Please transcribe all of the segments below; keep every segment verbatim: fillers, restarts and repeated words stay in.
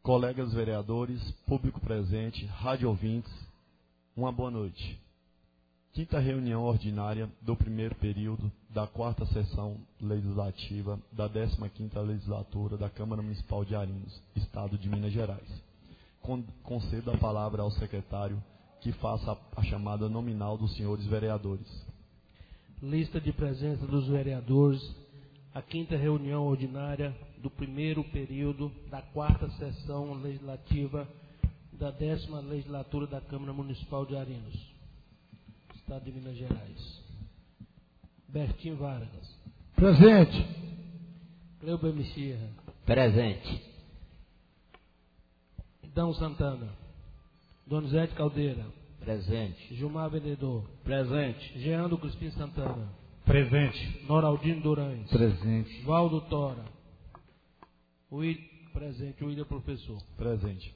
colegas vereadores, público presente, rádio ouvintes, uma boa noite. Quinta reunião ordinária do primeiro período da quarta sessão legislativa da décima quinta legislatura da Câmara Municipal de Arinos, Estado de Minas Gerais. Con- concedo a palavra ao secretário que faça a, a chamada nominal dos senhores vereadores. Lista de presença dos vereadores. A quinta reunião ordinária do primeiro período da quarta sessão legislativa da décima legislatura da Câmara Municipal de Arinos, Estado de Minas Gerais. Bertinho Vargas. Presente. Cleuber Mexia. Presente. Dão Santana. Donizete Caldeira. Presente. Gilmar Vendedor. Presente. Jeando Crispim Santana. Presente. Noraldino Durães. Presente. Valdo Tora. Will, presente. William Professor. Presente.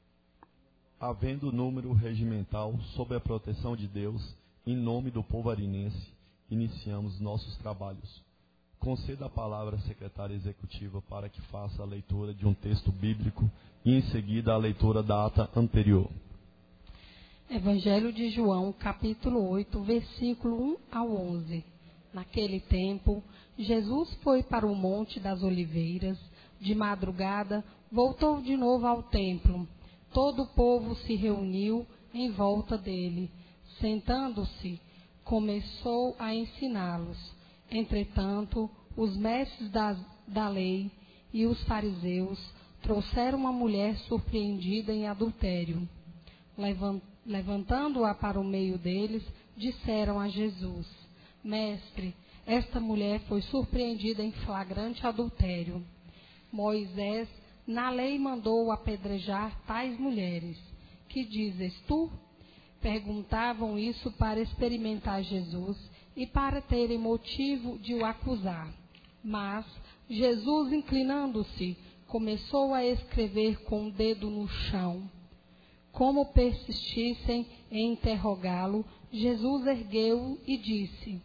Havendo número regimental sob a proteção de Deus, em nome do povo arinense, iniciamos nossos trabalhos. Conceda a palavra à secretária executiva para que faça a leitura de um texto bíblico e em seguida a leitura da ata anterior. Evangelho de João, capítulo oito, versículo um ao onze. Naquele tempo, Jesus foi para o Monte das Oliveiras. De madrugada, voltou de novo ao templo. Todo o povo se reuniu em volta dele. Sentando-se, começou a ensiná-los. Entretanto, os mestres da, da lei e os fariseus trouxeram uma mulher surpreendida em adultério. Levantando-a para o meio deles, disseram a Jesus: Mestre, esta mulher foi surpreendida em flagrante adultério. Moisés, na lei, mandou apedrejar tais mulheres. Que dizes tu? Perguntavam isso para experimentar Jesus e para terem motivo de o acusar. Mas Jesus, inclinando-se, começou a escrever com o dedo no chão. Como persistissem em interrogá-lo, Jesus ergueu-o e disse: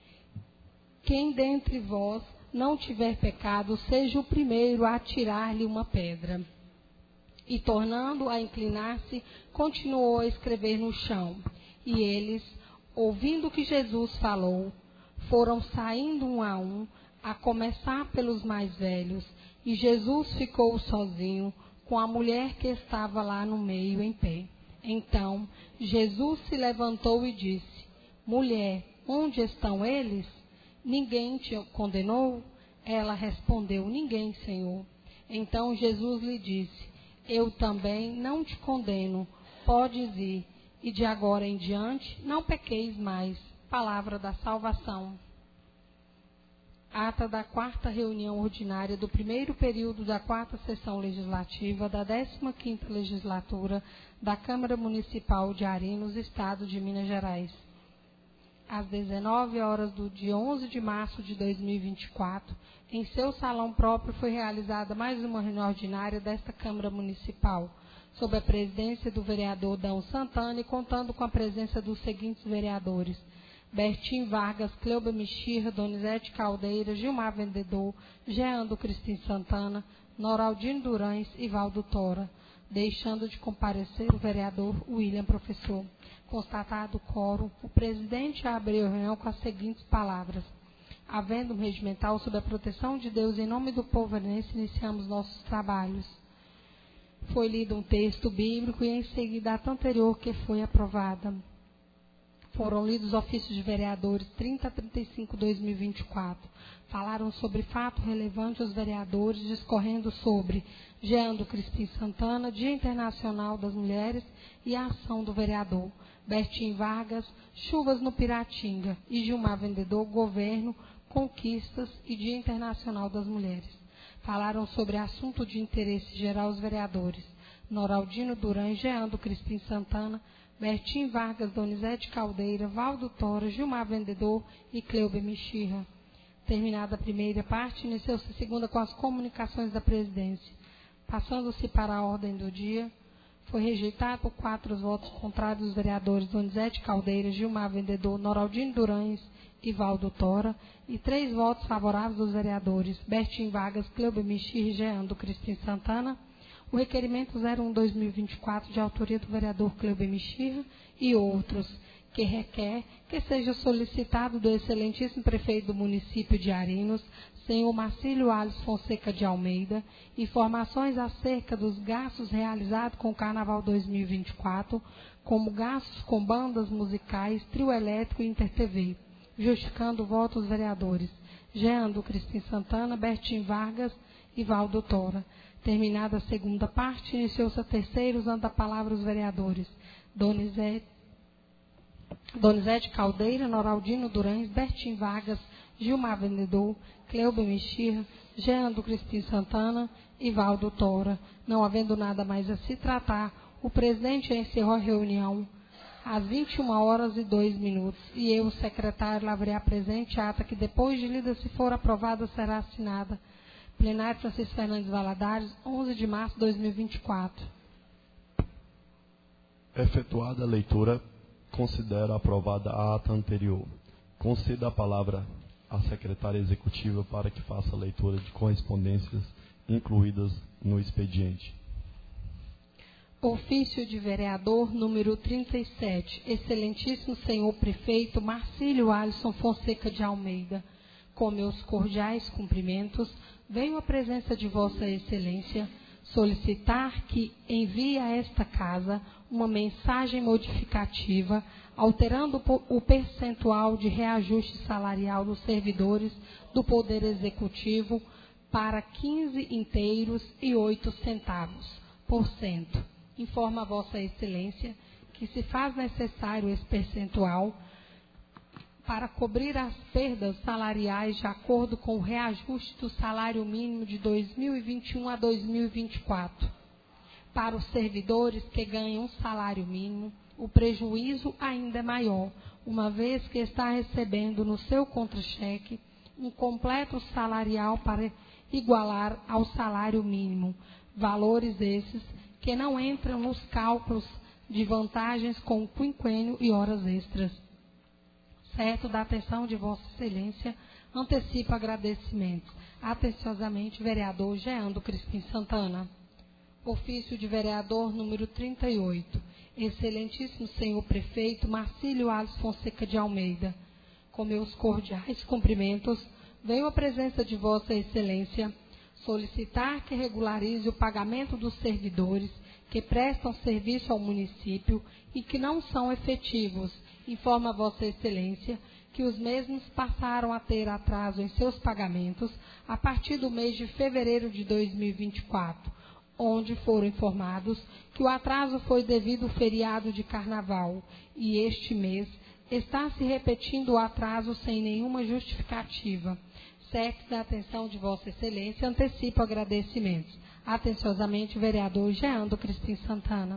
Quem dentre vós não tiver pecado, seja o primeiro a atirar-lhe uma pedra. E tornando a inclinar-se, continuou a escrever no chão. E eles, ouvindo que Jesus falou, foram saindo um a um, a começar pelos mais velhos, e Jesus ficou sozinho, com a mulher que estava lá no meio em pé. Então, Jesus se levantou e disse: Mulher, onde estão eles? Ninguém te condenou? Ela respondeu: Ninguém, Senhor. Então Jesus lhe disse: Eu também não te condeno. Podes ir, e de agora em diante não pequeis mais. Palavra da salvação. Ata da quarta reunião ordinária do primeiro período da quarta sessão legislativa da décima quinta legislatura da Câmara Municipal de Arinos, Estado de Minas Gerais. Às dezenove horas do dia onze de março de dois mil e vinte e quatro, em seu salão próprio foi realizada mais uma reunião ordinária desta Câmara Municipal, sob a presidência do vereador Dão Santana e contando com a presença dos seguintes vereadores: Bertinho Vargas, Cleuber Mexia, Donizete Caldeira, Gilmar Vendedor, Jeando Crispim Santana, Noraldino Durães e Valdo Tora, deixando de comparecer o vereador William Professor. Constatado o quórum, o presidente abriu a reunião com as seguintes palavras: havendo um regimental sob a proteção de Deus, em nome do povo arinense, iniciamos nossos trabalhos. Foi lido um texto bíblico e em seguida a ata anterior que foi aprovada. Foram lidos ofícios de vereadores trinta a trinta e cinco de dois mil e vinte e quatro. Falaram sobre fato relevante os vereadores, discorrendo sobre Jeando Crispim Santana, Dia Internacional das Mulheres e a ação do vereador. Bertinho Vargas, chuvas no Piratinga. E Gilmar Vendedor, governo, conquistas e Dia Internacional das Mulheres. Falaram sobre assunto de interesse geral os vereadores Noraldino Durães, Jeando Crispim Santana, Bertinho Vargas, Donizete Caldeira, Valdo Tora, Gilmar Vendedor e Cleuber Mexia. Terminada a primeira parte, iniciou-se a segunda com as comunicações da presidência. Passando-se para a ordem do dia, foi rejeitado por quatro votos contrários dos vereadores Donizete Caldeira, Gilmar Vendedor, Noraldino Durães e Valdo Tora, e três votos favoráveis dos vereadores Bertinho Vargas, Cleuber Mexia e Jeando Crispim Santana. o requerimento zero um barra dois mil e vinte e quatro, de autoria do vereador Cleuber Mexia e outros, que requer que seja solicitado do excelentíssimo prefeito do município de Arinos, senhor Marcílio Alisson Fonseca de Almeida, informações acerca dos gastos realizados com o Carnaval dois mil e vinte e quatro, como gastos com bandas musicais, trio elétrico e Inter-T V, justificando o voto dos vereadores Jean do Cristim Santana, Bertim Vargas e Valdo Tora. Terminada a segunda parte, iniciou-se a terceira, usando a palavra os vereadores Donizete, Donizete Caldeira, Noraldino Durães, Bertim Vargas, Gilmar Vendedor, Cleuber Mexia, Jean do Cristim Santana e Valdo Tora. Não havendo nada mais a se tratar, o presidente encerrou a reunião às vinte e uma horas e dois minutos, e eu, secretário, lavrei a presente ata que, depois de lida, se for aprovada, será assinada. Plenário Francisco Fernandes Valadares, onze de março de dois mil e vinte e quatro. Efetuada a leitura, considero aprovada a ata anterior. Conceda a palavra à secretária executiva para que faça a leitura de correspondências incluídas no expediente. Ofício de vereador número trinta e sete, excelentíssimo senhor prefeito Marcílio Alisson Fonseca de Almeida, com meus cordiais cumprimentos, venho à presença de vossa excelência solicitar que envie a esta casa uma mensagem modificativa alterando o percentual de reajuste salarial dos servidores do Poder Executivo para quinze inteiros e oito centavos por cento. Informa a vossa excelência que se faz necessário esse percentual para cobrir as perdas salariais de acordo com o reajuste do salário mínimo de dois mil e vinte e um a dois mil e vinte e quatro. Para os servidores que ganham um salário mínimo, o prejuízo ainda é maior, uma vez que está recebendo no seu contra-cheque um completo salarial para igualar ao salário mínimo, valores esses que não entram nos cálculos de vantagens com o quinquênio e horas extras. Certo da atenção de vossa excelência, antecipo agradecimentos. Atenciosamente, vereador Jean do Cristim Santana. Ofício de vereador número trinta e oito, excelentíssimo senhor prefeito Marcílio Alisson Fonseca de Almeida, com meus cordiais cumprimentos, venho à presença de vossa excelência solicitar que regularize o pagamento dos servidores que prestam serviço ao município e que não são efetivos. Informa a vossa excelência que os mesmos passaram a ter atraso em seus pagamentos a partir do mês de fevereiro de dois mil e vinte e quatro, onde foram informados que o atraso foi devido ao feriado de carnaval, e este mês está se repetindo o atraso sem nenhuma justificativa. Certo da atenção de vossa excelência, antecipo agradecimentos. Atenciosamente, vereador Jean do Cristim Santana.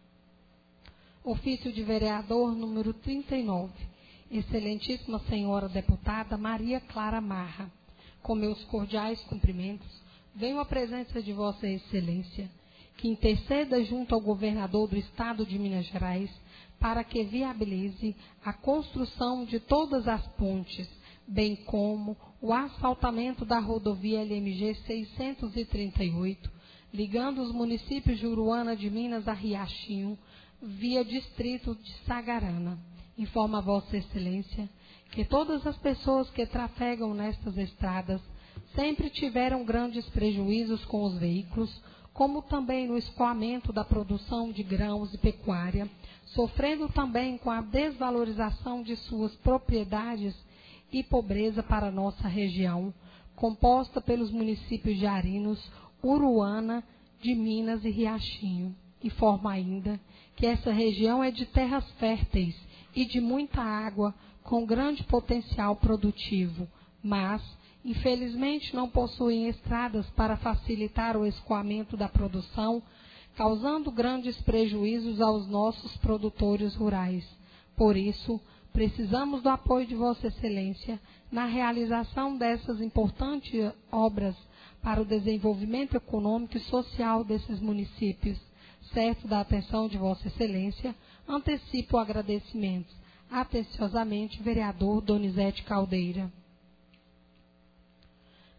Ofício de vereador número trinta e nove, excelentíssima senhora deputada Maria Clara Marra, com meus cordiais cumprimentos, venho à presença de vossa excelência que interceda junto ao governador do estado de Minas Gerais para que viabilize a construção de todas as pontes, bem como o asfaltamento da rodovia L M G seiscentos e trinta e oito, ligando os municípios de Uruana de Minas a Riachinho, via distrito de Sagarana. Informa a vossa excelência que todas as pessoas que trafegam nestas estradas sempre tiveram grandes prejuízos com os veículos, como também no escoamento da produção de grãos e pecuária, sofrendo também com a desvalorização de suas propriedades e pobreza para a nossa região, composta pelos municípios de Arinos, Uruana, de Minas e Riachinho. Informa ainda que essa região é de terras férteis e de muita água, com grande potencial produtivo, mas, infelizmente, não possuem estradas para facilitar o escoamento da produção, causando grandes prejuízos aos nossos produtores rurais. Por isso, precisamos do apoio de vossa excelência na realização dessas importantes obras para o desenvolvimento econômico e social desses municípios. Certo da atenção de vossa excelência, antecipo agradecimentos. Atenciosamente, vereador Donizete Caldeira.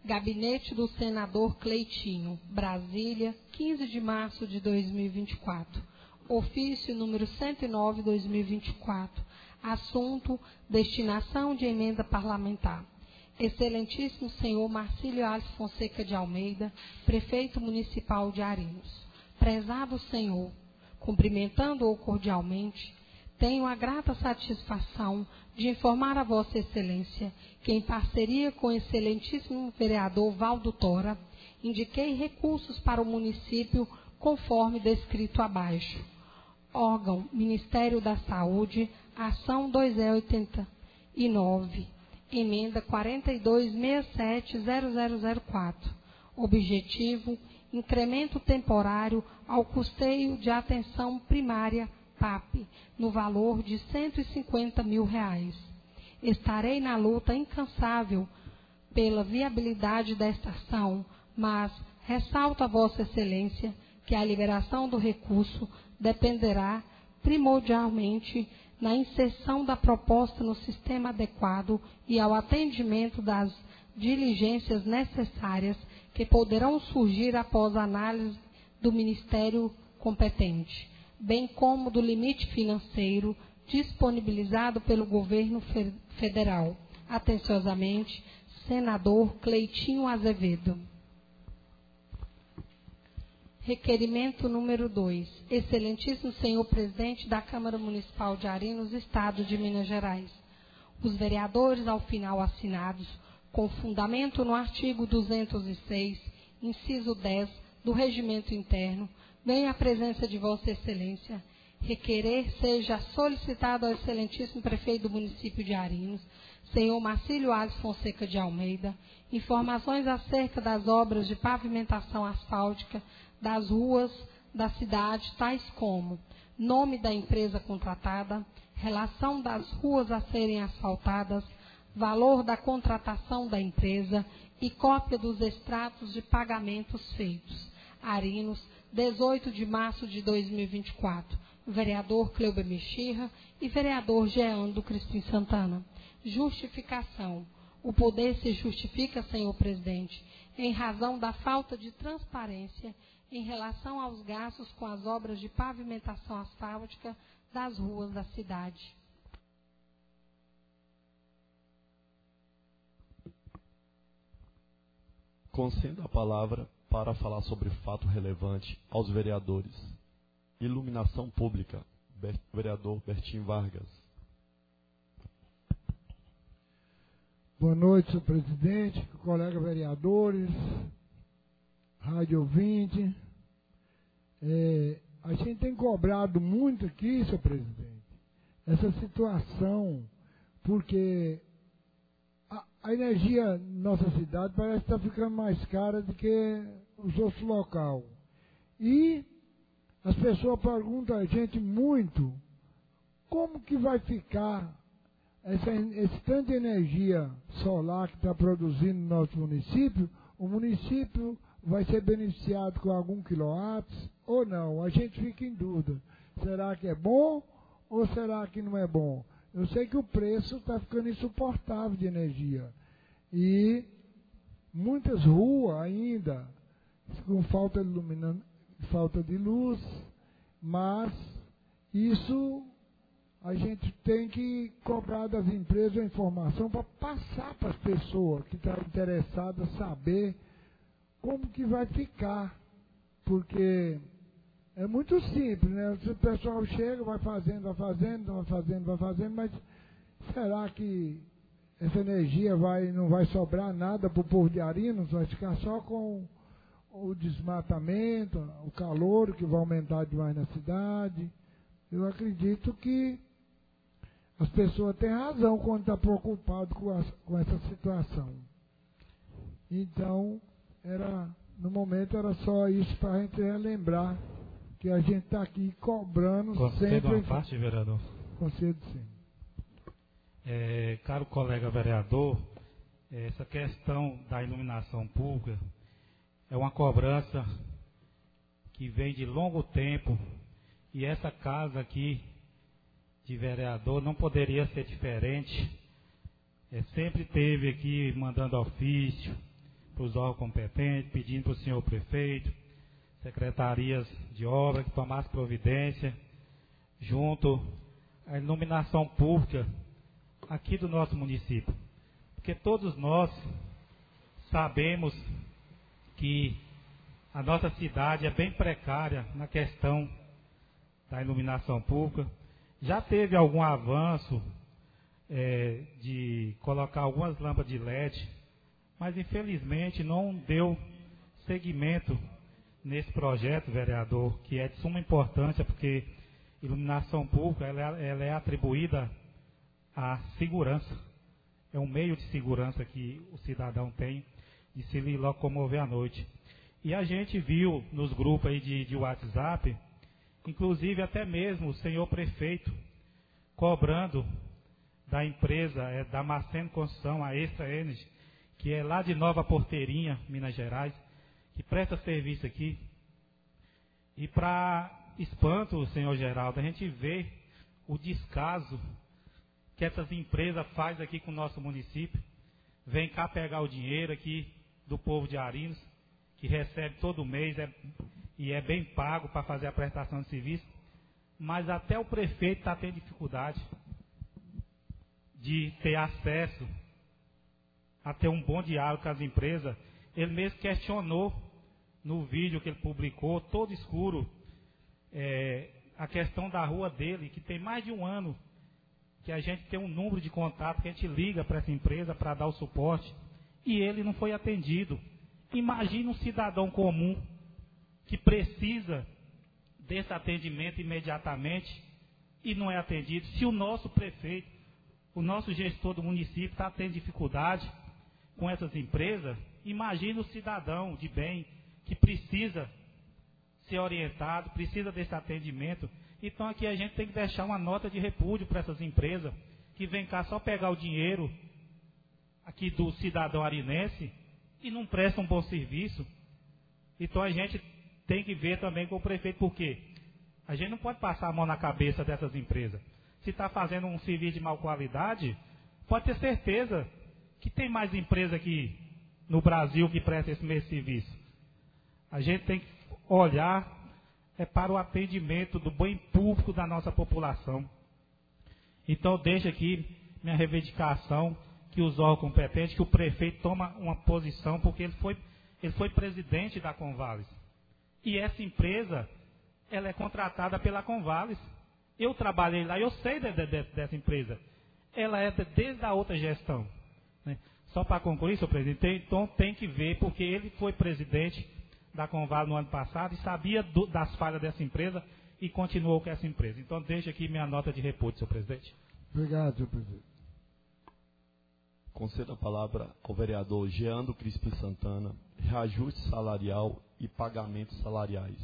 Gabinete do Senador Cleitinho, Brasília, quinze de março de dois mil e vinte e quatro. Ofício número cento e nove, dois mil e vinte e quatro. Assunto: destinação de emenda parlamentar. Excelentíssimo senhor Marcílio Alves Fonseca de Almeida, prefeito municipal de Arinos. Prezado senhor, cumprimentando-o cordialmente, tenho a grata satisfação de informar a Vossa Excelência que, em parceria com o excelentíssimo vereador Valdo Tora, indiquei recursos para o município conforme descrito abaixo. Órgão: Ministério da Saúde, ação dois mil oitenta e nove, emenda quarenta e dois sessenta e sete zero zero zero quatro. Objetivo: incremento temporário ao custeio de atenção primária P A P, no valor de cento e cinquenta mil reais. Estarei na luta incansável pela viabilidade desta ação, mas ressalto a Vossa Excelência que a liberação do recurso dependerá primordialmente na inserção da proposta no sistema adequado e ao atendimento das diligências necessárias que poderão surgir após a análise do Ministério competente, bem como do limite financeiro disponibilizado pelo governo federal. Atenciosamente, senador Cleitinho Azevedo. Requerimento número dois. Excelentíssimo senhor presidente da Câmara Municipal de Arinos, Estado de Minas Gerais. Os vereadores, ao final assinados, com fundamento no artigo duzentos e seis, inciso dez, do Regimento Interno, vem à presença de Vossa Excelência requerer seja solicitado ao excelentíssimo prefeito do município de Arinos, senhor Marcílio Alves Fonseca de Almeida, informações acerca das obras de pavimentação asfáltica das ruas da cidade, tais como nome da empresa contratada, relação das ruas a serem asfaltadas, valor da contratação da empresa e cópia dos extratos de pagamentos feitos. Arinos, dezoito de março de dois mil e vinte e quatro. Vereador Cleuber Mexerra e vereador Jean do Crispim Santana. Justificação. O poder se justifica, senhor presidente, em razão da falta de transparência em relação aos gastos com as obras de pavimentação asfáltica das ruas da cidade. Concendo a palavra para falar sobre fato relevante aos vereadores. Iluminação pública, vereador Bertinho Vargas. Boa noite, senhor presidente, colegas vereadores, rádio ouvinte. É, a gente tem cobrado muito aqui, senhor presidente, essa situação, porque a, a energia na nossa cidade parece estar ficando mais cara do que os outros locais. E as pessoas perguntam a gente muito como que vai ficar essa, esse tanto de energia solar que está produzindo no nosso município. O município vai ser beneficiado com algum quilowatts ou não? A gente fica em dúvida. Será que é bom ou será que não é bom? Eu sei que o preço está ficando insuportável de energia. E muitas ruas ainda com falta de iluminação, falta de luz, mas isso a gente tem que cobrar das empresas a informação para passar para as pessoas que estão interessadas saber como que vai ficar, porque é muito simples, né? O pessoal chega, vai fazendo, vai fazendo, vai fazendo, vai fazendo, mas será que essa energia vai, não vai sobrar nada para o povo de Arinos? Vai ficar só com o desmatamento, o calor que vai aumentar demais na cidade. Eu acredito que as pessoas têm razão quando estão preocupadas com, a, com essa situação. Então, era, no momento era só isso para a gente relembrar que a gente está aqui cobrando Concedo sempre. uma parte, vereador. Concedo sim. É, caro colega vereador, essa questão da iluminação pública é uma cobrança que vem de longo tempo, e essa casa aqui de vereador não poderia ser diferente. É, sempre teve aqui mandando ofício, para os órgãos competentes, pedindo para o senhor prefeito, secretarias de obra que tomassem providência, junto à iluminação pública aqui do nosso município. Porque todos nós sabemos que a nossa cidade é bem precária na questão da iluminação pública. Já teve algum avanço é, de colocar algumas lâmpadas de L E D, mas infelizmente não deu seguimento nesse projeto, vereador, que é de suma importância, porque iluminação pública ela, ela é atribuída à segurança. É um meio de segurança que o cidadão tem de se locomover à noite. E a gente viu nos grupos aí de, de WhatsApp, inclusive até mesmo o senhor prefeito cobrando da empresa é, da Maceno Construção, a Extra Energy, que é lá de Nova Porteirinha, Minas Gerais, que presta serviço aqui. E para espanto, senhor Geraldo, a gente vê o descaso que essas empresas fazem aqui com o nosso município. Vem cá pegar o dinheiro aqui do povo de Arinos, que recebe todo mês é, e é bem pago para fazer a prestação de serviço, mas até o prefeito está tendo dificuldade de ter acesso a ter um bom diálogo com as empresas. Ele mesmo questionou no vídeo que ele publicou, todo escuro, é, a questão da rua dele, que tem mais de um ano que a gente tem um número de contato, que a gente liga para essa empresa para dar o suporte, e ele não foi atendido. Imagine um cidadão comum que precisa desse atendimento imediatamente e não é atendido. Se o nosso prefeito, o nosso gestor do município está tendo dificuldade com essas empresas, imagine o cidadão de bem que precisa ser orientado, precisa desse atendimento. Então aqui a gente tem que deixar uma nota de repúdio para essas empresas que vêm cá só pegar o dinheiro aqui do cidadão arinense e não prestam um bom serviço. Então a gente tem que ver também com o prefeito, por quê? A gente não pode passar a mão na cabeça dessas empresas. Se está fazendo um serviço de má qualidade, pode ter certeza que tem mais empresa aqui no Brasil que presta esse mesmo serviço. A gente tem que olhar é, para o atendimento do bem público da nossa população. Então deixa aqui minha reivindicação, que os órgãos competentes, que o prefeito toma uma posição, porque ele foi, ele foi presidente da Convales. E essa empresa, ela é contratada pela Convales. Eu trabalhei lá, eu sei de, de, de, dessa empresa. Ela é de, desde a outra gestão. Né? Só para concluir, senhor presidente, então tem que ver, porque ele foi presidente da Convales no ano passado e sabia do, das falhas dessa empresa e continuou com essa empresa. Então deixa aqui minha nota de repúdio, senhor presidente. Obrigado, senhor presidente. Concedo a palavra ao vereador Geando Crispim Santana, reajuste salarial e pagamentos salariais.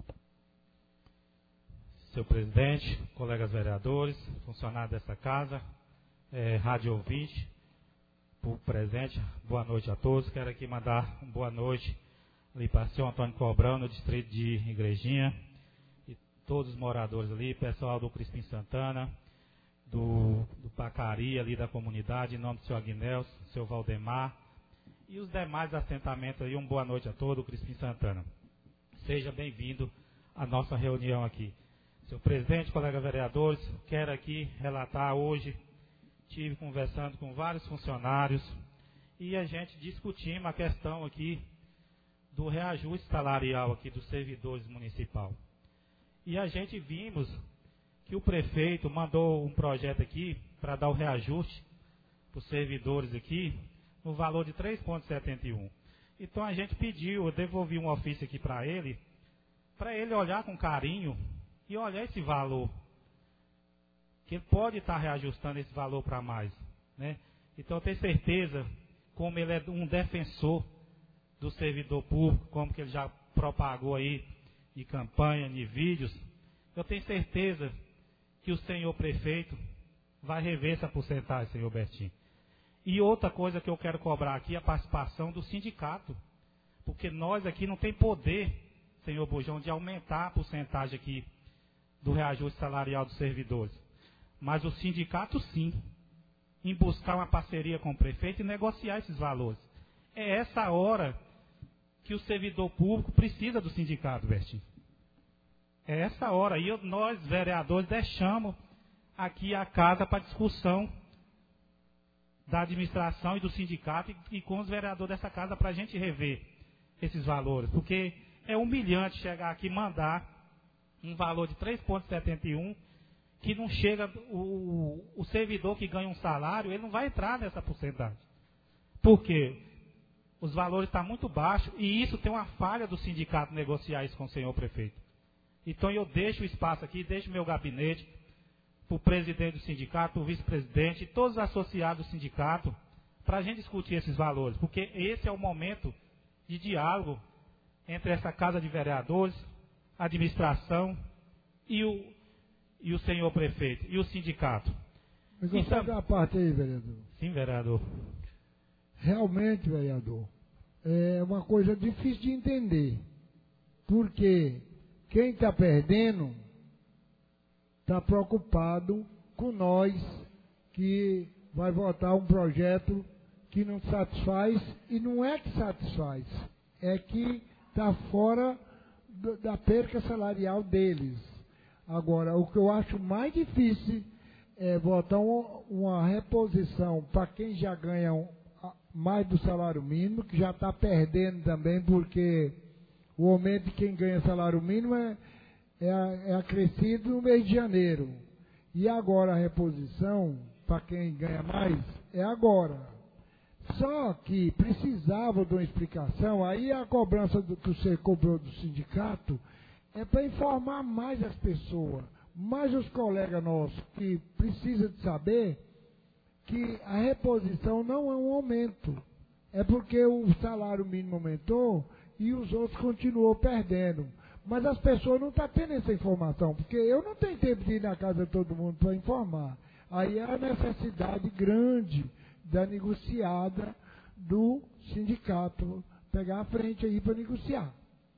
Senhor presidente, colegas vereadores, funcionários dessa casa, é, rádio ouvinte, por presente, boa noite a todos. Quero aqui mandar uma boa noite ali para o senhor Antônio Cobrão, no distrito de Igrejinha, e todos os moradores ali, pessoal do Crispim Santana, do, do Pacari, ali da comunidade, em nome do senhor Aguinel, do senhor Valdemar, e os demais assentamentos aí, uma boa noite a todos, Crispim Santana. Seja bem-vindo à nossa reunião aqui. Senhor presidente, colegas vereadores, quero aqui relatar hoje, estive conversando com vários funcionários, e a gente discutimos a questão aqui do reajuste salarial aqui dos servidores municipais. E a gente vimos que o prefeito mandou um projeto aqui para dar o reajuste para os servidores aqui no valor de três vírgula setenta e um. Então a gente pediu, eu devolvi um ofício aqui para ele, para ele olhar com carinho e olhar esse valor, que ele pode estar reajustando esse valor para mais, né? Então eu tenho certeza, como ele é um defensor do servidor público, como que ele já propagou aí de campanha, de vídeos, eu tenho certeza que o senhor prefeito vai rever essa porcentagem, senhor Bertinho. E outra coisa que eu quero cobrar aqui é a participação do sindicato, porque nós aqui não tem poder, senhor Bujão, de aumentar a porcentagem aqui do reajuste salarial dos servidores. Mas o sindicato sim, em buscar uma parceria com o prefeito e negociar esses valores. É essa hora que o servidor público precisa do sindicato, Bertinho. É essa hora. E eu, nós, vereadores, deixamos aqui a casa para discussão da administração e do sindicato e, e com os vereadores dessa casa para a gente rever esses valores. Porque é humilhante chegar aqui e mandar um valor de três vírgula setenta e um que não chega, o, o servidor que ganha um salário, ele não vai entrar nessa porcentagem. Por quê? Os valores estão muito baixos e isso tem uma falha do sindicato negociar isso com o senhor prefeito. Então eu deixo o espaço aqui, deixo meu gabinete para o presidente do sindicato, o vice-presidente e todos os associados do sindicato para a gente discutir esses valores, porque esse é o momento de diálogo entre essa Casa de Vereadores, a administração e o, e o senhor prefeito e o sindicato. Mas eu Então, a parte aí, vereador. Sim, vereador. Realmente, vereador, é uma coisa difícil de entender, porque quem está perdendo está preocupado com nós, que vai votar um projeto que não satisfaz, e não é que satisfaz, é que está fora do, da perca salarial deles. Agora, o que eu acho mais difícil é votar uma, uma reposição para quem já ganha um, mais do salário mínimo, que já está perdendo também, porque o aumento de quem ganha salário mínimo é, é, é acrescido no mês de janeiro. E agora a reposição, para quem ganha mais, é agora. Só que precisava de uma explicação, aí a cobrança do, que você cobrou do sindicato é para informar mais as pessoas, mais os colegas nossos, que precisam de saber que a reposição não é um aumento. É porque o salário mínimo aumentou e os outros continuam perdendo. Mas as pessoas não estão tendo essa informação, porque eu não tenho tempo de ir na casa de todo mundo para informar. Aí é a necessidade grande da negociada do sindicato pegar a frente aí para negociar.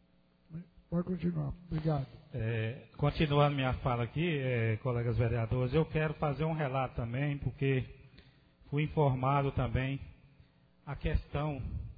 Pode continuar. Obrigado. É, continuando minha fala aqui, é, colegas vereadores, eu quero fazer um relato também, porque fui informado também a questão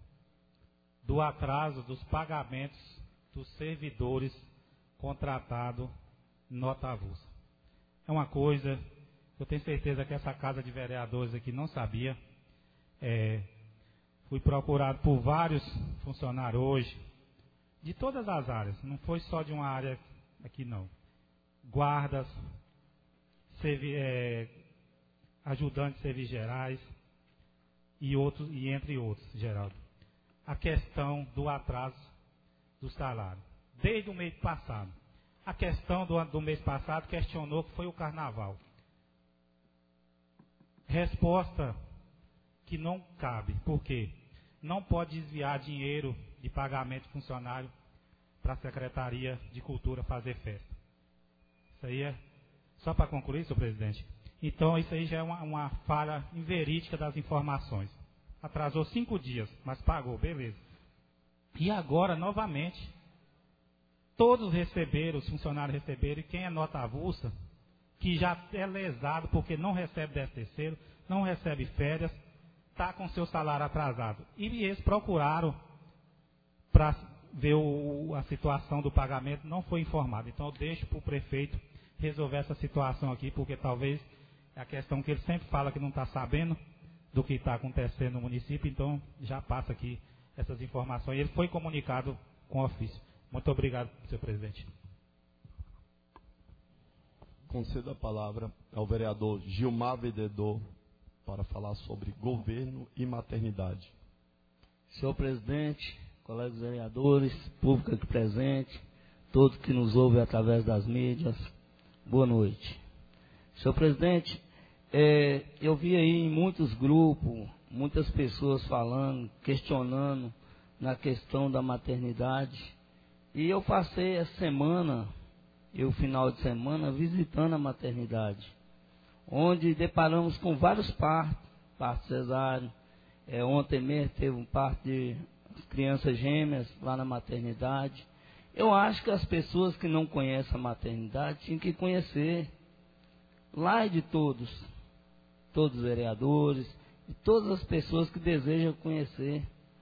do atraso dos pagamentos dos servidores contratados nota avulsa. É uma coisa, eu tenho certeza que essa Casa de Vereadores aqui não sabia. É, fui procurado por vários funcionários hoje, de todas as áreas, não foi só de uma área aqui não. Guardas, servi, é, ajudantes de serviços gerais e, outros, e entre outros, Geraldo. A questão do atraso do salário, desde o mês passado. A questão do, do mês passado questionou que foi o carnaval. Resposta que não cabe. Por quê? Não pode desviar dinheiro de pagamento de funcionário para a Secretaria de Cultura fazer festa. Isso aí é só para concluir, senhor presidente. Então, isso aí já é uma, uma falha inverídica das informações. Atrasou cinco dias, mas pagou, beleza. E agora, novamente, todos receberam, os funcionários receberam, e quem é nota avulsa, que já é lesado porque não recebe décimo terceiro, não recebe férias, está com seu salário atrasado. E eles procuraram para ver o, a situação do pagamento, não foi informado. Então eu deixo para o prefeito resolver essa situação aqui, porque talvez é a questão que ele sempre fala que não está sabendo do que está acontecendo no município, então já passa aqui essas informações. Ele foi comunicado com ofício. Muito obrigado, senhor presidente. Concedo a palavra ao vereador Gilmar Vededor para falar sobre governo e maternidade. Senhor presidente, colegas vereadores, público aqui presente, todos que nos ouvem através das mídias, boa noite. Senhor presidente, é, eu vi aí em muitos grupos, muitas pessoas falando, questionando na questão da maternidade. E eu passei essa semana, e o final de semana, visitando a maternidade, onde deparamos com vários partos, parto cesáreo. É, ontem mesmo teve um parto de crianças gêmeas lá na maternidade. Eu acho que as pessoas que não conhecem a maternidade tinham que conhecer. Lá é de todos, todos os vereadores, e todas as pessoas que desejam conhecer.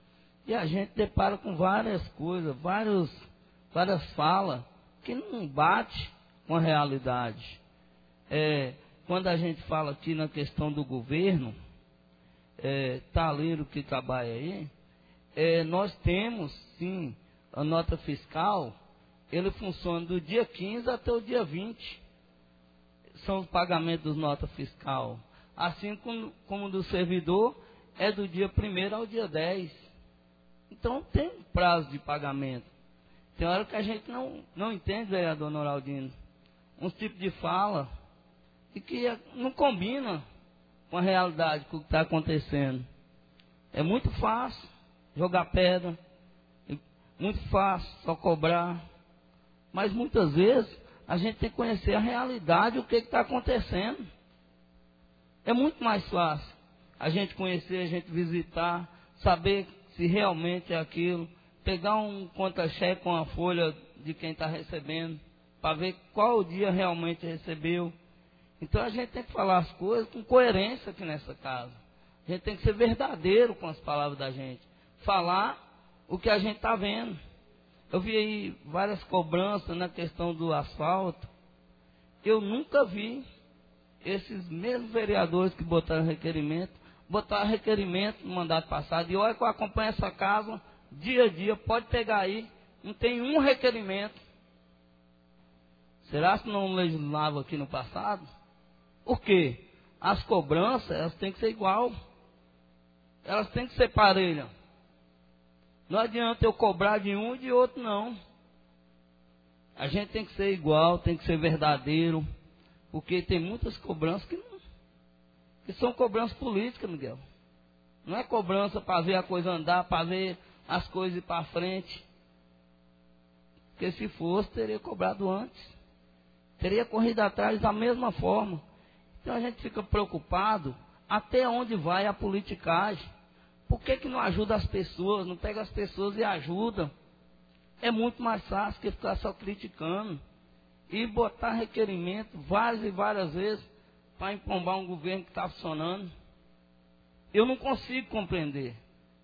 E a gente depara com várias coisas, vários, várias falas que não bate com a realidade. É, quando a gente fala aqui na questão do governo, é, taleiro que trabalha aí, é, nós temos, sim, a nota fiscal, ele funciona do dia quinze até o dia vinte. São os pagamentos dos nota fiscal. Assim como, como do servidor, é do dia primeiro ao dia dez. Então tem prazo de pagamento. Tem hora que a gente não, não entende, vereador Noraldino, uns tipos de fala e que não combina com a realidade, com o que está acontecendo. É muito fácil jogar pedra, é muito fácil só cobrar, mas muitas vezes a gente tem que conhecer a realidade, o que está acontecendo. É muito mais fácil a gente conhecer, a gente visitar, saber se realmente é aquilo, pegar um conta-cheque com a folha de quem está recebendo, para ver qual dia realmente recebeu. Então a gente tem que falar as coisas com coerência aqui nessa casa. A gente tem que ser verdadeiro com as palavras da gente. Falar o que a gente está vendo. Eu vi aí várias cobranças na questão do asfalto. Eu nunca vi esses mesmos vereadores que botaram requerimento, botaram requerimento no mandato passado. E olha que eu acompanho essa casa dia a dia, pode pegar aí, não tem um requerimento. Será que não legislava aqui no passado? Por quê? As cobranças, elas têm que ser igual. Elas têm que ser parelhas. Não adianta eu cobrar de um e de outro, não. A gente tem que ser igual, tem que ser verdadeiro, porque tem muitas cobranças que, não, que são cobranças políticas, Miguel. Não é cobrança para ver a coisa andar, para ver as coisas ir para frente. Porque se fosse, teria cobrado antes. Teria corrido atrás da mesma forma. Então a gente fica preocupado até onde vai a politicagem. Por que que não ajuda as pessoas, não pega as pessoas e ajuda? É muito mais fácil que ficar só criticando e botar requerimento várias e várias vezes para empombar um governo que está funcionando. Eu não consigo compreender.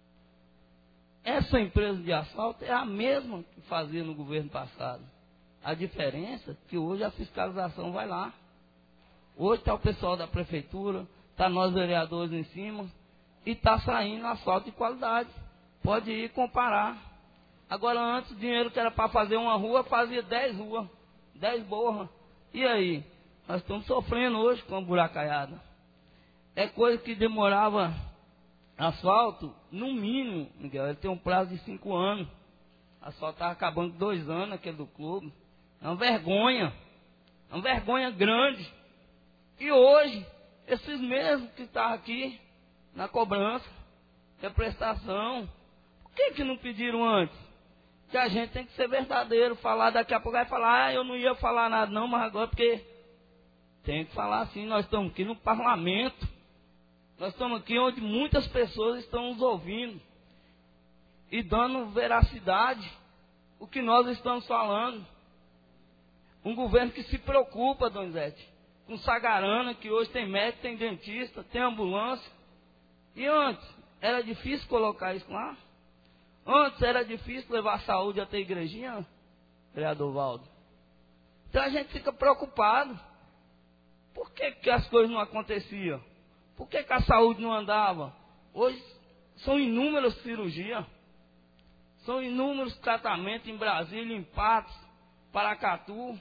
Essa empresa de asfalto é a mesma que fazia no governo passado. A diferença é que hoje a fiscalização vai lá. Hoje está o pessoal da prefeitura, está nós vereadores em cima, e está saindo asfalto de qualidade. Pode ir comparar. Agora antes o dinheiro que era para fazer uma rua, fazia dez ruas, dez borras. E aí? Nós estamos sofrendo hoje com a buracaiada. É coisa que demorava asfalto, no mínimo, Miguel, ele tem um prazo de cinco anos. Asfalto estava acabando dois anos, aquele do clube. É uma vergonha. É uma vergonha grande. E hoje, esses mesmos que estavam aqui na cobrança, na prestação, por que que não pediram antes? Que a gente tem que ser verdadeiro, falar, daqui a pouco vai falar, ah, eu não ia falar nada não, mas agora porque tem que falar assim, nós estamos aqui no parlamento, nós estamos aqui onde muitas pessoas estão nos ouvindo e dando veracidade o que nós estamos falando. Um governo que se preocupa, Donizete, com Sagarana, que hoje tem médico, tem dentista, tem ambulância. E antes, era difícil colocar isso lá? Antes era difícil levar saúde até a igrejinha, vereador Valdo? Então a gente fica preocupado. Por que que as coisas não aconteciam? Por que que a saúde não andava? Hoje são inúmeras cirurgias, são inúmeros tratamentos em Brasília, em Patos, Paracatu.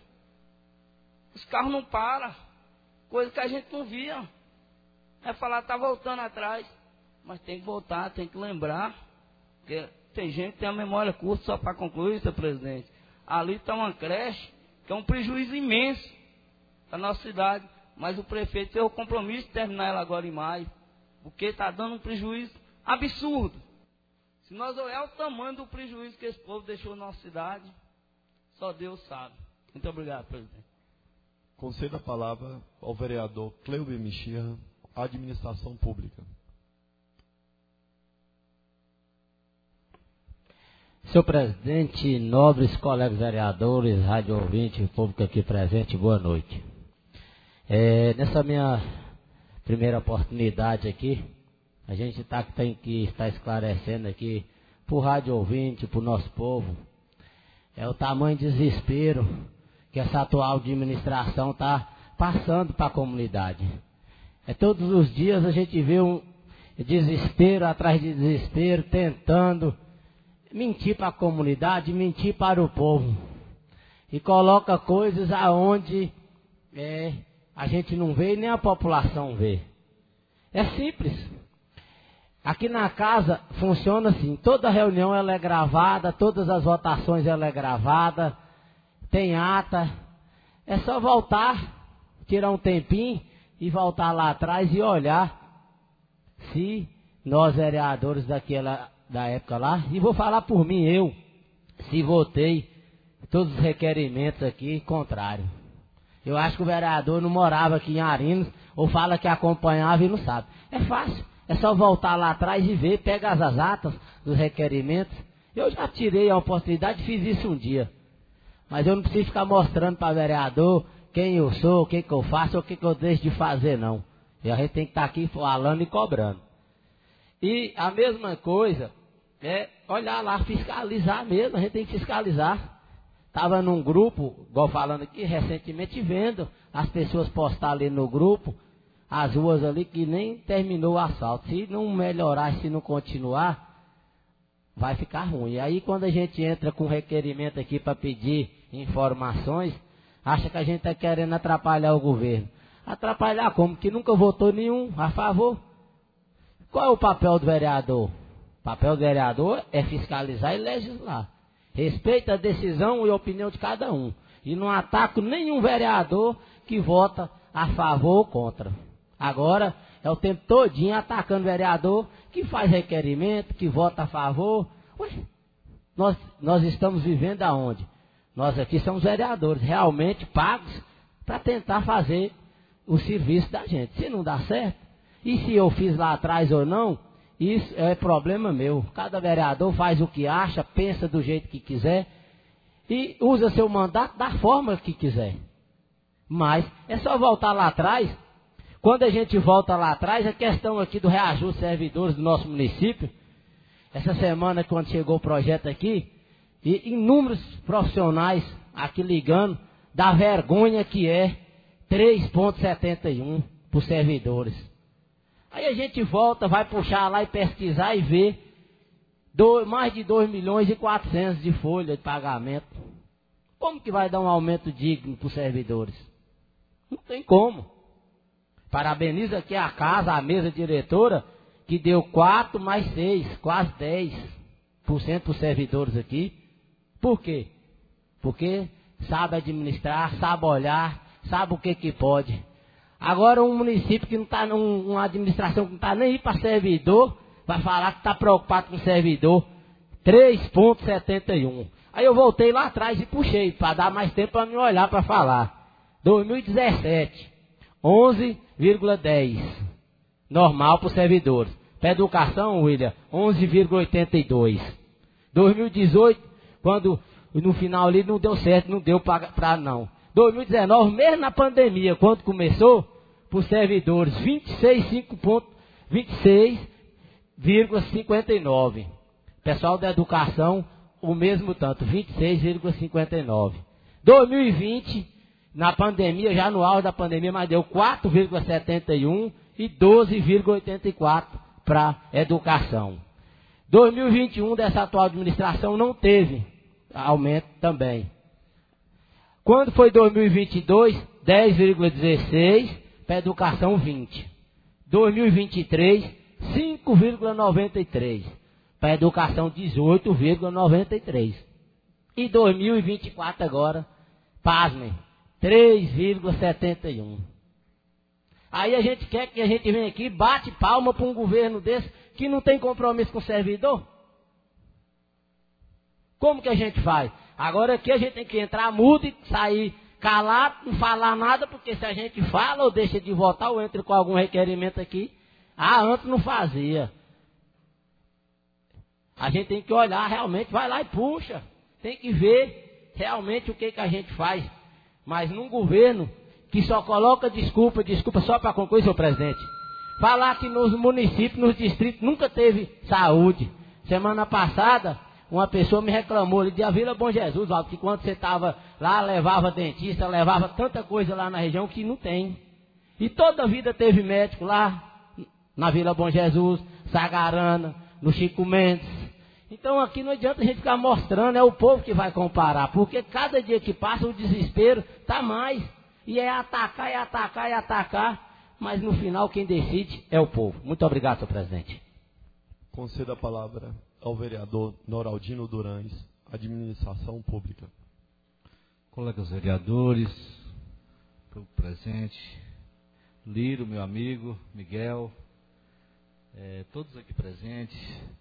Os carros não param, coisa que a gente não via. É falar, está voltando atrás. Mas tem que voltar, tem que lembrar. Porque tem gente que tem a memória curta, só para concluir, senhor presidente. Ali está uma creche, que é um prejuízo imenso para a nossa cidade. Mas o prefeito tem o compromisso de terminar ela agora em maio. Porque está dando um prejuízo absurdo. Se nós olharmos o tamanho do prejuízo que esse povo deixou na nossa cidade, só Deus sabe. Muito obrigado, presidente. Concedo a palavra ao vereador Cleuber Mexia, Administração Pública. Senhor presidente, nobres colegas vereadores, rádio ouvinte, público aqui presente, boa noite. É, nessa minha primeira oportunidade aqui, a gente tá, tem que estar esclarecendo aqui para o rádio ouvinte, para o nosso povo, é o tamanho de desespero que essa atual administração está passando para a comunidade. É todos os dias a gente vê um desespero atrás de desespero, tentando mentir para a comunidade, mentir para o povo. E coloca coisas aonde é, a gente não vê e nem a população vê. É simples. Aqui na casa funciona assim, toda reunião ela é gravada, todas as votações ela é gravada, tem ata. É só voltar, tirar um tempinho e voltar lá atrás e olhar se nós vereadores daquela, da época lá, e vou falar por mim, eu, se votei todos os requerimentos aqui contrário. Eu acho que o vereador não morava aqui em Arinos, ou fala que acompanhava e não sabe. É fácil, é só voltar lá atrás e ver, pega as atas dos requerimentos. Eu já tirei a oportunidade, fiz isso um dia. Mas eu não preciso ficar mostrando para o vereador quem eu sou, o que, que eu faço, ou o que, que eu deixo de fazer, não. E a gente tem que estar aqui falando e cobrando. E a mesma coisa é olhar lá, fiscalizar mesmo, a gente tem que fiscalizar. Estava num grupo, igual falando aqui, recentemente vendo as pessoas postar ali no grupo, as ruas ali que nem terminou o asfalto. Se não melhorar, se não continuar, vai ficar ruim. E aí quando a gente entra com requerimento aqui para pedir informações, acha que a gente está querendo atrapalhar o governo. Atrapalhar como? Que nunca votou nenhum a favor. Qual é o papel do vereador? O papel do vereador é fiscalizar e legislar. Respeita a decisão e a opinião de cada um. E não ataco nenhum vereador que vota a favor ou contra. Agora é o tempo todinho atacando vereador que faz requerimento, que vota a favor. Ué, nós, nós estamos vivendo aonde? Nós aqui somos vereadores realmente pagos para tentar fazer o serviço da gente. Se não dá certo, e se eu fiz lá atrás ou não, isso é problema meu. Cada vereador faz o que acha, pensa do jeito que quiser e usa seu mandato da forma que quiser. Mas é só voltar lá atrás. Quando a gente volta lá atrás, a questão aqui do reajuste de servidores do nosso município, essa semana quando chegou o projeto aqui, e inúmeros profissionais aqui ligando da vergonha que é três vírgula setenta e um para os servidores. Aí a gente volta, vai puxar lá e pesquisar e ver dois, mais de dois milhões e quatrocentos de folha de pagamento. Como que vai dar um aumento digno para os servidores? Não tem como. Parabenizo aqui a casa, a mesa diretora, que deu quatro mais seis, quase dez por cento para os servidores aqui. Por quê? Porque sabe administrar, sabe olhar, sabe o que que pode. Agora um município que não está, um, uma administração que não está nem aí para servidor, vai falar que está preocupado com o servidor, três vírgula setenta e um. Aí eu voltei lá atrás e puxei, para dar mais tempo para me olhar para falar. dois mil e dezessete, onze vírgula dez. Normal para os servidores. Para educação, William, onze vírgula oitenta e dois. dois mil e dezoito, quando no final ali não deu certo, não deu para não. dois mil e dezenove, mesmo na pandemia, quando começou, para os servidores, vinte e seis vírgula cinquenta e nove. Pessoal da educação, o mesmo tanto, vinte e seis vírgula cinquenta e nove. dois mil e vinte, na pandemia, já no auge da pandemia, mas deu quatro vírgula setenta e um e doze vírgula oitenta e quatro para educação. dois mil e vinte e um, dessa atual administração, não teve aumento também. Quando foi dois mil e vinte e dois, dez vírgula dezesseis, para educação vinte. dois mil e vinte e três, cinco vírgula noventa e três, para educação dezoito vírgula noventa e três. E dois mil e vinte e quatro agora, pasmem, três vírgula setenta e um. Aí a gente quer que a gente venha aqui, bate palma para um governo desse que não tem compromisso com o servidor? Como que a gente faz? Agora aqui a gente tem que entrar mudo e sair calado, não falar nada, porque se a gente fala ou deixa de votar ou entra com algum requerimento aqui, ah, antes não fazia. A gente tem que olhar realmente, vai lá e puxa. Tem que ver realmente o que, que a gente faz. Mas num governo que só coloca desculpa, desculpa só para concluir, senhor presidente. Falar que nos municípios, nos distritos, nunca teve saúde. Semana passada, uma pessoa me reclamou ali de a Vila Bom Jesus, Valdo, que quando você estava lá, levava dentista, levava tanta coisa lá na região que não tem. E toda a vida teve médico lá, na Vila Bom Jesus, Sagarana, no Chico Mendes. Então aqui não adianta a gente ficar mostrando, é o povo que vai comparar, porque cada dia que passa o desespero está mais. E é atacar, é atacar, é atacar, mas no final quem decide é o povo. Muito obrigado, senhor presidente. Conceda a palavra ao vereador Noraldino Durães, Administração Pública. Colegas vereadores, povo presente, Liro, meu amigo, Miguel, é, todos aqui presentes,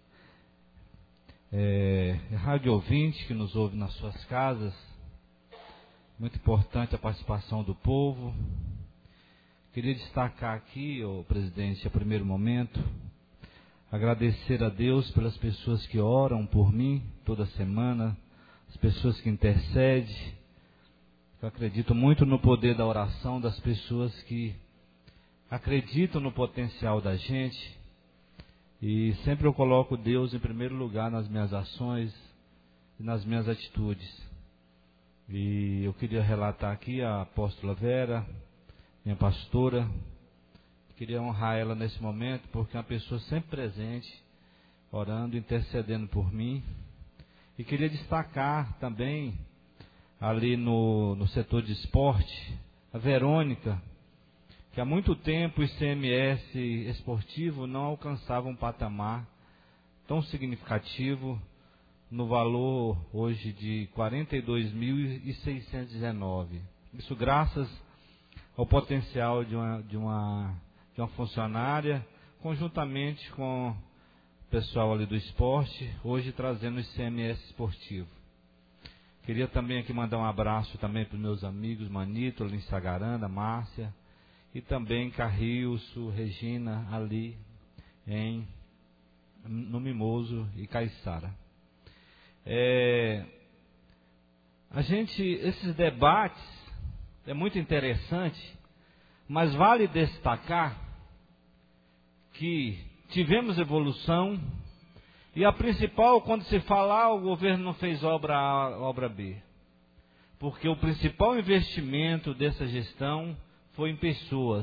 é, rádio ouvinte que nos ouve nas suas casas, muito importante a participação do povo. Queria destacar aqui, ô presidente, a primeiro momento, agradecer a Deus pelas pessoas que oram por mim toda semana, as pessoas que intercedem. Eu acredito muito no poder da oração das pessoas que acreditam no potencial da gente. E sempre eu coloco Deus em primeiro lugar nas minhas ações e nas minhas atitudes. E eu queria relatar aqui a apóstola Vera, minha pastora. Queria honrar ela nesse momento, porque é uma pessoa sempre presente, orando, intercedendo por mim. E queria destacar também, ali no, no setor de esporte, a Verônica, que há muito tempo o I C M S esportivo não alcançava um patamar tão significativo, no valor hoje de quarenta e dois mil seiscentos e dezenove. Isso graças ao potencial de uma, de uma, de uma funcionária, conjuntamente com o pessoal ali do esporte, hoje trazendo o I C M S esportivo. Queria também aqui mandar um abraço também para os meus amigos Manito, ali em Sagaranda, Márcia, e também Carrilso, Regina, ali em, no Mimoso e Caiçara. É, a gente, esses debates é muito interessante, mas vale destacar que tivemos evolução e a principal, quando se falar, o governo não fez obra A, obra B, porque o principal investimento dessa gestão foi em pessoas,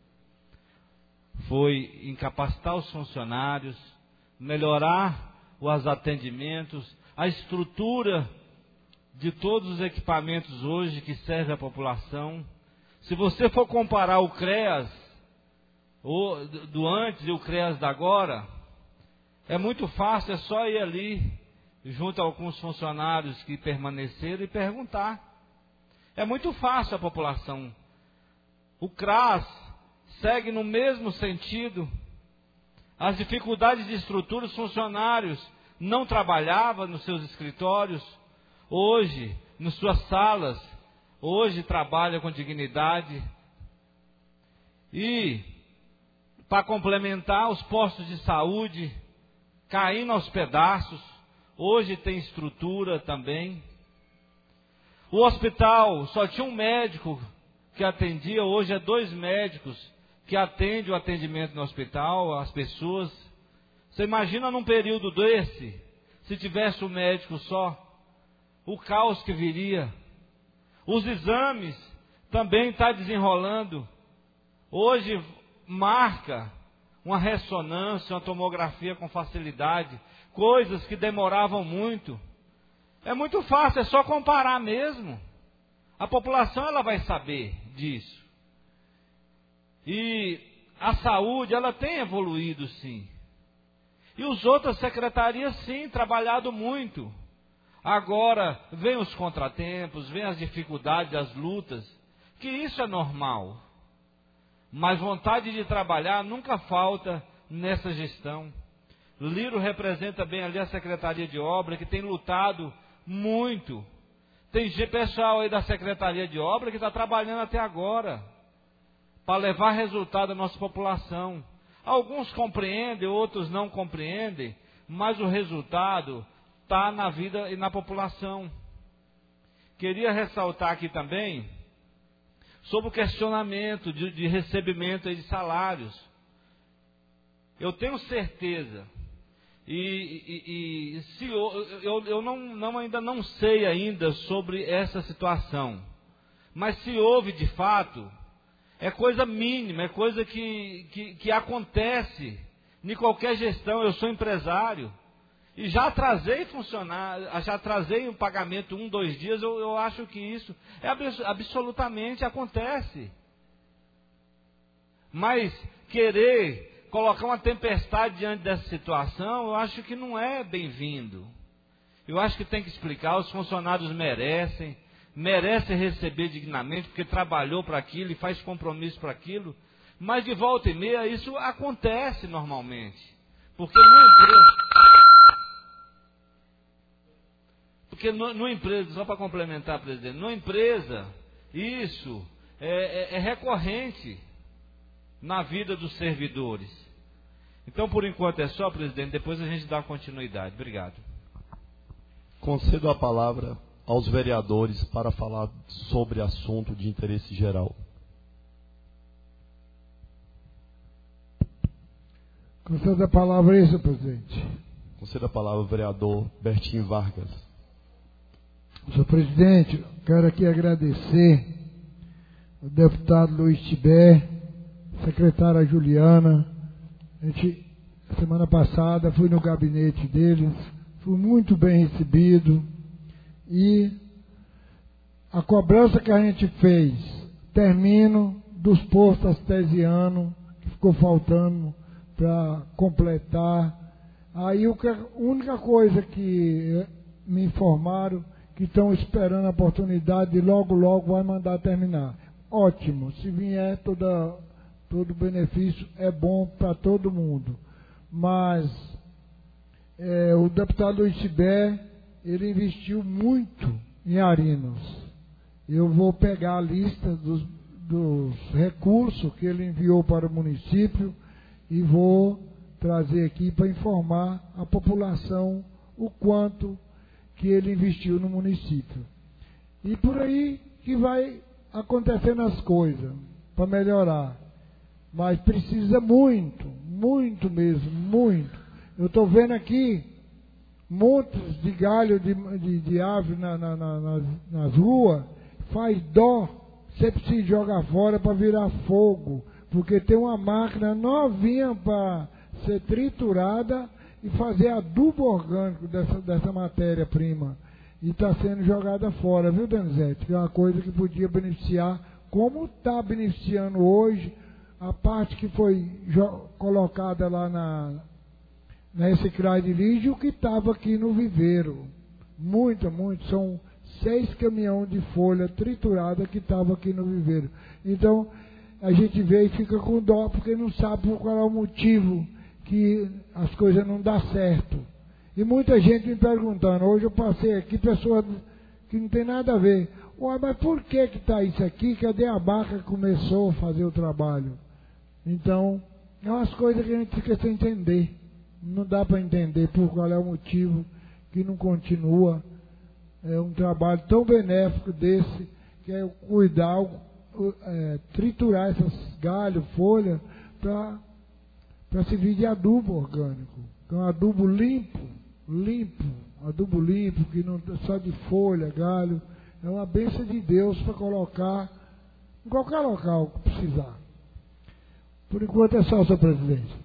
foi em capacitar os funcionários, melhorar os atendimentos, a estrutura de todos os equipamentos hoje que servem à população. Se você for comparar o CREAS o, do antes e o CREAS da agora, é muito fácil, é só ir ali, junto a alguns funcionários que permaneceram e perguntar. É muito fácil a população. O CRAS segue no mesmo sentido. As dificuldades de estrutura, os funcionários não trabalhavam nos seus escritórios, hoje, nas suas salas, hoje trabalham com dignidade. E, para complementar, os postos de saúde caindo aos pedaços, hoje tem estrutura também. O hospital só tinha um médico que atendia, hoje é dois médicos que atendem o atendimento no hospital, as pessoas. Você imagina num período desse, se tivesse um médico só, o caos que viria. Os exames também estão desenrolando. Hoje marca uma ressonância, uma tomografia com facilidade, coisas que demoravam muito. É muito fácil, é só comparar mesmo. A população ela vai saber disso. E a saúde ela tem evoluído sim. E as outras secretarias sim, trabalhado muito. Agora vem os contratempos, vem as dificuldades, as lutas, que isso é normal. Mas vontade de trabalhar nunca falta nessa gestão. Liro representa bem ali a Secretaria de Obra, que tem lutado muito. Tem pessoal aí da Secretaria de Obra que está trabalhando até agora, para levar resultado à nossa população. Alguns compreendem, outros não compreendem, mas o resultado está na vida e na população. Queria ressaltar aqui também sobre o questionamento de, de recebimento de salários. Eu tenho certeza E, e, e se eu, eu, eu não, não, ainda não sei ainda sobre essa situação, mas se houve de fato, é coisa mínima, é coisa que, que, que acontece em qualquer gestão. Eu sou empresário e já atrasei funcionário, já atrasei o pagamento um, dois dias, eu, eu acho que isso é absolutamente acontece. Mas querer colocar uma tempestade diante dessa situação, eu acho que não é bem-vindo. Eu acho que tem que explicar, os funcionários merecem, merecem receber dignamente, porque trabalhou para aquilo e faz compromisso para aquilo, mas de volta e meia isso acontece normalmente. Porque no empresa, porque no, no empresa, só para complementar, presidente, no empresa, isso é, é, é recorrente na vida dos servidores. Então, por enquanto é só, presidente, depois a gente dá continuidade. Obrigado. Concedo a palavra aos vereadores para falar sobre assunto de interesse geral. Concedo a palavra aí, senhor presidente. Concedo a palavra ao vereador Bertinho Vargas. Senhor presidente, quero aqui agradecer ao deputado Luiz Tibé, secretária Juliana. A gente, semana passada, fui no gabinete deles, fui muito bem recebido, e a cobrança que a gente fez, termino dos postos artesianos, que ficou faltando para completar. Aí o que, a única coisa que me informaram, que estão esperando a oportunidade e logo, logo vai mandar terminar. Ótimo, se vier toda... todo benefício é bom para todo mundo. Mas é, o deputado Luiz Tibé, ele investiu muito em Arinos. Eu vou pegar a lista dos, dos recursos que ele enviou para o município e vou trazer aqui para informar a população o quanto que ele investiu no município. E por aí que vai acontecendo as coisas, para melhorar. Mas precisa muito, muito mesmo, muito. Eu estou vendo aqui montes de galho de, de, de árvore na, na, na, nas, nas ruas. Faz dó, você precisa jogar fora para virar fogo. Porque tem uma máquina novinha para ser triturada e fazer adubo orgânico dessa, dessa matéria-prima. E está sendo jogada fora, viu, Donizete? Que é uma coisa que podia beneficiar, como está beneficiando hoje, a parte que foi colocada lá na, na reciclagem de lixo, o que estava aqui no viveiro. Muita, muito. São seis caminhões de folha triturada que estavam aqui no viveiro. Então, a gente vê e fica com dó, porque não sabe qual é o motivo que as coisas não dão certo. E muita gente me perguntando, hoje eu passei aqui, pessoas que não tem nada a ver. Ué, mas por que que está isso aqui? Cadê a barca que começou a fazer o trabalho? Então, é umas coisas que a gente fica sem entender. Não dá para entender por qual é o motivo que não continua é, um trabalho tão benéfico desse, que é cuidar, é, triturar essas galhos, folhas, para servir de adubo orgânico. Então, adubo limpo, limpo, adubo limpo, que não só de folha, galho, é uma bênção de Deus para colocar em qualquer local que precisar. Por enquanto é só, senhor presidente.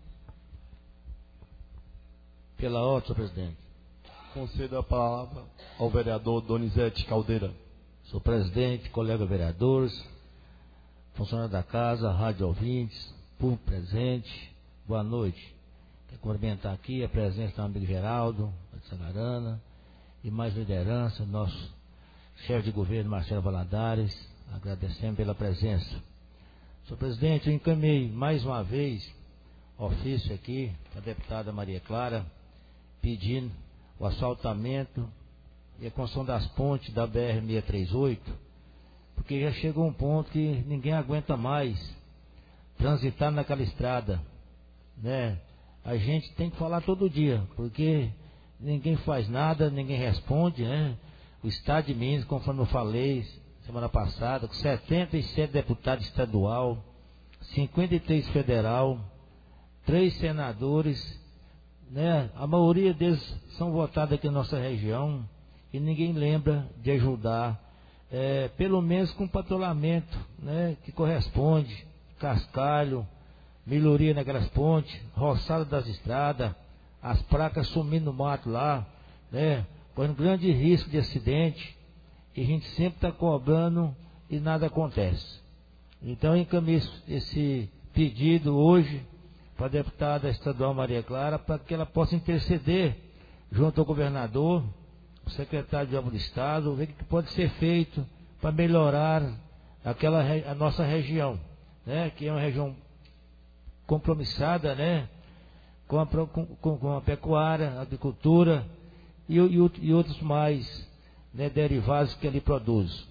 Pela ordem, senhor presidente. Concedo a palavra ao vereador Donizete Caldeira. Senhor presidente, colegas vereadores, funcionários da casa, rádio ouvintes, público presente, boa noite. Quero cumprimentar aqui a presença do amigo Geraldo, de Sangarana, e mais liderança, nosso chefe de governo, Marcelo Valadares, agradecendo pela presença. Senhor presidente, eu encaminhei mais uma vez ofício aqui para a deputada Maria Clara, pedindo o asfaltamento e a construção das pontes da B R seiscentos e trinta e oito, porque já chegou um ponto que ninguém aguenta mais transitar naquela estrada, né? A gente tem que falar todo dia, porque ninguém faz nada, ninguém responde, né? O Estado de Minas, conforme eu falei semana passada, com setenta e sete deputados estadual, cinquenta e três federal, três senadores, né? A maioria deles são votados aqui na nossa região e ninguém lembra de ajudar, é, pelo menos com patrulhamento, né? Que corresponde, cascalho, melhoria naquelas pontes, roçada das estradas, as placas sumindo no mato lá, né? Correndo grande risco de acidente, e a gente sempre está cobrando e nada acontece. Então eu encaminho esse pedido hoje para a deputada estadual Maria Clara, para que ela possa interceder junto ao governador, o secretário de Obras do Estado, ver o que pode ser feito para melhorar aquela, a nossa região, né? Que é uma região compromissada, né? Com a, com, com a pecuária, a agricultura e, e, e outros mais, né, derivados que ali produz.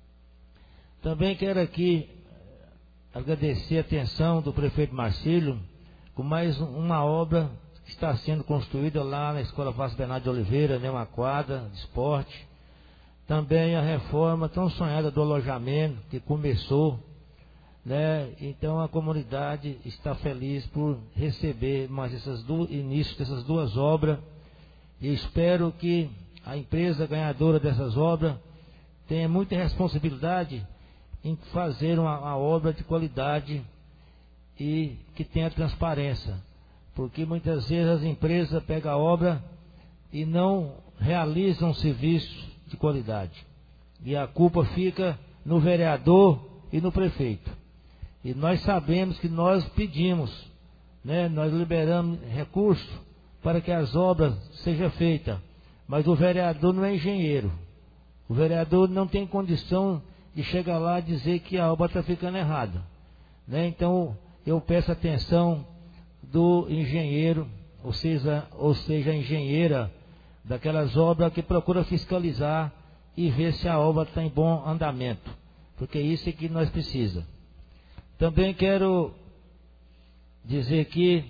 Também quero aqui agradecer a atenção do prefeito Marcílio com mais uma obra que está sendo construída lá na Escola Vasco Bernardo de Oliveira, né, uma quadra de esporte. Também a reforma tão sonhada do alojamento que começou, né? Então a comunidade está feliz por receber mais essas duas, início dessas duas obras, e espero que a empresa ganhadora dessas obras tenha muita responsabilidade em fazer uma, uma obra de qualidade e que tenha transparência, porque muitas vezes as empresas pegam a obra e não realizam um serviço de qualidade, e a culpa fica no vereador e no prefeito. E nós sabemos que nós pedimos, né, nós liberamos recursos para que as obras sejam feitas, mas o vereador não é engenheiro. O vereador não tem condição de chegar lá e dizer que a obra está ficando errada, né? Então eu peço atenção do engenheiro, ou seja, ou seja, a engenheira daquelas obras, que procura fiscalizar e ver se a obra está em bom andamento, porque isso é que nós precisamos. Também quero dizer aqui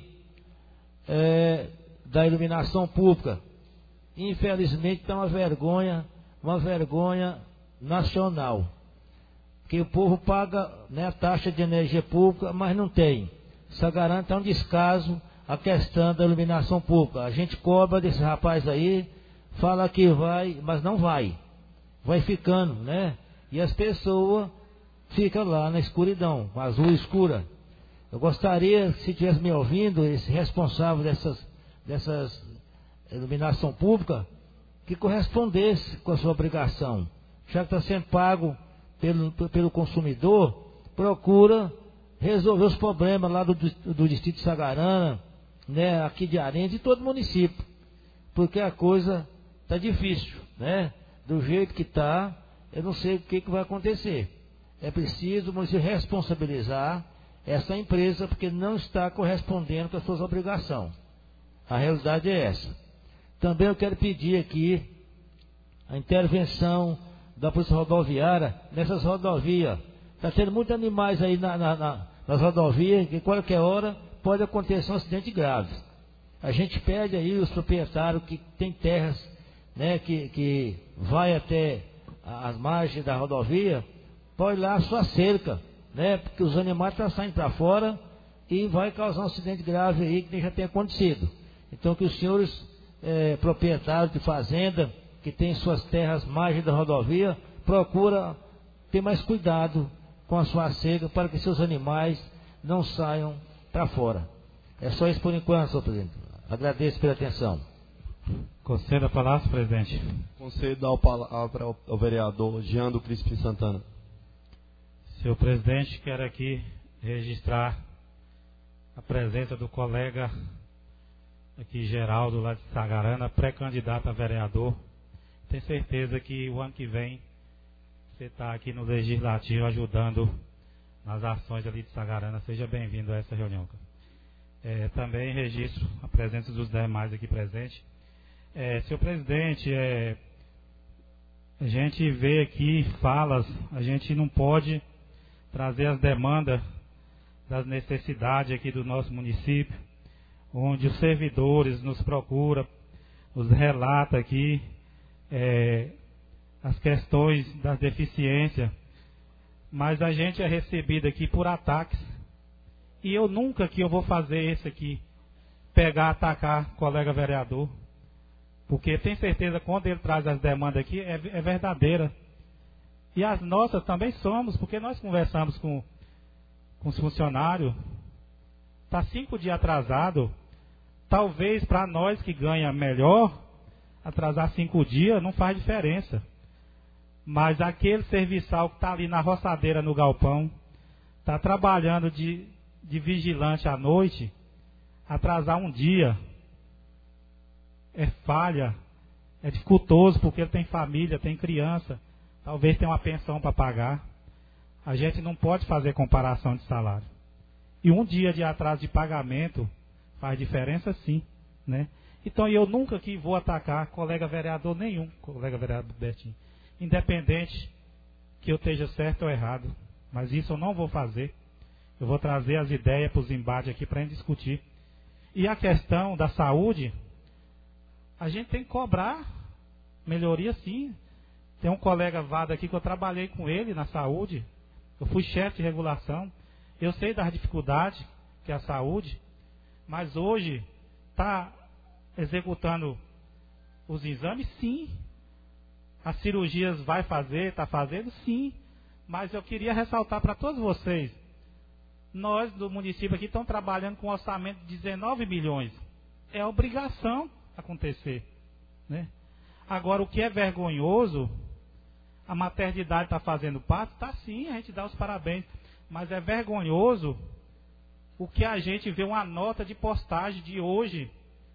é, da iluminação pública. Infelizmente está uma vergonha, uma vergonha nacional, que o povo paga, né, a taxa de energia pública, mas não tem. Sagarana está um descaso a questão da iluminação pública. A gente cobra desse rapaz aí, fala que vai, mas não vai. Vai ficando, né? E as pessoas ficam lá na escuridão, azul escura. Eu gostaria, se estivesse me ouvindo, esse responsável dessas, dessas iluminação pública, que correspondesse com a sua obrigação. Já que está sendo pago pelo, pelo consumidor, procura resolver os problemas lá do, do distrito de Sagarana, né, aqui de Arendes e todo o município, porque a coisa está difícil, né? Do jeito que está, eu não sei o que, que vai acontecer. É preciso o município responsabilizar essa empresa, porque não está correspondendo com as suas obrigações. A realidade é essa. Também eu quero pedir aqui a intervenção da Polícia Rodoviária nessas rodovias. Está tendo muitos animais aí na, na, na, nas rodovias, que qualquer hora pode acontecer um acidente grave. A gente pede aí os proprietários que têm terras, né, que, que vai até as margens da rodovia, pode lá a sua cerca, né, porque os animais estão saindo para fora e vai causar um acidente grave aí que já tem acontecido. Então que os senhores é, proprietários de fazenda, que têm suas terras margens da rodovia, procura ter mais cuidado com a sua cerca para que seus animais não saiam para fora. É só isso por enquanto, senhor presidente. Agradeço pela atenção. Concedo a palavra, presidente. Concedo a palavra ao vereador Jean do Crispim Santana. Senhor presidente, quero aqui registrar a presença do colega aqui, Geraldo, lá de Sagarana, pré-candidato a vereador. Tenho certeza que o ano que vem você está aqui no Legislativo ajudando nas ações ali de Sagarana. Seja bem-vindo a essa reunião. É, também registro a presença dos demais aqui presentes. É, senhor presidente, é, a gente vê aqui falas, a gente não pode trazer as demandas das necessidades aqui do nosso município, onde os servidores nos procuram, nos relatam aqui é, as questões das deficiências, mas a gente é recebido aqui por ataques, e eu nunca que eu vou fazer isso aqui pegar, atacar o colega vereador. Porque tem certeza que quando ele traz as demandas aqui, é, é verdadeira. E as nossas também somos, porque nós conversamos com, com os funcionários. Está cinco dias atrasado. Talvez para nós que ganha melhor, atrasar cinco dias não faz diferença. Mas aquele serviçal que está ali na roçadeira no galpão, está trabalhando de, de vigilante à noite, atrasar um dia é falha, é dificultoso porque ele tem família, tem criança, talvez tenha uma pensão para pagar. A gente não pode fazer comparação de salário. E um dia de atraso de pagamento faz diferença sim, né? Então eu nunca que vou atacar colega vereador nenhum, colega vereador Betinho, independente que eu esteja certo ou errado. Mas isso eu não vou fazer. Eu vou trazer as ideias para os embates aqui para a gente discutir. E a questão da saúde, a gente tem que cobrar melhoria sim. Tem um colega Vada aqui que eu trabalhei com ele na saúde. Eu fui chefe de regulação. Eu sei das dificuldades que é a saúde. Mas hoje está executando os exames, sim. As cirurgias vai fazer, está fazendo, sim. Mas eu queria ressaltar para todos vocês. Nós do município aqui estamos trabalhando com um orçamento de dezenove milhões. É obrigação acontecer, né? Agora, o que é vergonhoso, a maternidade está fazendo parte, está sim, a gente dá os parabéns, mas é vergonhoso o que a gente vê uma nota de postagem de hoje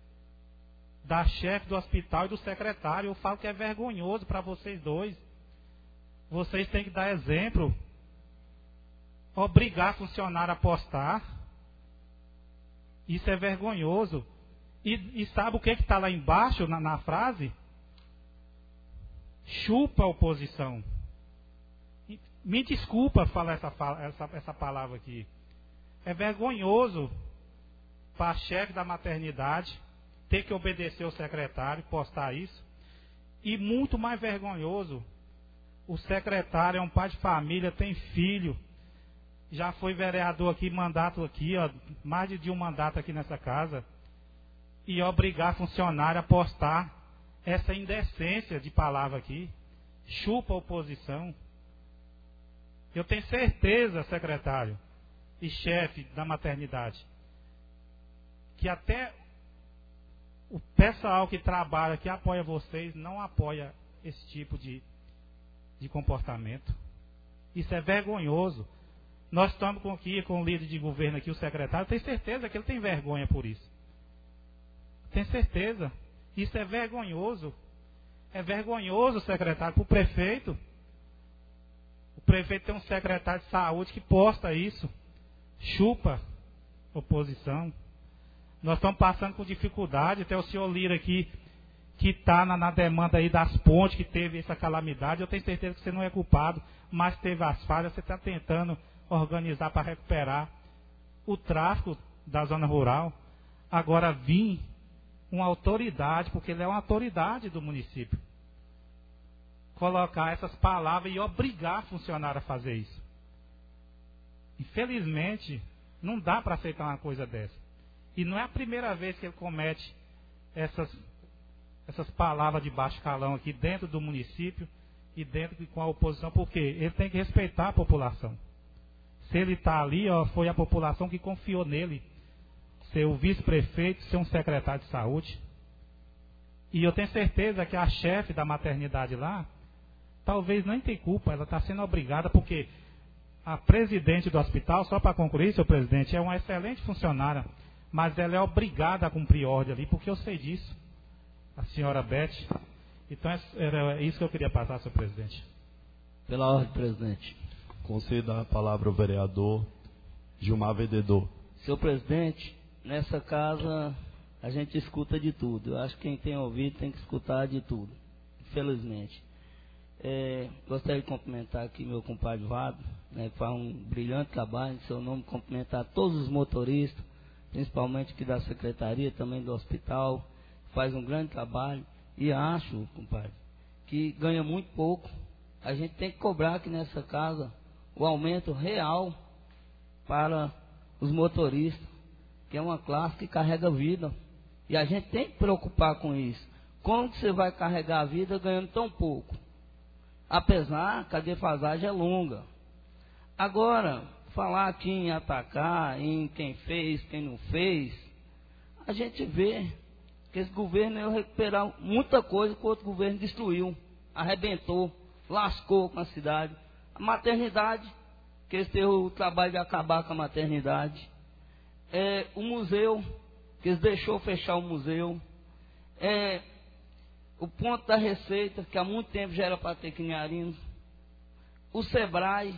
da chefe do hospital e do secretário. Eu falo que é vergonhoso para vocês dois. Vocês têm que dar exemplo, obrigar funcionário a postar. Isso é vergonhoso. E, e sabe o que está lá embaixo na, na frase? Chupa a oposição. Me desculpa falar essa, essa, essa palavra aqui. É vergonhoso para a chefe da maternidade ter que obedecer o secretário, postar isso. E muito mais vergonhoso, o secretário é um pai de família, tem filho, já foi vereador aqui, mandato aqui, ó, mais de um mandato aqui nessa casa. E obrigar funcionário a postar essa indecência de palavra aqui. Chupa a oposição. Eu tenho certeza, secretário e chefe da maternidade, que até o pessoal que trabalha, que apoia vocês, não apoia esse tipo de, de comportamento. Isso é vergonhoso. Nós estamos aqui com o líder de governo aqui, o secretário, tenho certeza que ele tem vergonha por isso. Tenho certeza. Isso é vergonhoso. É vergonhoso, secretário, para o prefeito. O prefeito tem um secretário de saúde que posta isso. Chupa oposição. Nós estamos passando com dificuldade. Até o senhor Lira aqui, que está na, na demanda aí das pontes, que teve essa calamidade. Eu tenho certeza que você não é culpado, mas teve as falhas. Você está tentando organizar para recuperar o tráfego da zona rural. Agora vim uma autoridade, porque ele é uma autoridade do município, colocar essas palavras e obrigar funcionário a fazer isso. Infelizmente, não dá para aceitar uma coisa dessa. E não é a primeira vez que ele comete essas, essas palavras de baixo calão aqui dentro do município e dentro com a oposição, porque ele tem que respeitar a população. Se ele está ali, ó, foi a população que confiou nele, ser o vice-prefeito, ser um secretário de saúde. E eu tenho certeza que a chefe da maternidade lá, talvez nem tenha culpa, ela está sendo obrigada, porque a presidente do hospital, só para concluir, senhor presidente, é uma excelente funcionária, mas ela é obrigada a cumprir ordem ali, porque eu sei disso, a senhora Beth. Então era isso que eu queria passar, senhor presidente. Pela ordem, presidente. Conceda a palavra ao vereador Gilmar Vendedor. Senhor presidente, nessa casa a gente escuta de tudo. Eu acho que quem tem ouvido tem que escutar de tudo, infelizmente. É, gostaria de cumprimentar aqui meu compadre Vado, né, que faz um brilhante trabalho em seu nome, cumprimentar todos os motoristas, principalmente aqui da secretaria, também do hospital, faz um grande trabalho. E acho, compadre, que ganha muito pouco. A gente tem que cobrar aqui nessa casa o aumento real para os motoristas. que é uma classe que carrega vida. E a gente tem que preocupar com isso. Como que você vai carregar a vida ganhando tão pouco? Apesar que a defasagem é longa. Agora, falar aqui em atacar, em quem fez, quem não fez, a gente vê que esse governo ia recuperar muita coisa que o outro governo destruiu, arrebentou, lascou com a cidade. A maternidade, que eles têm o trabalho de acabar com a maternidade. É, o museu, que eles deixou fechar o museu. É, o ponto da receita, que há muito tempo já era para ter aqui em Arinos. O Sebrae.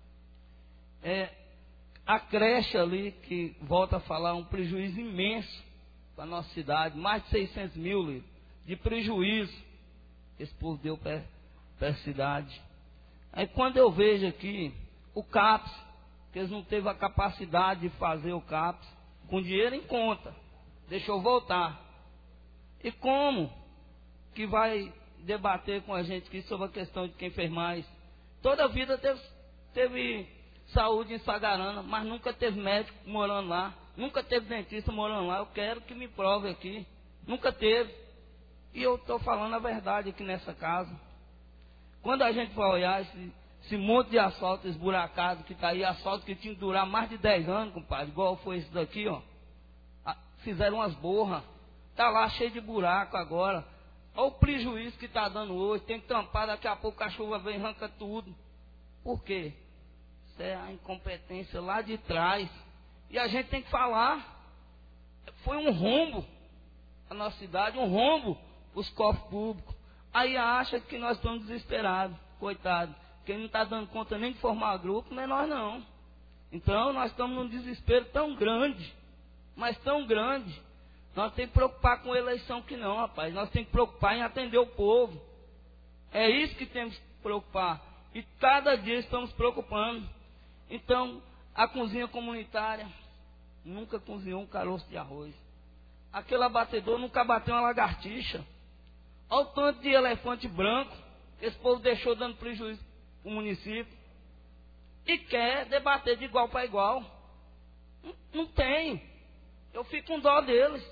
É, a creche ali, que volta a falar, um prejuízo imenso para a nossa cidade. Mais de seiscentos mil de prejuízo que esse povo deu para a cidade. Aí quando eu vejo aqui o CAPS, que eles não teve a capacidade de fazer o CAPS, com dinheiro em conta, deixou voltar. E como que vai debater com a gente aqui sobre a questão de quem fez mais? Toda a vida teve, teve saúde em Sagarana, mas nunca teve médico morando lá, nunca teve dentista morando lá. Eu quero que me prove aqui. Nunca teve. E eu estou falando a verdade aqui nessa casa. Quando a gente vai olhar esse, esse monte de asfalto esburacado que está aí, asfalto que tinha que durar mais de dez anos, compadre, igual foi esse daqui, ó. Fizeram umas borras. Está lá cheio de buraco agora. Olha o prejuízo que está dando hoje. Tem que tampar, daqui a pouco a chuva vem e arranca tudo. Por quê? Isso é a incompetência lá de trás. E a gente tem que falar. Foi um rombo a nossa cidade, um rombo os cofres públicos. Aí acha que nós estamos desesperados, coitado. Quem não está dando conta nem de formar grupo, não é nós não. Então nós estamos num desespero tão grande, mas tão grande. Nós temos que preocupar com eleição que não, rapaz. Nós temos que preocupar em atender o povo. É isso que temos que preocupar. E cada dia estamos preocupando. Então, a cozinha comunitária nunca cozinhou um caroço de arroz. Aquele abatedor nunca bateu uma lagartixa. Olha o tanto de elefante branco que esse povo deixou dando prejuízo para o município. E quer debater de igual para igual. Não, não tem. Eu fico com dó deles.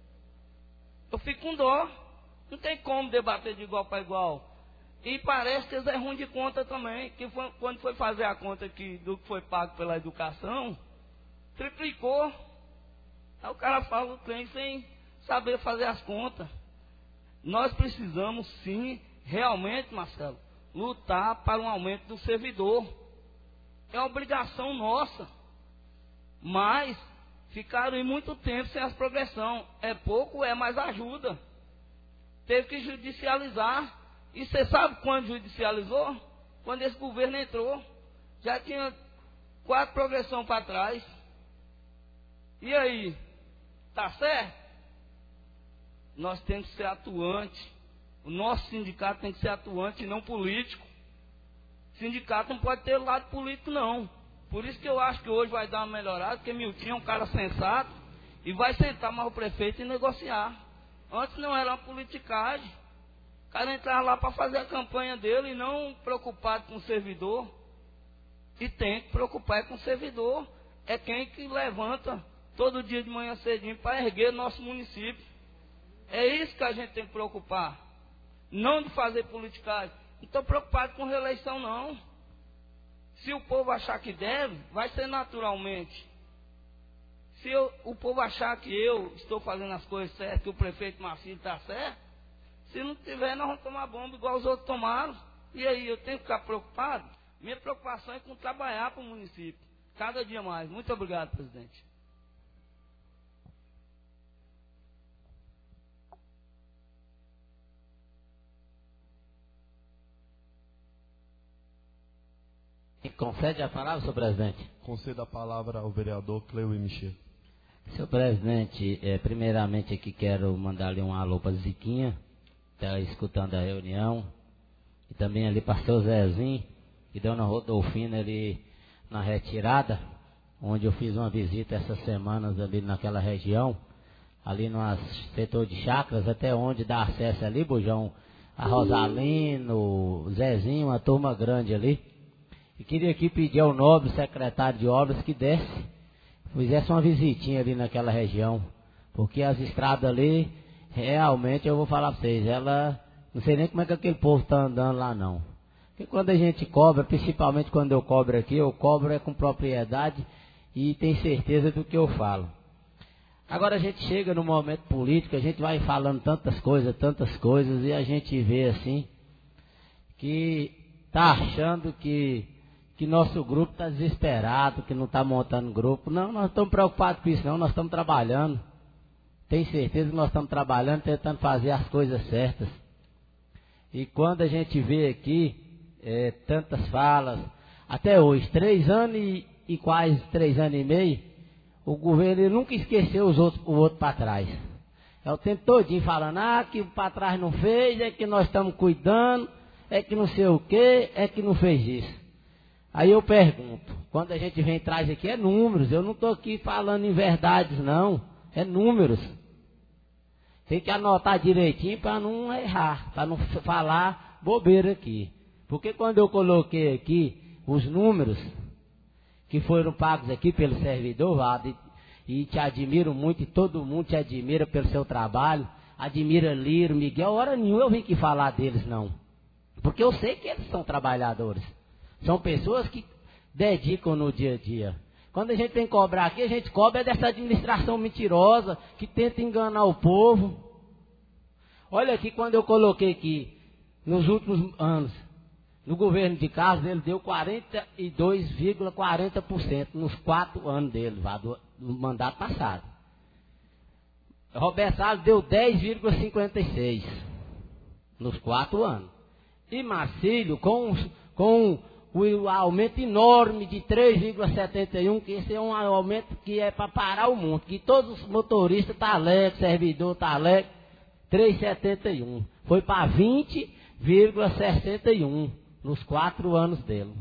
Eu fico com dó. Não tem como debater de igual para igual. E parece que eles é ruim de conta também. Que foi, quando foi fazer a conta aqui do que foi pago pela educação, triplicou. Aí o cara fala o trem sem saber fazer as contas. Nós precisamos sim, realmente, Marcelo, lutar para um aumento do servidor. É obrigação nossa. Mas ficaram em muito tempo sem as progressão. É pouco, é mais ajuda. Teve que judicializar. E você sabe quando judicializou? Quando esse governo entrou. Já tinha quatro progressão para trás. E aí? Tá certo? Nós temos que ser atuantes. O nosso sindicato tem que ser atuante e não político. O sindicato não pode ter lado político, não. Por isso que eu acho que hoje vai dar uma melhorada, porque Miltinho é um cara sensato e vai sentar mais o prefeito e negociar. Antes não era uma politicagem. O cara entrava lá para fazer a campanha dele e não preocupado com o servidor. E tem que preocupar com o servidor. É quem que levanta todo dia de manhã cedinho para erguer nosso município. É isso que a gente tem que preocupar. Não de fazer politicagem. Não estou preocupado com reeleição, não. Se o povo achar que deve, vai ser naturalmente. Se eu, o povo achar que eu estou fazendo as coisas certas, que o prefeito Marcílio está certo, se não tiver, nós vamos tomar bomba igual os outros tomaram. E aí, eu tenho que ficar preocupado? Minha preocupação é com trabalhar para o município. Cada dia mais. Muito obrigado, presidente. Concede a palavra, senhor presidente. Conceda a palavra ao vereador Cleuí Michel. Senhor presidente, é, primeiramente aqui quero mandar-lhe um alô para Ziquinha, que está escutando a reunião, e também ali para o seu Zezinho e dona Rodolfina ali na retirada, onde eu fiz uma visita essas semanas ali naquela região, ali no setor de chácaras, até onde dá acesso ali, Bujão, a Rosalino, Zezinho, uma turma grande ali. E queria aqui pedir ao nobre secretário de obras que desse fizesse uma visitinha ali naquela região, porque as estradas ali, realmente, eu vou falar para vocês, ela, não sei nem como é que aquele povo está andando lá não. Porque quando a gente cobra, principalmente quando eu cobro aqui, eu cobro é com propriedade e tenho certeza do que eu falo. Agora a gente chega no momento político, a gente vai falando tantas coisas, tantas coisas, e a gente vê assim, que está achando que, que nosso grupo está desesperado, que não está montando grupo. Não, nós estamos preocupados com isso não, nós estamos trabalhando. Tenho certeza que nós estamos trabalhando, tentando fazer as coisas certas. E quando a gente vê aqui, é, tantas falas, até hoje, três anos e, e quase três anos e meio, o governo ele nunca esqueceu os outros, o outro para trás. É o tempo todinho falando, ah, que o para trás não fez, é que nós estamos cuidando, é que não sei o que, é que não fez isso. Aí eu pergunto, quando a gente vem atrás aqui é números, eu não estou aqui falando em verdades não, é números. Tem que anotar direitinho para não errar, para não falar bobeira aqui. Porque quando eu coloquei aqui os números que foram pagos aqui pelo servidor, Vado, e, e te admiro muito, e todo mundo te admira pelo seu trabalho, admira Liro, Miguel, hora nenhuma eu vim aqui falar deles não. Porque eu sei que eles são trabalhadores. São pessoas que dedicam no dia a dia. Quando a gente tem que cobrar aqui, a gente cobra dessa administração mentirosa, que tenta enganar o povo. Olha aqui, quando eu coloquei aqui, nos últimos anos, no governo de Carlos, ele deu quarenta e dois vírgula quarenta por cento nos quatro anos dele, do, do mandato passado. Roberto Salles deu dez vírgula cinquenta e seis por cento nos quatro anos. E Marcílio, com, com o aumento enorme de três vírgula setenta e um por cento, que esse é um aumento que é para parar o mundo, que todos os motoristas tá alegre, servidor tá alegre, três vírgula setenta e um por cento. Foi para vinte vírgula sessenta e um por cento nos quatro anos dele.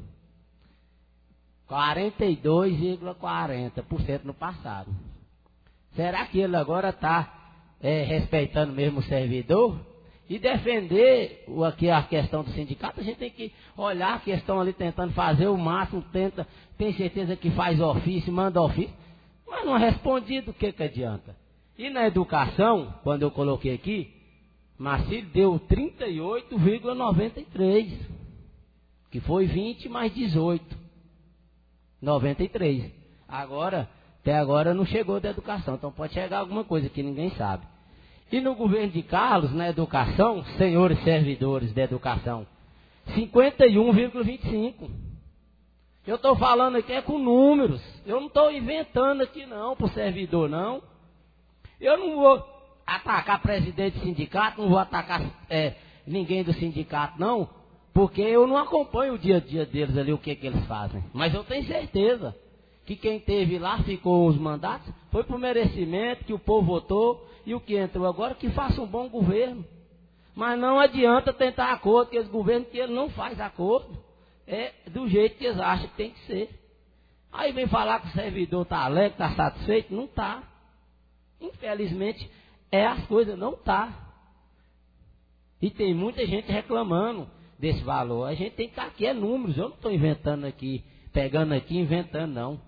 quarenta e dois vírgula quarenta por cento no passado. Será que ele agora está é, respeitando mesmo o servidor? E defender o, aqui a questão do sindicato, a gente tem que olhar a questão ali tentando fazer o máximo, tenta, tem certeza que faz ofício, manda ofício, mas não é respondido, o que que adianta? E na educação, quando eu coloquei aqui, Marcílio deu trinta e oito vírgula noventa e três, que foi vinte mais dezoito, noventa e três. Agora, até agora não chegou da educação, então pode chegar alguma coisa que ninguém sabe. E no governo de Carlos, na educação, senhores servidores da educação, cinquenta e um vírgula vinte e cinco. Eu estou falando aqui é com números. Eu não estou inventando aqui não, para o servidor não. Eu não vou atacar presidente do sindicato, não vou atacar é, ninguém do sindicato não, porque eu não acompanho o dia a dia deles ali, o que, que eles fazem. Mas eu tenho certeza que quem esteve lá, ficou os mandatos, foi por merecimento, que o povo votou, e o que entrou agora, que faça um bom governo. Mas não adianta tentar acordo com esse governo, que ele não faz acordo. É do jeito que eles acham que tem que ser. Aí vem falar que o servidor está alegre, está satisfeito, não está. Infelizmente, é as coisas, não está. E tem muita gente reclamando desse valor. A gente tem que estar aqui, é números, eu não estou inventando aqui, pegando aqui, inventando não.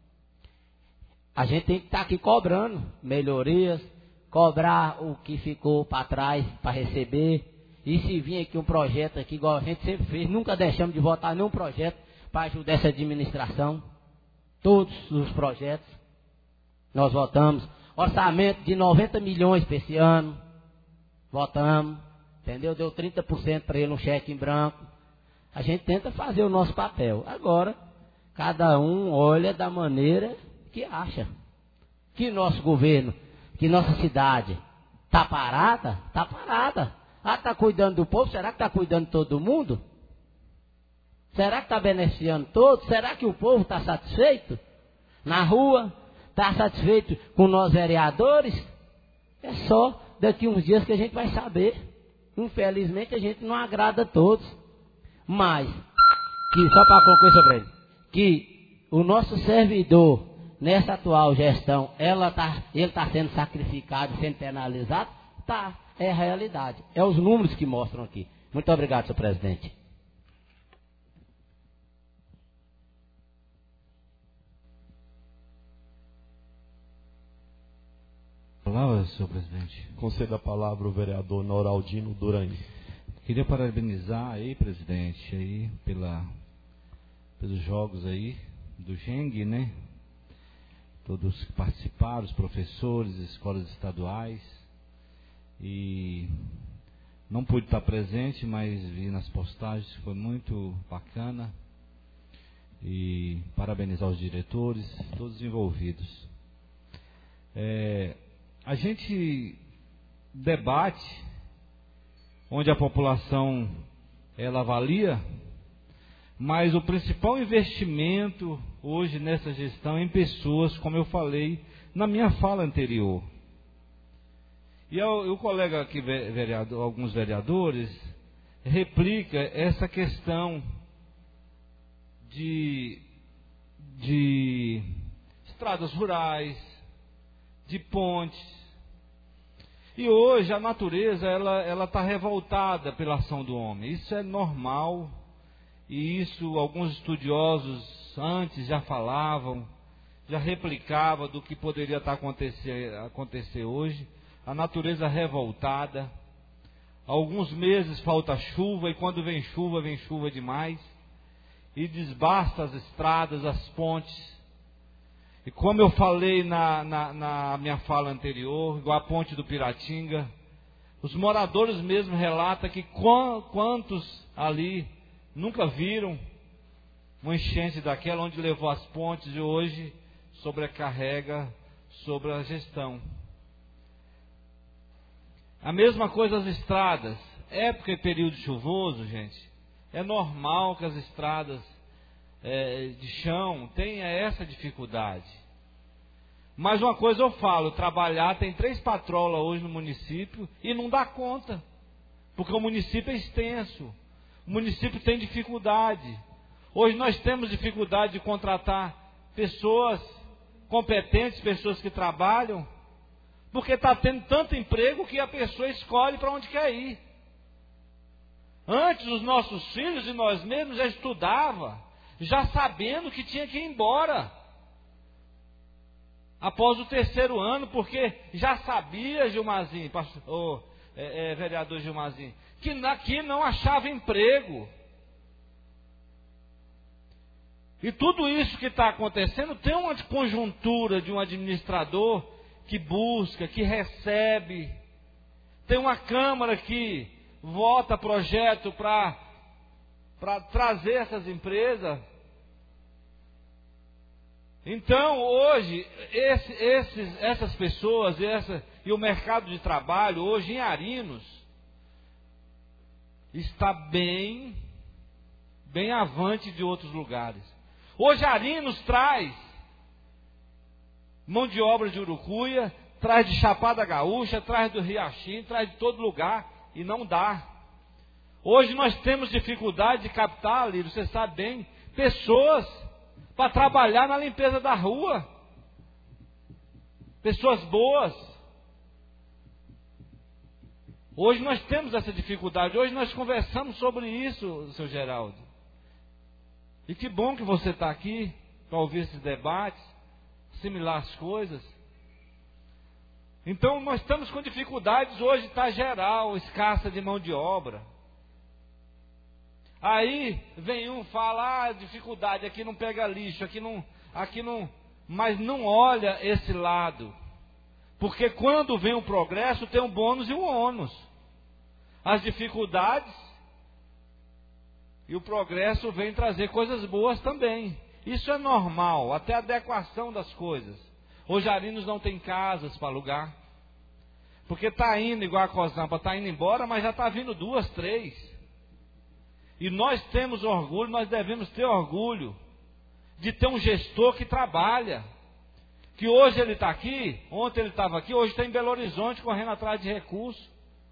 A gente tem que estar aqui cobrando melhorias, cobrar o que ficou para trás para receber. E se vir aqui um projeto aqui, igual a gente sempre fez, nunca deixamos de votar nenhum projeto para ajudar essa administração. Todos os projetos nós votamos. Orçamento de noventa milhões para esse ano. Votamos. Entendeu? Deu trinta por cento para ele um cheque em branco. A gente tenta fazer o nosso papel. Agora, cada um olha da maneira que acha. Que nosso governo, que nossa cidade está parada? Está parada. Ah, está cuidando do povo? Será que está cuidando de todo mundo? Será que está beneficiando todos? Será que o povo está satisfeito? Na rua? Está satisfeito com nós vereadores? É só daqui uns dias que a gente vai saber. Infelizmente a gente não agrada a todos. Mas, que, só para concluir sobre ele, que o nosso servidor, nessa atual gestão, ela tá, ele está sendo sacrificado, sendo penalizado, tá, é a realidade. É os números que mostram aqui. Muito obrigado, senhor presidente. palavra, senhor presidente. Conceda a palavra ao vereador Noraldino Durães. Queria parabenizar aí, presidente, aí pela, pelos jogos aí do Geng, né? Todos que participaram, os professores, escolas estaduais. E não pude estar presente, mas vi nas postagens, foi muito bacana. E parabenizar os diretores, todos envolvidos. É, a gente debate onde a população ela avalia, mas o principal investimento hoje nessa gestão é em pessoas, como eu falei na minha fala anterior. E o, o colega aqui, vereador, alguns vereadores, replica essa questão de, de estradas rurais, de pontes. E hoje a natureza ela ela está revoltada pela ação do homem. Isso é normal. E isso alguns estudiosos antes já falavam, já replicavam do que poderia estar acontecer, acontecer hoje. A natureza revoltada. Alguns meses falta chuva e quando vem chuva, vem chuva demais. E desbasta as estradas, as pontes. E como eu falei na, na, na minha fala anterior, igual a ponte do Piratinga, os moradores mesmo relatam que quantos ali nunca viram uma enchente daquela onde levou as pontes e hoje sobrecarrega sobre a gestão. A mesma coisa as estradas. Época e período chuvoso, gente, é normal que as estradas É, de chão, tenha essa dificuldade. Mas uma coisa eu falo, trabalhar, tem três patrolas hoje no município e não dá conta, porque o município é extenso, o município tem dificuldade. Hoje nós temos dificuldade de contratar pessoas competentes, pessoas que trabalham, porque está tendo tanto emprego que a pessoa escolhe para onde quer ir. Antes os nossos filhos e nós mesmos já estudavam, já sabendo que tinha que ir embora após o terceiro ano, porque já sabia, Gilmarzinho, pastor, oh, é, é, vereador Gilmarzinho, que aqui não achava emprego. E tudo isso que está acontecendo tem uma conjuntura de um administrador que busca, que recebe, tem uma Câmara que vota projeto para para trazer essas empresas. Então, hoje, esse, esses, essas pessoas essa, e o mercado de trabalho, hoje em Arinos, está bem, bem avante de outros lugares. Hoje, Arinos traz mão de obra de Urucuia, traz de Chapada Gaúcha, traz do Riachim, traz de todo lugar, e não dá. Hoje nós temos dificuldade de captar, Lírio, você sabe bem, pessoas para trabalhar na limpeza da rua. Pessoas boas. Hoje nós temos essa dificuldade. Hoje nós conversamos sobre isso, seu Geraldo. E que bom que você está aqui para ouvir esses debates, assimilar as coisas. Então nós estamos com dificuldades hoje, está geral, escassa de mão de obra. Aí vem um falar, ah, dificuldade, aqui não pega lixo, aqui não, aqui não, mas não olha esse lado. Porque quando vem o progresso, tem um bônus e um ônus. As dificuldades e o progresso vem trazer coisas boas também. Isso é normal, até a adequação das coisas. Hoje Arinos não tem casas para alugar. Porque está indo, igual a Cosamba, está indo embora, mas já está vindo duas, três. E nós temos orgulho, nós devemos ter orgulho de ter um gestor que trabalha. Que hoje ele está aqui, ontem ele estava aqui, hoje está em Belo Horizonte correndo atrás de recursos.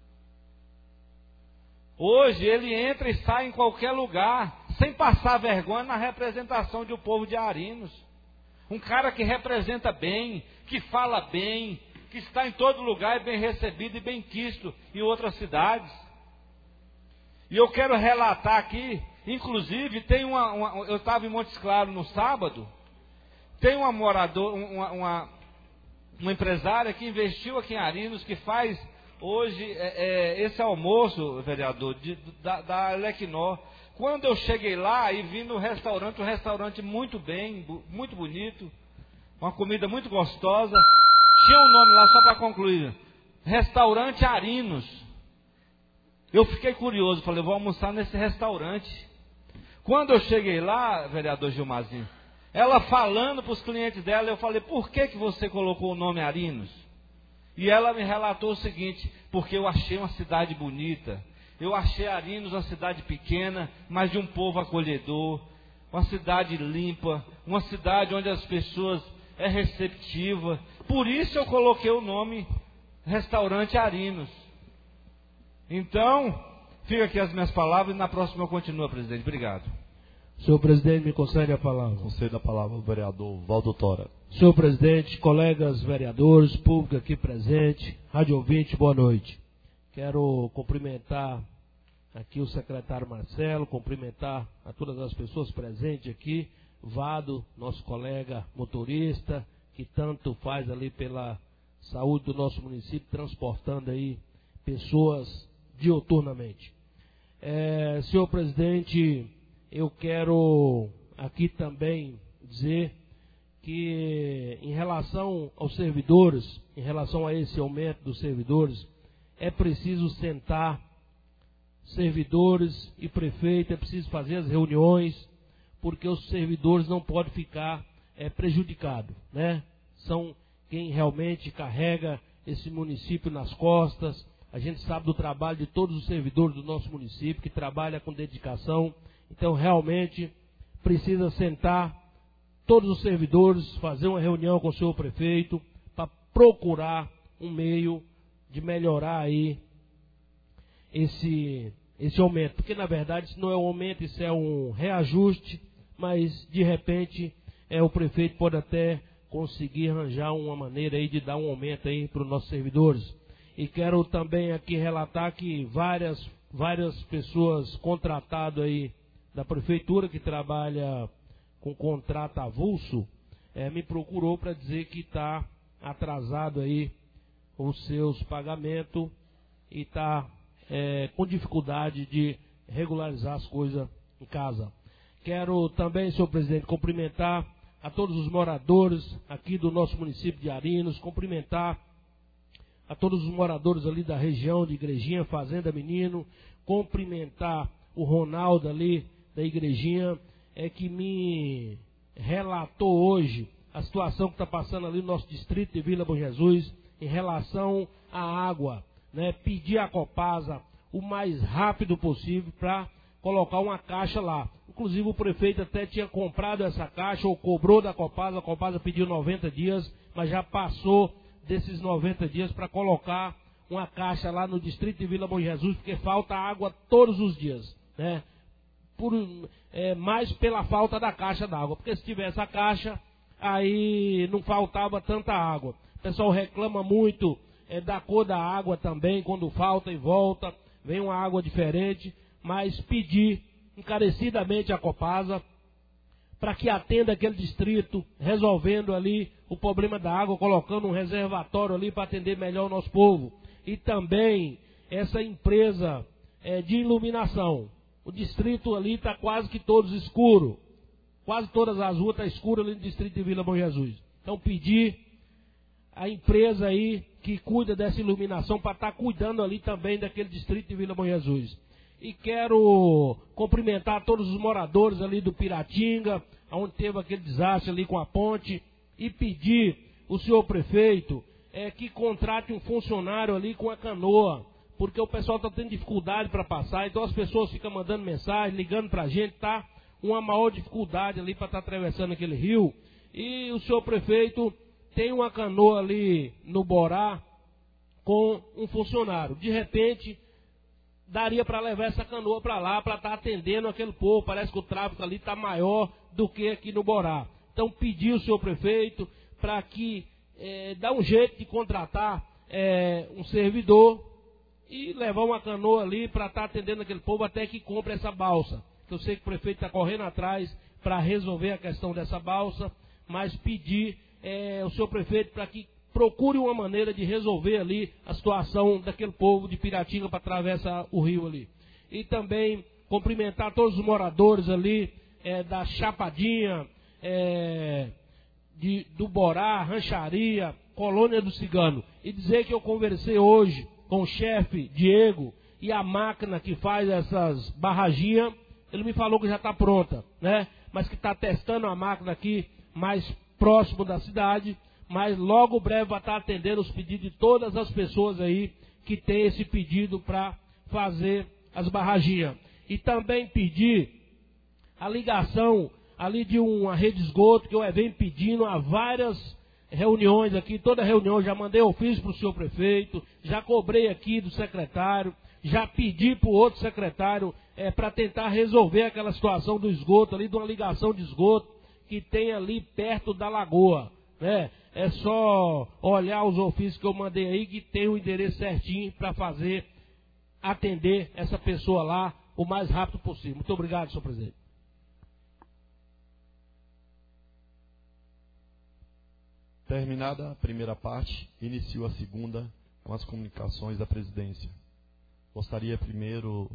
Hoje ele entra e sai em qualquer lugar, sem passar vergonha na representação do povo de Arinos. Um cara que representa bem, que fala bem, que está em todo lugar e bem recebido e bem quisto em outras cidades. E eu quero relatar aqui, inclusive, tem uma, uma eu estava em Montes Claros no sábado, tem uma morador, uma, uma, uma empresária que investiu aqui em Arinos, que faz hoje é, é, esse almoço, vereador, de, da, da Elecnor. Quando eu cheguei lá e vi no restaurante, um restaurante muito bem, muito bonito, uma comida muito gostosa, tinha um nome lá, só para concluir, Restaurante Arinos. Eu fiquei curioso, falei, vou almoçar nesse restaurante. Quando eu cheguei lá, vereador Gilmarzinho, ela falando para os clientes dela, eu falei, por que, que você colocou o nome Arinos? E ela me relatou o seguinte, porque eu achei uma cidade bonita, eu achei Arinos uma cidade pequena, mas de um povo acolhedor, uma cidade limpa, uma cidade onde as pessoas é receptiva, por isso eu coloquei o nome Restaurante Arinos. Então, fica aqui as minhas palavras e na próxima eu continuo, presidente. Obrigado. Senhor presidente, me concede a palavra. Concede a palavra ao vereador Valdo Tora. Senhor presidente, colegas vereadores, público aqui presente, rádio ouvinte, boa noite. Quero cumprimentar aqui o secretário Marcelo, cumprimentar a todas as pessoas presentes aqui, Vado, nosso colega motorista, que tanto faz ali pela saúde do nosso município, transportando aí pessoas diuturnamente. É, senhor presidente, eu quero aqui também dizer que em relação aos servidores, em relação a esse aumento dos servidores, é preciso sentar servidores e prefeito, é preciso fazer as reuniões, porque os servidores não podem ficar é, prejudicados, né? São quem realmente carrega esse município nas costas. A gente sabe do trabalho de todos os servidores do nosso município, que trabalha com dedicação. Então, realmente, precisa sentar todos os servidores, fazer uma reunião com o senhor prefeito, para procurar um meio de melhorar aí esse, esse aumento. Porque, na verdade, isso não é um aumento, isso é um reajuste, mas, de repente, é, o prefeito pode até conseguir arranjar uma maneira aí de dar um aumento aí para os nossos servidores. E quero também aqui relatar que várias, várias pessoas contratadas aí da prefeitura, que trabalha com contrato avulso, é, me procurou para dizer que está atrasado aí os seus pagamentos e está é, com dificuldade de regularizar as coisas em casa. Quero também, senhor presidente, cumprimentar a todos os moradores aqui do nosso município de Arinos, cumprimentar a todos os moradores ali da região de Igrejinha, Fazenda Menino, cumprimentar o Ronaldo ali da Igrejinha, é que me relatou hoje a situação que está passando ali no nosso distrito de Vila Bom Jesus em relação à água, né? Pedir a Copasa o mais rápido possível para colocar uma caixa lá. Inclusive o prefeito até tinha comprado essa caixa ou cobrou da Copasa, a Copasa pediu noventa dias, mas já passou desses noventa dias para colocar uma caixa lá no distrito de Vila Bom Jesus, porque falta água todos os dias, né? Por, é, mais pela falta da caixa d'água, porque se tivesse a caixa, aí não faltava tanta água. O pessoal reclama muito é, da cor da água também, quando falta e volta, vem uma água diferente, mas pedir encarecidamente a Copasa para que atenda aquele distrito, resolvendo ali o problema da água, colocando um reservatório ali para atender melhor o nosso povo. E também essa empresa é, de iluminação. O distrito ali está quase que todos escuro. Quase todas as ruas estão escuras ali no distrito de Vila Bom Jesus. Então pedir a empresa aí que cuida dessa iluminação para estar cuidando ali também daquele distrito de Vila Bom Jesus. E quero cumprimentar todos os moradores ali do Piratinga, onde teve aquele desastre ali com a ponte, e pedir o senhor prefeito é, que contrate um funcionário ali com a canoa, porque o pessoal está tendo dificuldade para passar, então as pessoas ficam mandando mensagem, ligando para a gente, tá uma maior dificuldade ali para estar tá atravessando aquele rio, e o senhor prefeito tem uma canoa ali no Borá com um funcionário. De repente, daria para levar essa canoa para lá, para estar tá atendendo aquele povo. Parece que o tráfego ali está maior do que aqui no Borá. Então, pedir o senhor prefeito para que é, dá um jeito de contratar é, um servidor e levar uma canoa ali para estar tá atendendo aquele povo até que compre essa balsa. Eu sei que o prefeito está correndo atrás para resolver a questão dessa balsa, mas pedir é, o senhor prefeito para que procure uma maneira de resolver ali a situação daquele povo de Piratinga para atravessar o rio ali. E também cumprimentar todos os moradores ali é, da Chapadinha, é, de, do Borá, Rancharia, Colônia do Cigano. E dizer que eu conversei hoje com o chefe Diego e a máquina que faz essas barraginhas. Ele me falou que já está pronta, né? Mas que está testando a máquina aqui mais próximo da cidade, mas logo breve vai estar atendendo os pedidos de todas as pessoas aí que tem esse pedido para fazer as barraginhas. E também pedir a ligação ali de uma rede de esgoto que eu venho pedindo há várias reuniões aqui, toda reunião já mandei ofício para o senhor prefeito, já cobrei aqui do secretário, já pedi para o outro secretário é, para tentar resolver aquela situação do esgoto ali, de uma ligação de esgoto que tem ali perto da lagoa, né? É só olhar os ofícios que eu mandei aí que tem o endereço certinho para fazer, atender essa pessoa lá o mais rápido possível. Muito obrigado, senhor presidente. Terminada a primeira parte, inicio a segunda com as comunicações da presidência. Gostaria primeiro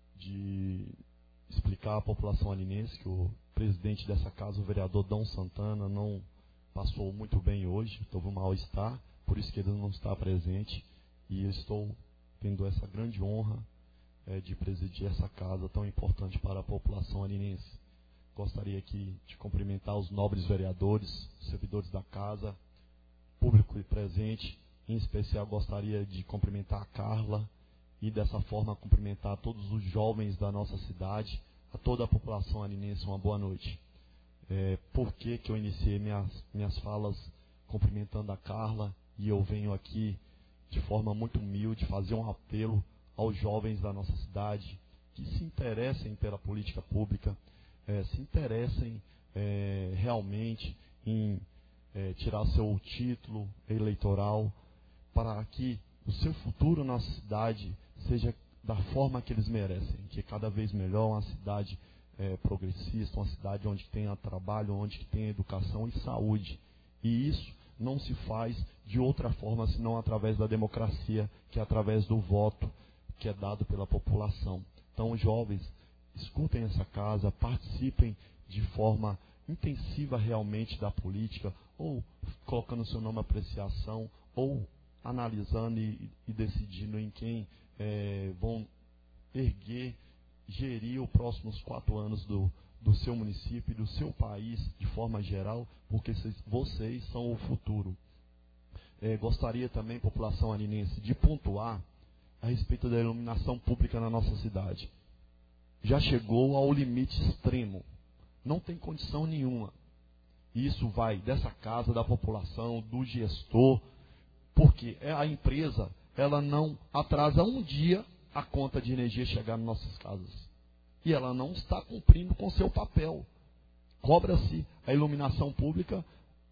de explicar à população aninense que o presidente dessa casa, o vereador Dom Santana, não passou muito bem hoje, teve um mal-estar, por isso que ele não está presente, e eu estou tendo essa grande honra é, de presidir essa casa tão importante para a população aninense. Gostaria aqui de cumprimentar os nobres vereadores, servidores da casa, público presente, em especial gostaria de cumprimentar a Carla, e dessa forma cumprimentar todos os jovens da nossa cidade, a toda a população aninense, uma boa noite. É, por que que eu iniciei minhas, minhas falas cumprimentando a Carla, e eu venho aqui de forma muito humilde fazer um apelo aos jovens da nossa cidade que se interessem pela política pública, é, se interessem é, realmente em é, tirar seu título eleitoral para que o seu futuro na nossa cidade seja da forma que eles merecem, que é cada vez melhor, uma cidade é, progressista, uma cidade onde tenha trabalho, onde tenha educação e saúde. E isso não se faz de outra forma senão através da democracia, que é através do voto que é dado pela população. Então, jovens, escutem essa casa, participem de forma intensiva realmente da política, ou colocando seu nome à apreciação, ou analisando e, e decidindo em quem é, vão erguer, gerir os próximos quatro anos do, do seu município e do seu país de forma geral, porque vocês, vocês são o futuro. É, gostaria também, população aninense, de pontuar a respeito da iluminação pública na nossa cidade. Já chegou ao limite extremo, não tem condição nenhuma. Isso vai dessa casa, da população, do gestor, porque a empresa ela não atrasa um dia a conta de energia chegar nas nossas casas. E ela não está cumprindo com seu papel. Cobra-se a iluminação pública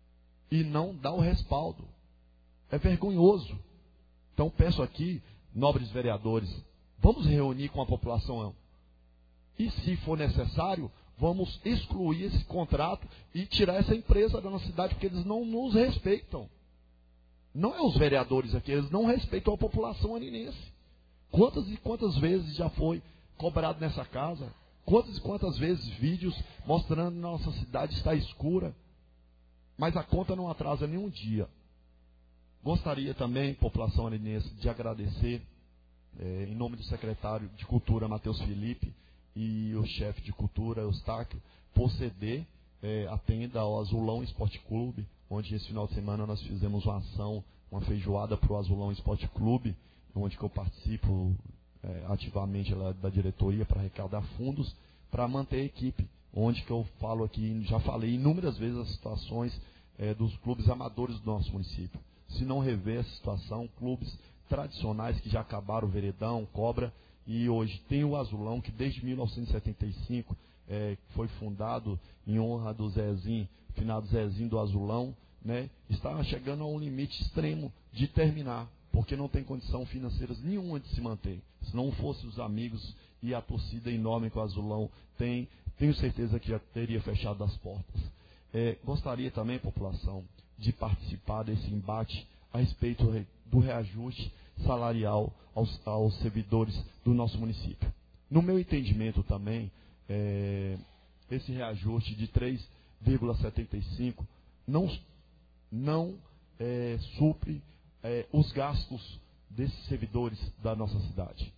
e não dá o respaldo. É vergonhoso. Então peço aqui, nobres vereadores, vamos reunir com a população. E se for necessário, vamos excluir esse contrato e tirar essa empresa da nossa cidade, porque eles não nos respeitam. Não é os vereadores aqui, eles não respeitam a população aninense. Quantas e quantas vezes já foi cobrado nessa casa? Quantas e quantas vezes vídeos mostrando que nossa cidade está escura? Mas a conta não atrasa nenhum dia. Gostaria também, população aninense, de agradecer, eh, em nome do secretário de Cultura, Matheus Felipe, e o chefe de Cultura, Eustáquio, por ceder eh, a tenda ao Azulão Esporte Clube, onde esse final de semana nós fizemos uma ação, uma feijoada para o Azulão Esporte Clube, onde que eu participo é, ativamente lá da diretoria para arrecadar fundos, para manter a equipe, onde que eu falo aqui, já falei inúmeras vezes as situações é, dos clubes amadores do nosso município. Se não rever essa situação, clubes tradicionais que já acabaram, o Veredão, Cobra, e hoje tem o Azulão, que desde mil novecentos e setenta e cinco é, foi fundado em honra do Zezinho, finado Zezinho do Azulão, né, está chegando a um limite extremo de terminar, porque não tem condição financeira nenhuma de se manter. Se não fossem os amigos e a torcida enorme que o Azulão tem, tenho certeza que já teria fechado as portas. É, gostaria também, população, de participar desse embate a respeito do reajuste salarial aos, aos servidores do nosso município. No meu entendimento também, é, esse reajuste de três vírgula setenta e cinco não, não é, supre é, os gastos desses servidores da nossa cidade.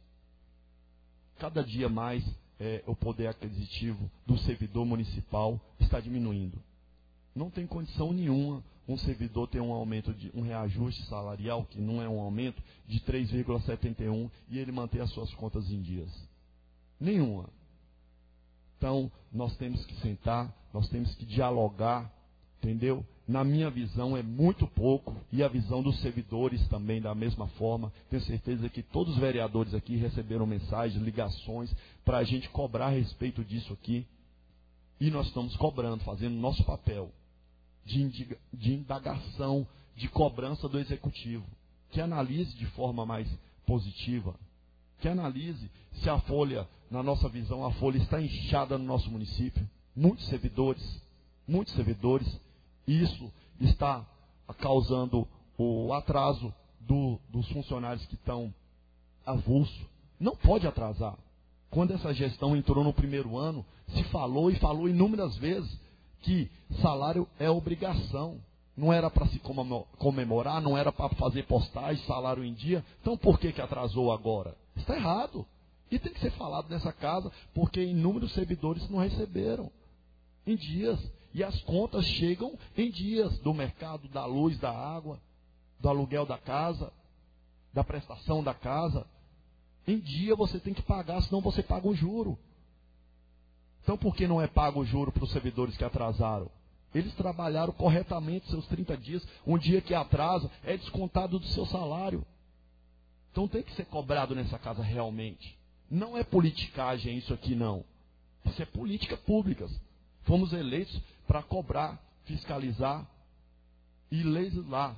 Cada dia mais é, o poder aquisitivo do servidor municipal está diminuindo. Não tem condição nenhuma um servidor ter um aumento de um reajuste salarial, que não é um aumento, de três vírgula setenta e um e ele manter as suas contas em dias. Nenhuma. Então, nós temos que sentar, nós temos que dialogar, entendeu? Na minha visão é muito pouco, e a visão dos servidores também da mesma forma. Tenho certeza que todos os vereadores aqui receberam mensagens, ligações, para a gente cobrar a respeito disso aqui. E nós estamos cobrando, fazendo nosso papel de, de indagação, de cobrança do Executivo. Que analise de forma mais positiva. Que analise se a folha, na nossa visão, a folha está inchada no nosso município. Muitos servidores, muitos servidores. Isso está causando o atraso do, dos funcionários que estão avulso. Não pode atrasar. Quando essa gestão entrou no primeiro ano, se falou e falou inúmeras vezes que salário é obrigação. Não era para se comemorar, não era para fazer postagem, salário em dia. Então por que, que atrasou agora? Está errado. E tem que ser falado nessa casa, porque inúmeros servidores não receberam em dias. E as contas chegam em dias do mercado, da luz, da água, do aluguel da casa, da prestação da casa. Em dia você tem que pagar, senão você paga o juro. Então por que não é pago o juro para os servidores que atrasaram? Eles trabalharam corretamente seus trinta dias. Um dia que atrasa é descontado do seu salário. Então tem que ser cobrado nessa casa realmente. Não é politicagem isso aqui não. Isso é política pública. Fomos eleitos para cobrar, fiscalizar e legislar.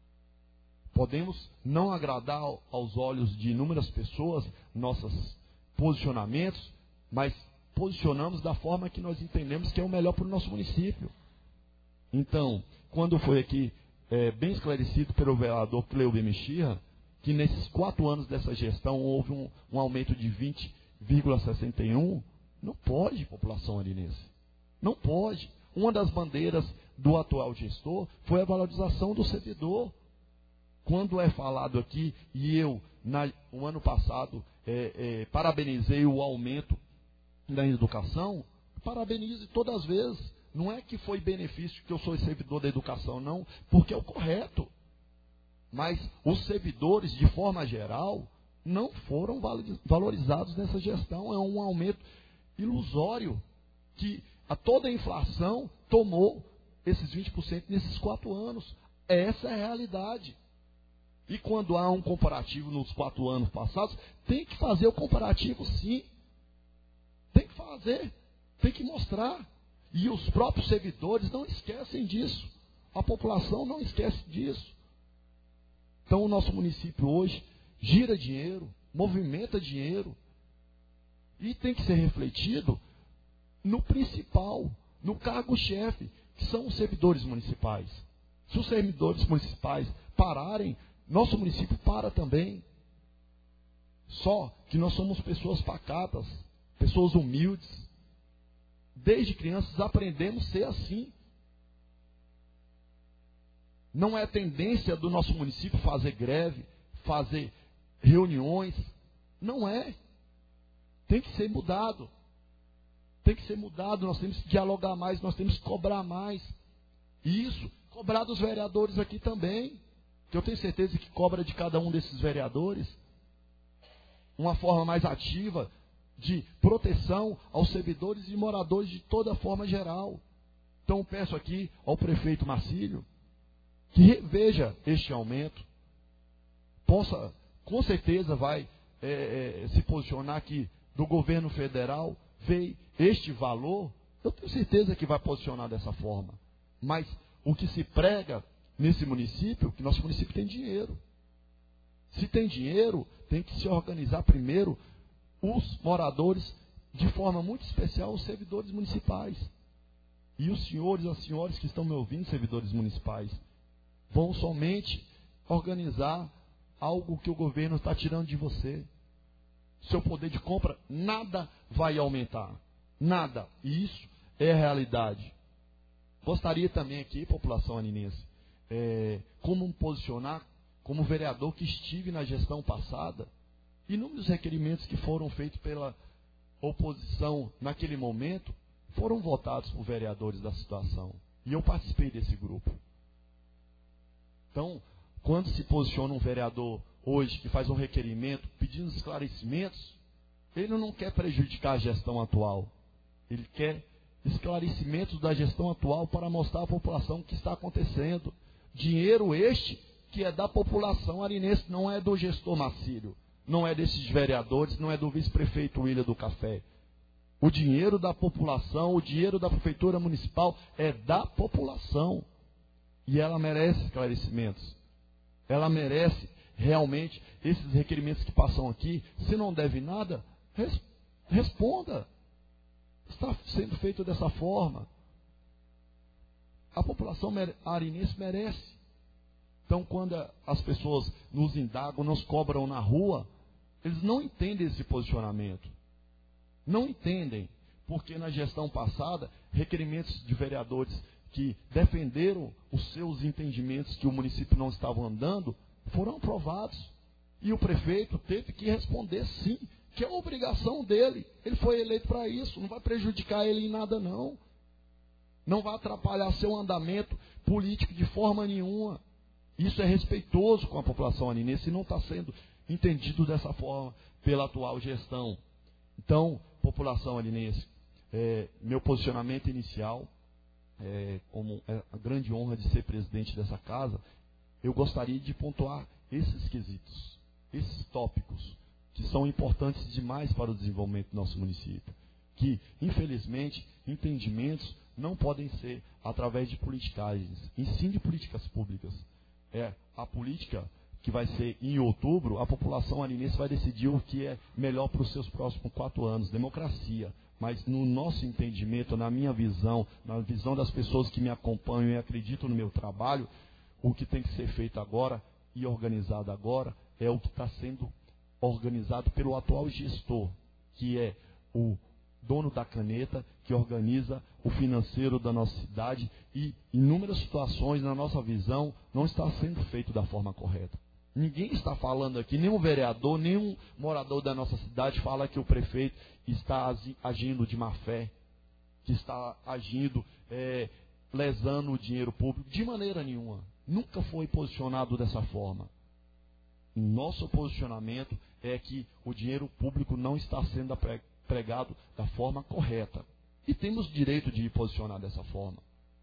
Podemos não agradar aos olhos de inúmeras pessoas nossos posicionamentos, mas posicionamos da forma que nós entendemos que é o melhor para o nosso município. Então, quando foi aqui é, bem esclarecido pelo vereador Cleube Mexia, que nesses quatro anos dessa gestão houve um, um aumento de vinte vírgula sessenta e um, não pode, população arinense. Não pode. Uma das bandeiras do atual gestor foi a valorização do servidor. Quando é falado aqui, e eu, na, o ano passado, é, é, parabenizei o aumento da educação, parabenize todas as vezes. Não é que foi benefício que eu sou servidor da educação, não, porque é o correto. Mas os servidores, de forma geral, não foram valorizados nessa gestão. É um aumento ilusório que a toda a inflação tomou esses vinte por cento nesses quatro anos. Essa é a realidade. E quando há um comparativo nos quatro anos passados, tem que fazer o comparativo sim. Tem que fazer, tem que mostrar. E os próprios servidores não esquecem disso. A população não esquece disso. Então o nosso município hoje gira dinheiro, movimenta dinheiro. E tem que ser refletido no principal, no cargo-chefe, que são os servidores municipais. Se os servidores municipais pararem, nosso município para também. Só que nós somos pessoas pacatas, pessoas humildes. Desde crianças aprendemos a ser assim. Não é tendência do nosso município fazer greve, fazer reuniões. Não é. Tem que ser mudado. Tem que ser mudado, nós temos que dialogar mais, nós temos que cobrar mais. E isso, cobrar dos vereadores aqui também. Que eu tenho certeza que cobra de cada um desses vereadores uma forma mais ativa de proteção aos servidores e moradores de toda forma geral. Então eu peço aqui ao prefeito Marcílio que reveja este aumento, possa, com certeza vai é, é, se posicionar aqui do governo federal, veio este valor, eu tenho certeza que vai posicionar dessa forma. Mas o que se prega nesse município, que nosso município tem dinheiro. Se tem dinheiro, tem que se organizar primeiro os moradores, de forma muito especial, os servidores municipais. E os senhores, as senhoras que estão me ouvindo, servidores municipais, vão somente organizar algo que o governo está tirando de você. Seu poder de compra, nada vai aumentar. Nada. E isso é a realidade. Gostaria também aqui, população aninense, é, como me posicionar como vereador que estive na gestão passada. Inúmeros requerimentos que foram feitos pela oposição naquele momento foram votados por vereadores da situação. E eu participei desse grupo. Então, quando se posiciona um vereador hoje que faz um requerimento pedindo esclarecimentos, ele não quer prejudicar a gestão atual. Ele quer esclarecimentos da gestão atual para mostrar à população o que está acontecendo. Dinheiro este que é da população arinense, não é do gestor Marcílio, não é desses vereadores, não é do vice-prefeito William do Café. O dinheiro da população, o dinheiro da prefeitura municipal é da população. E ela merece esclarecimentos. Ela merece realmente esses requerimentos que passam aqui. Se não deve nada, res, responda. Está sendo feito dessa forma. A população arinense merece. Então, quando as pessoas nos indagam, nos cobram na rua, eles não entendem esse posicionamento. Não entendem, porque na gestão passada, requerimentos de vereadores que defenderam os seus entendimentos que o município não estava andando, foram aprovados. E o prefeito teve que responder sim, que é a obrigação dele. Ele foi eleito para isso, não vai prejudicar ele em nada não. Não vai atrapalhar seu andamento político de forma nenhuma. Isso é respeitoso com a população aninense e não está sendo entendido dessa forma pela atual gestão. Então, população aninense, é, meu posicionamento inicial, é, como é a grande honra de ser presidente dessa casa, eu gostaria de pontuar esses quesitos, esses tópicos, que são importantes demais para o desenvolvimento do nosso município. Que, infelizmente, entendimentos não podem ser através de politicagens, e sim de políticas públicas. É a política que vai ser em outubro, a população aninense vai decidir o que é melhor para os seus próximos quatro anos, democracia. Mas no nosso entendimento, na minha visão, na visão das pessoas que me acompanham e acreditam no meu trabalho, o que tem que ser feito agora e organizado agora é o que está sendo organizado pelo atual gestor, que é o dono da caneta, que organiza o financeiro da nossa cidade e inúmeras situações, na nossa visão, não está sendo feito da forma correta. Ninguém está falando aqui, nenhum vereador, nenhum morador da nossa cidade fala que o prefeito está agindo de má fé, que está agindo, é, lesando o dinheiro público, de maneira nenhuma. Nunca foi posicionado dessa forma. Nosso posicionamento é que o dinheiro público não está sendo pregado da forma correta. E temos o direito de posicionar dessa forma.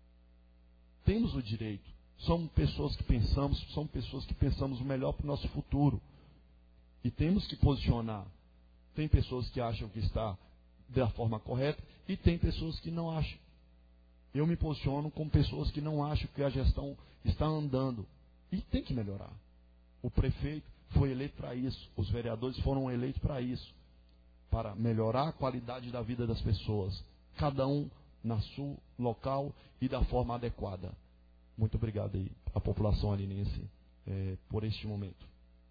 Temos o direito. Somos pessoas que pensamos, somos pessoas que pensamos o melhor para o nosso futuro. E temos que posicionar. Tem pessoas que acham que está da forma correta e tem pessoas que não acham. Eu me posiciono como pessoas que não acham que a gestão está andando. E tem que melhorar. O prefeito foi eleito para isso. Os vereadores foram eleitos para isso. Para melhorar a qualidade da vida das pessoas. Cada um na seu local e da forma adequada. Muito obrigado aí, a população aninense, é, por este momento.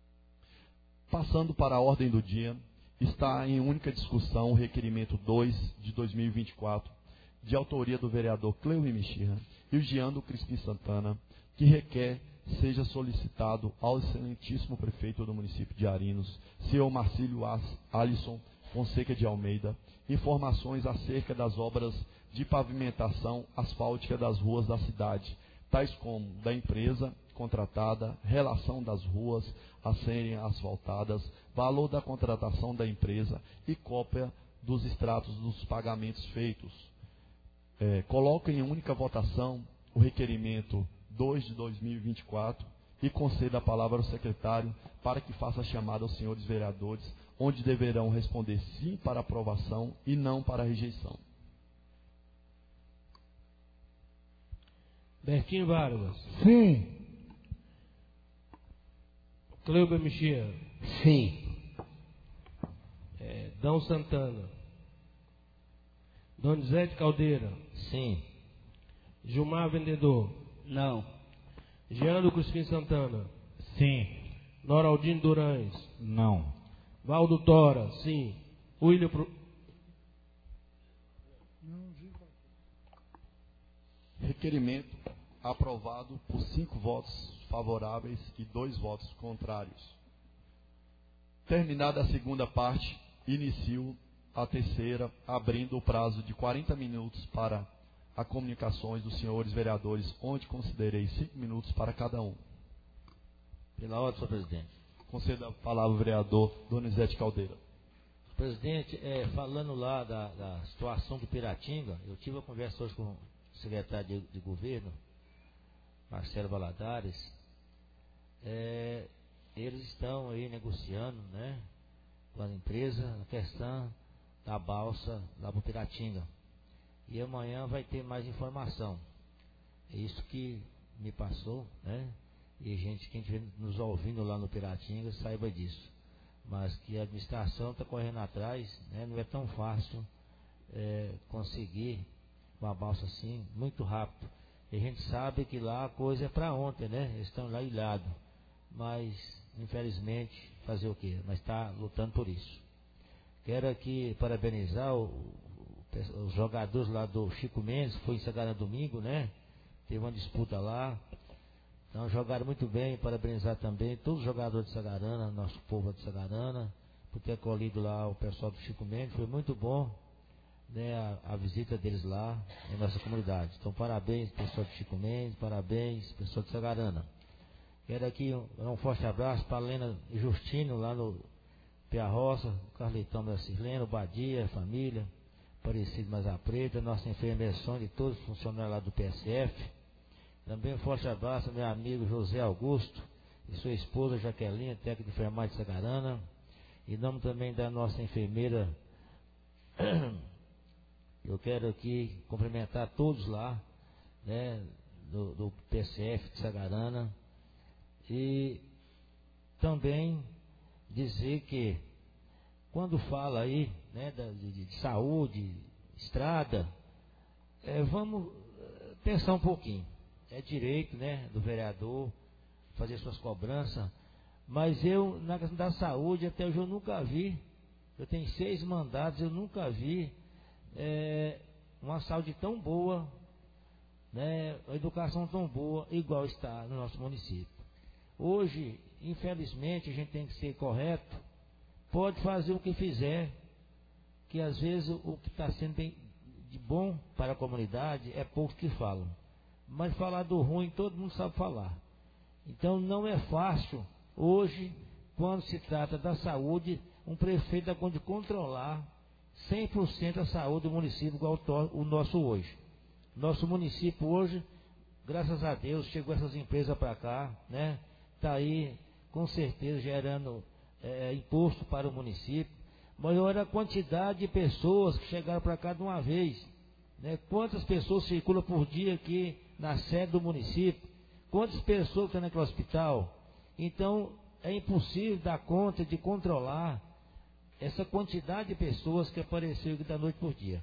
Passando para a ordem do dia, está em única discussão o requerimento dois de dois mil e vinte e quatro, de autoria do vereador Cleume Mexia e o Giando Crispim Santana, que requer seja solicitado ao excelentíssimo prefeito do município de Arinos, senhor Marcílio Alisson Fonseca de Almeida, informações acerca das obras de pavimentação asfáltica das ruas da cidade, tais como da empresa contratada, relação das ruas a serem asfaltadas, valor da contratação da empresa e cópia dos extratos dos pagamentos feitos. É, coloca em única votação o requerimento dois de dois mil e vinte e quatro e conceda a palavra ao secretário para que faça a chamada aos senhores vereadores, onde deverão responder sim para aprovação e não para rejeição. Bertinho Vargas. Sim. Cleuber Mexia. Sim. É, Dão Santana. Donizete Caldeira. Sim. Gilmar Vendedor. Não. Giando Crispim Santana. Sim. Noraldino Durães. Não. Valdo Tora, sim. William Pro... Requerimento aprovado por cinco votos favoráveis e dois votos contrários. Terminada a segunda parte, inicio a terceira, abrindo o prazo de quarenta minutos para as comunicações dos senhores vereadores, onde considerei cinco minutos para cada um. Pela ordem, senhor presidente. Conceda a palavra ao vereador Donizete Caldeira. Presidente, é, falando lá da, da situação do Piratinga, eu tive uma conversa hoje com o secretário de, de governo, Marcelo Valadares. É, eles estão aí negociando, né, com a empresa a questão da balsa lá para o Piratinga. E amanhã vai ter mais informação. É isso que me passou, né? E gente, quem estiver nos ouvindo lá no Piratinga, saiba disso. Mas que a administração está correndo atrás, né? Não é tão fácil é, conseguir uma balsa assim, muito rápido. E a gente sabe que lá a coisa é para ontem, né? Eles estão lá ilhados. Mas, infelizmente, fazer o quê? Mas está lutando por isso. Quero aqui parabenizar o, o, os jogadores lá do Chico Mendes, que foi em Sagarana domingo, né? Teve uma disputa lá. Então jogaram muito bem, parabenizar também todos os jogadores de Sagarana, nosso povo de Sagarana, por ter acolhido lá o pessoal do Chico Mendes. Foi muito bom, né, a, a visita deles lá em nossa comunidade. Então parabéns pessoal do Chico Mendes, parabéns pessoal de Sagarana. Quero aqui um, um forte abraço para a Lena e Justino lá no Pia Roça, o Carlitão da Cirlena, o Badia, a família, Parecido Mais a Preta, nossa enfermeira Sônia e todos os funcionários lá do P S F. Também um forte abraço ao meu amigo José Augusto e sua esposa Jaqueline, técnica de enfermagem de Sagarana. Em nome também da nossa enfermeira, eu quero aqui cumprimentar todos lá, né, do, do P S F de Sagarana. E também dizer que quando fala aí, né, de, de saúde, estrada, é, vamos pensar um pouquinho. É direito, né, do vereador fazer suas cobranças, mas eu, na questão da saúde, até hoje eu nunca vi, eu tenho seis mandatos, eu nunca vi é, uma saúde tão boa, né, uma educação tão boa, igual está no nosso município. Hoje, infelizmente, a gente tem que ser correto, pode fazer o que fizer, que às vezes o que está sendo bem, de bom para a comunidade é poucos que falam. Mas falar do ruim, todo mundo sabe falar. Então não é fácil, hoje, quando se trata da saúde, um prefeito dá conta de controlar cem por cento a saúde do município, igual o nosso hoje. Nosso município hoje, graças a Deus, chegou essas empresas para cá, né? Está aí, com certeza, gerando é, imposto para o município. Maior a quantidade de pessoas que chegaram para cá de uma vez. Né? Quantas pessoas circulam por dia aqui na sede do município? Quantas pessoas estão naquele hospital? Então, é impossível dar conta de controlar essa quantidade de pessoas que apareceu aqui da noite por dia.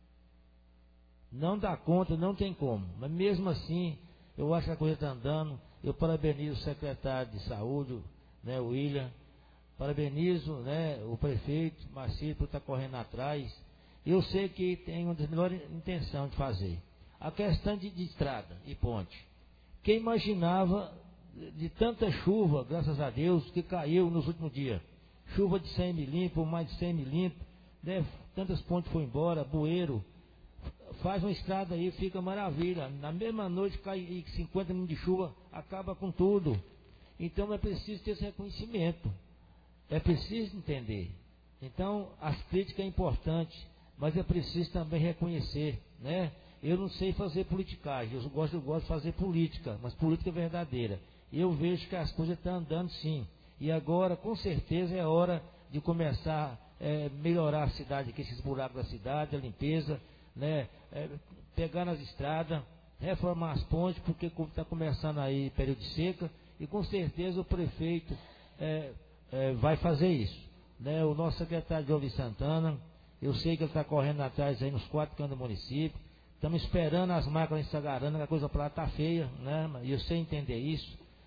Não dá conta, não tem como. Mas mesmo assim, eu acho que a coisa está andando. Eu parabenizo o secretário de saúde, né, o William. Parabenizo, né, o prefeito Marcílio por estar correndo atrás. Eu sei que tem uma das melhores intenções de fazer. A questão de, de estrada e ponte. Quem imaginava de tanta chuva, graças a Deus, que caiu nos últimos dias? Chuva de cem milímetros, mais de cem milímetros, né? Tantas pontes foram embora, bueiro. Faz uma estrada aí, fica maravilha. Na mesma noite cai cinquenta milímetros de chuva, acaba com tudo. Então é preciso ter esse reconhecimento. É preciso entender. Então, as críticas é importante, mas é preciso também reconhecer, né? Eu não sei fazer politicagem, eu gosto, eu gosto de fazer política, mas política verdadeira. E eu vejo que as coisas estão andando sim. E agora, com certeza, é hora de começar a é, melhorar a cidade aqui, esses buracos da cidade, a limpeza, né? É, pegar nas estradas, reformar as pontes, porque está começando aí período de seca, e com certeza o prefeito é, é, vai fazer isso. Né? O nosso secretário de Oli Santana, eu sei que ele está correndo atrás aí nos quatro cantos do município. Estamos esperando as máquinas em Sagarana, que a coisa para lá está feia, né? E eu sei entender isso.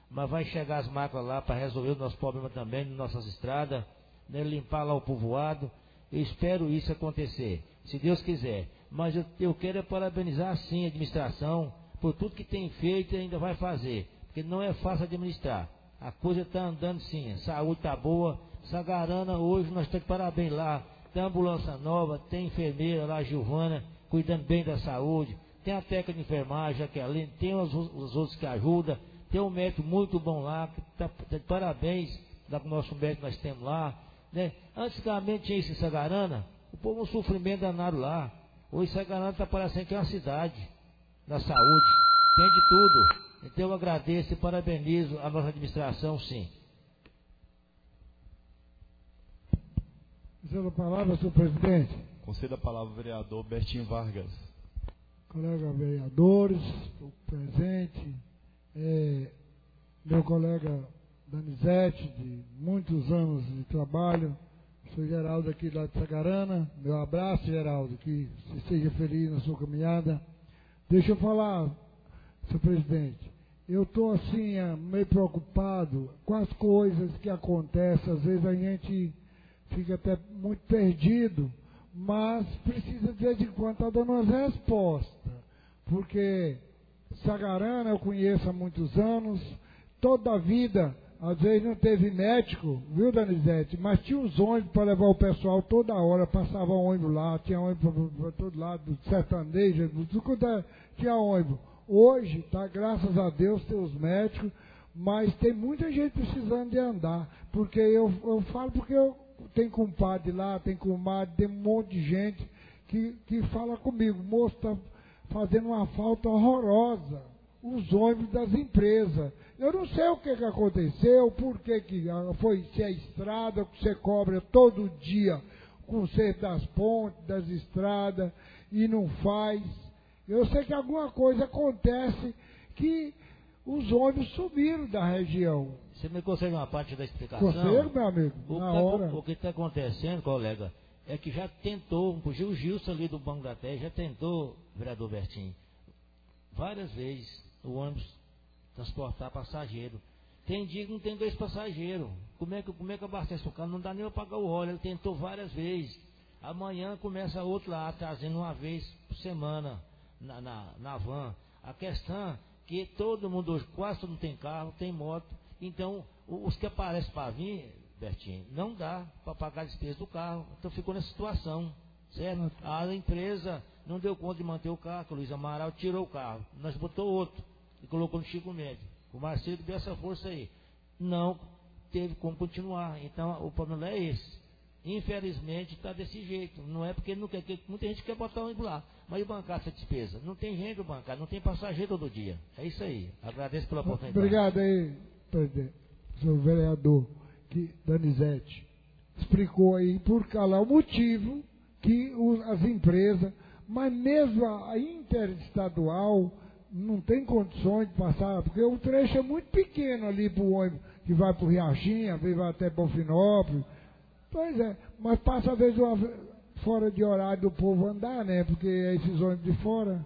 mas vai chegar as máquinas lá para resolver o nosso problema também, nas nossas estradas, né, limpar lá o povoado. Eu espero isso acontecer, se Deus quiser. Mas eu, eu quero é parabenizar sim a administração por tudo que tem feito e ainda vai fazer, porque não é fácil administrar. A coisa está andando sim, a saúde está boa. Sagarana, hoje nós estamos de parabéns lá. Tem ambulância nova, tem enfermeira lá, Giovana, cuidando bem da saúde. Tem a técnica de enfermagem, Jaqueline, tem os, os outros que ajudam. Tem um médico muito bom lá, que está tá de parabéns lá com o nosso médico que nós temos lá. Né? Antigamente tinha isso em Sagarana, o povo um sofrimento danado lá. Hoje Sagarana está parecendo que é uma cidade da saúde, tem de tudo. Então eu agradeço e parabenizo a nossa administração, sim. Conceda a palavra, senhor presidente. Conceda a palavra ao vereador Bertinho Vargas. Colega vereadores, o presente, é, meu colega Danizete, de muitos anos de trabalho, sou Geraldo aqui lá de Sagarana, meu abraço, Geraldo, que você seja feliz na sua caminhada. Deixa eu falar, senhor presidente, eu estou assim, meio preocupado com as coisas que acontecem, às vezes a gente fica até muito perdido, mas precisa de vez em quando estar dando umas respostas, porque Sagarana eu conheço há muitos anos, toda a vida, às vezes não teve médico, viu, Danizete? Mas tinha os ônibus para levar o pessoal toda hora, passava ônibus lá, tinha ônibus para todo lado, sertanejo, tudo, tinha ônibus. Hoje, tá, graças a Deus, tem os médicos, mas tem muita gente precisando de andar, porque eu, eu falo porque eu tenho compadre lá, tem comadre, tem um monte de gente que, que fala comigo, moço, está fazendo uma falta horrorosa, os ônibus das empresas. Eu não sei o que, que aconteceu, por que, que foi, se é estrada, que você cobra todo dia com o conserto das pontes, das estradas, e não faz. Eu sei que alguma coisa acontece que os ônibus sumiram da região. Você me consegue uma parte da explicação? Conselho, meu amigo, o na que hora. Tá, o que está acontecendo, colega, é que já tentou, o Gil Gilson ali do Banco da Terra, já tentou, vereador Bertinho, várias vezes o ônibus transportar passageiro. Tem dia que não tem dois passageiros. Como é que, como é que abastece o carro? Não dá nem para pagar o óleo. Ele tentou várias vezes. Amanhã começa outro lá, trazendo uma vez por semana na, na, na van. A questão é que todo mundo hoje, quase todo mundo tem carro, tem moto. Então, os que aparecem para vir, Bertinho, não dá para pagar a despesa do carro. Então ficou nessa situação, certo? A empresa não deu conta de manter o carro, o Luiz Amaral tirou o carro. Nós botou outro e colocou no Chico Médio. O Marcelo deu essa força aí. Não teve como continuar. Então, o problema é esse. Infelizmente, está desse jeito. Não é porque não quer, muita gente quer botar o ônibus lá. Mas e bancar essa despesa? Não tem gente para bancar, não tem passageiro todo dia. É isso aí. Agradeço pela oportunidade. Obrigado aí, presidente, senhor vereador que, Danizete, explicou aí por causa o motivo que os, as empresas, mas mesmo a interestadual, não tem condições de passar, porque o trecho é muito pequeno ali para o ônibus que vai para o Riachinha, vai até Bonfinópolis. Pois é, mas passa às vezes uma, fora de horário do povo andar, né? Porque é esses ônibus de fora.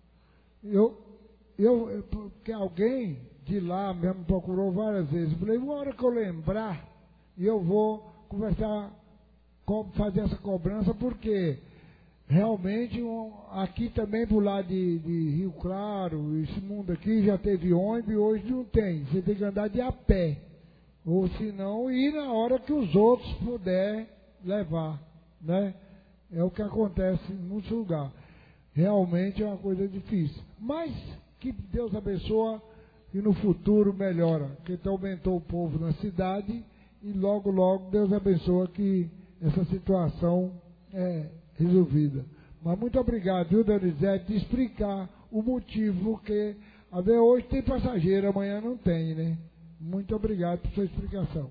Eu, eu, porque alguém de lá mesmo procurou várias vezes. Eu falei, uma hora que eu lembrar, eu vou conversar, fazer essa cobrança, porque realmente um, aqui também pro lado de, de Rio Claro, esse mundo aqui já teve ônibus e hoje não tem. Você tem que andar de a pé. Ou se não, ir na hora que os outros puderem levar, né? É o que acontece em muitos lugares. Realmente é uma coisa difícil. Mas que Deus abençoe e no futuro melhora. Porque aumentou o povo na cidade e logo, logo Deus abençoe que essa situação é resolvida. Mas muito obrigado, viu, Danizete, de explicar o motivo, porque a ver, hoje tem passageiro, amanhã não tem, né? Muito obrigado por sua explicação.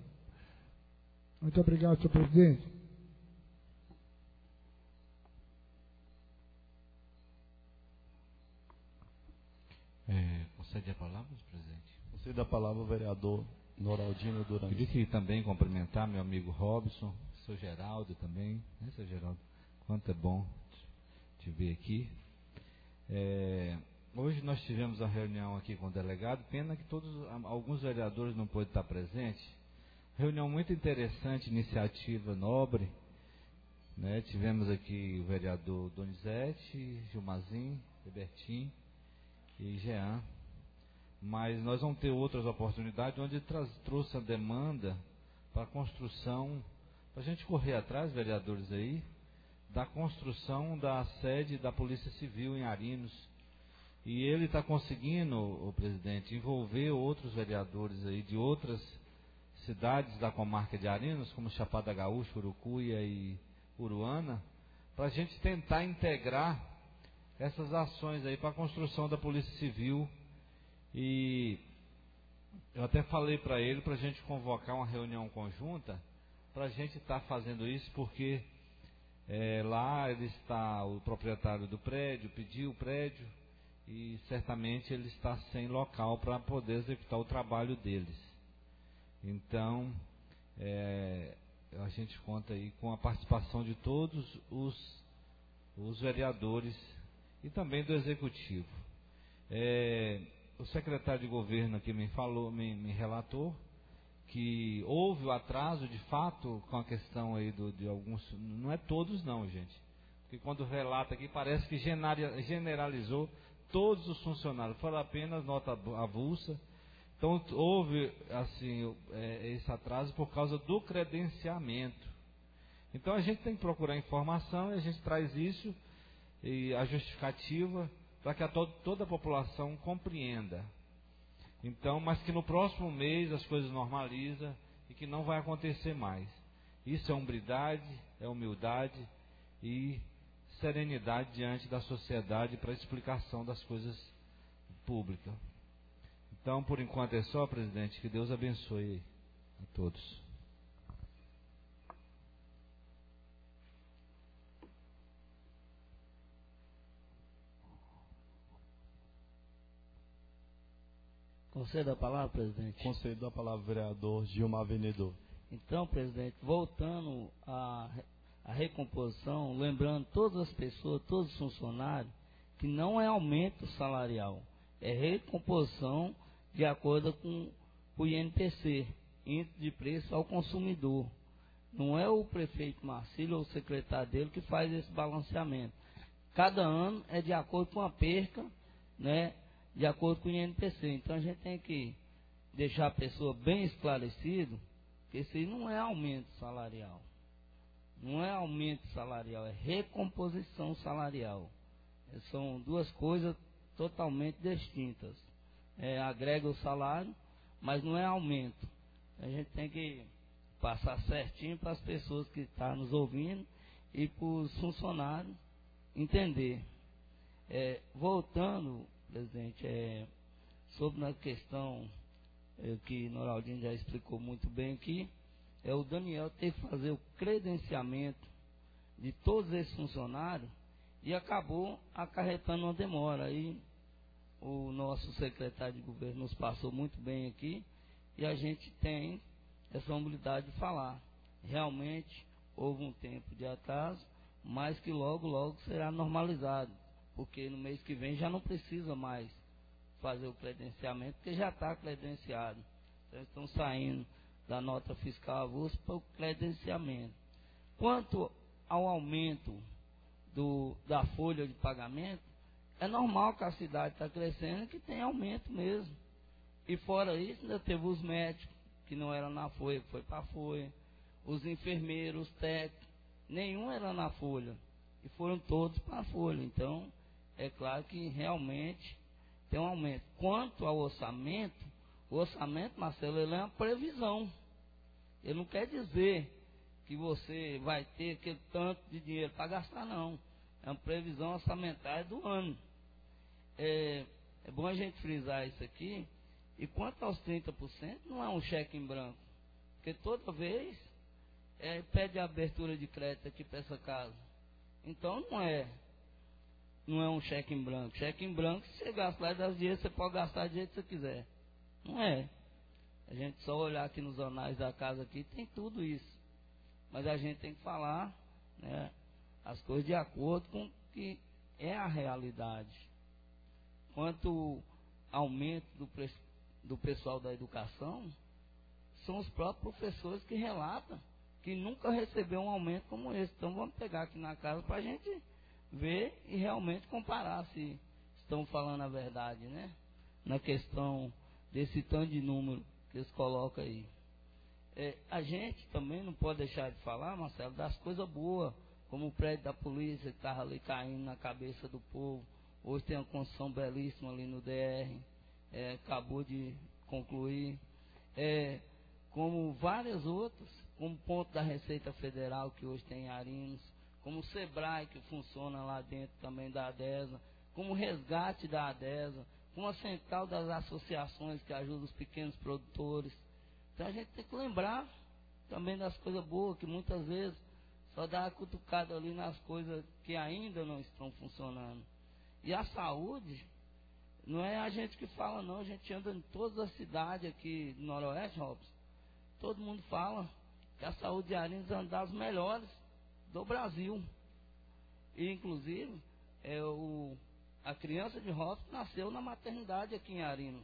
Muito obrigado, senhor presidente. É, concede a palavra, presidente? Concede a palavra ao vereador Noraldino Durante. Queria que também cumprimentar meu amigo Robson, seu Geraldo também, né, seu Geraldo? Quanto é bom te ver aqui. É, hoje nós tivemos a reunião aqui com o delegado, pena que todos, alguns vereadores não pôde estar presentes. Reunião muito interessante, iniciativa nobre, né? Tivemos aqui o vereador Donizete, Gilmazim, Robertinho e Jean. Mas nós vamos ter outras oportunidades onde traz, trouxe a demanda para a construção, para a gente correr atrás, vereadores aí, da construção da sede da Polícia Civil em Arinos. E ele está conseguindo, o presidente, envolver outros vereadores aí de outras cidades da comarca de Arinos, como Chapada Gaúcha, Urucuia e Uruana, para a gente tentar integrar essas ações aí para a construção da Polícia Civil. E eu até falei para ele para a gente convocar uma reunião conjunta para a gente estar tá fazendo isso, porque é, lá ele está, o proprietário do prédio pediu o prédio e certamente ele está sem local para poder executar o trabalho deles. Então é, a gente conta aí com a participação de todos os, os vereadores e também do executivo. É, o secretário de governo aqui me falou, me, me relatou que houve o atraso de fato com a questão aí do, de alguns, não é todos não, gente, porque quando relata aqui parece que generalizou todos os funcionários, foram apenas nota avulsa. Então houve assim é, esse atraso por causa do credenciamento. Então a gente tem que procurar informação e a gente traz isso e a justificativa para que a to toda a população compreenda. Então, mas que no próximo mês as coisas normalizam e que não vai acontecer mais. Isso é hombridade, é humildade e serenidade diante da sociedade para a explicação das coisas públicas. Então, por enquanto é só, presidente, que Deus abençoe a todos. Conceda a palavra, presidente. Concedo a palavra ao vereador Gilmar Venedor. Então, presidente, voltando à, à recomposição, lembrando todas as pessoas, todos os funcionários, que não é aumento salarial, é recomposição de acordo com o I N P C, Índice de Preço ao Consumidor. Não é o prefeito Marcílio ou o secretário dele que faz esse balanceamento. Cada ano é de acordo com a perca, né? De acordo com o I N P C. Então a gente tem que deixar a pessoa bem esclarecido que isso aí não é aumento salarial. Não é aumento salarial, é recomposição salarial. São duas coisas totalmente distintas. É, agrega o salário, mas não é aumento. A gente tem que passar certinho para as pessoas que estão nos ouvindo e para os funcionários entender. É, voltando, presidente, é, sobre a questão é, que Noraldinho já explicou muito bem aqui, é o Daniel ter que fazer o credenciamento de todos esses funcionários e acabou acarretando uma demora. Aí o nosso secretário de governo nos passou muito bem aqui e a gente tem essa humildade de falar. Realmente houve um tempo de atraso, mas que logo, logo será normalizado, porque no mês que vem já não precisa mais fazer o credenciamento, porque já está credenciado. Então estão saindo da nota fiscal avulsa para o credenciamento. Quanto ao aumento do, da folha de pagamento, é normal que a cidade está crescendo e que tem aumento mesmo. E fora isso, ainda teve os médicos, que não eram na folha, que foi para a folha, os enfermeiros, os técnicos, nenhum era na folha, e foram todos para a folha. Então, é claro que realmente tem um aumento. Quanto ao orçamento, o orçamento, Marcelo, ele é uma previsão. Ele não quer dizer que você vai ter aquele tanto de dinheiro para gastar, não. É uma previsão orçamentária do ano. É, é bom a gente frisar isso aqui. E quanto aos trinta por cento, não é um cheque em branco. Porque toda vez é, pede a abertura de crédito aqui para essa casa. Então não é, não é um cheque em branco. Cheque em branco, se você gastar das dinheiro, você pode gastar do jeito que você quiser. Não é. A gente só olhar aqui nos anais da casa aqui, tem tudo isso. Mas a gente tem que falar, né, as coisas de acordo com o que é a realidade. quanto ao aumento do, do pessoal da educação, são os próprios professores que relatam que nunca recebeu um aumento como esse. Então vamos pegar aqui na casa para a gente ver e realmente comparar se estão falando a verdade, né? Na questão desse tanto de número que eles colocam aí. É, a gente também não pode deixar de falar, Marcelo, das coisas boas, como o prédio da polícia que estava ali caindo na cabeça do povo. Hoje tem uma construção belíssima ali no D R, é, acabou de concluir. É, como várias outras, como o ponto da Receita Federal que hoje tem em Arinos, como o SEBRAE que funciona lá dentro também da ADESA, como o resgate da ADESA, como a central das associações que ajudam os pequenos produtores. Então a gente tem que lembrar também das coisas boas, que muitas vezes só dá uma cutucada ali nas coisas que ainda não estão funcionando. E a saúde, não é a gente que fala não, a gente anda em todas as cidades aqui do Noroeste, Robson. Todo mundo fala que a saúde de Arinos é uma das melhores do Brasil. E inclusive, é o, a criança de Robson nasceu na maternidade aqui em Arinos.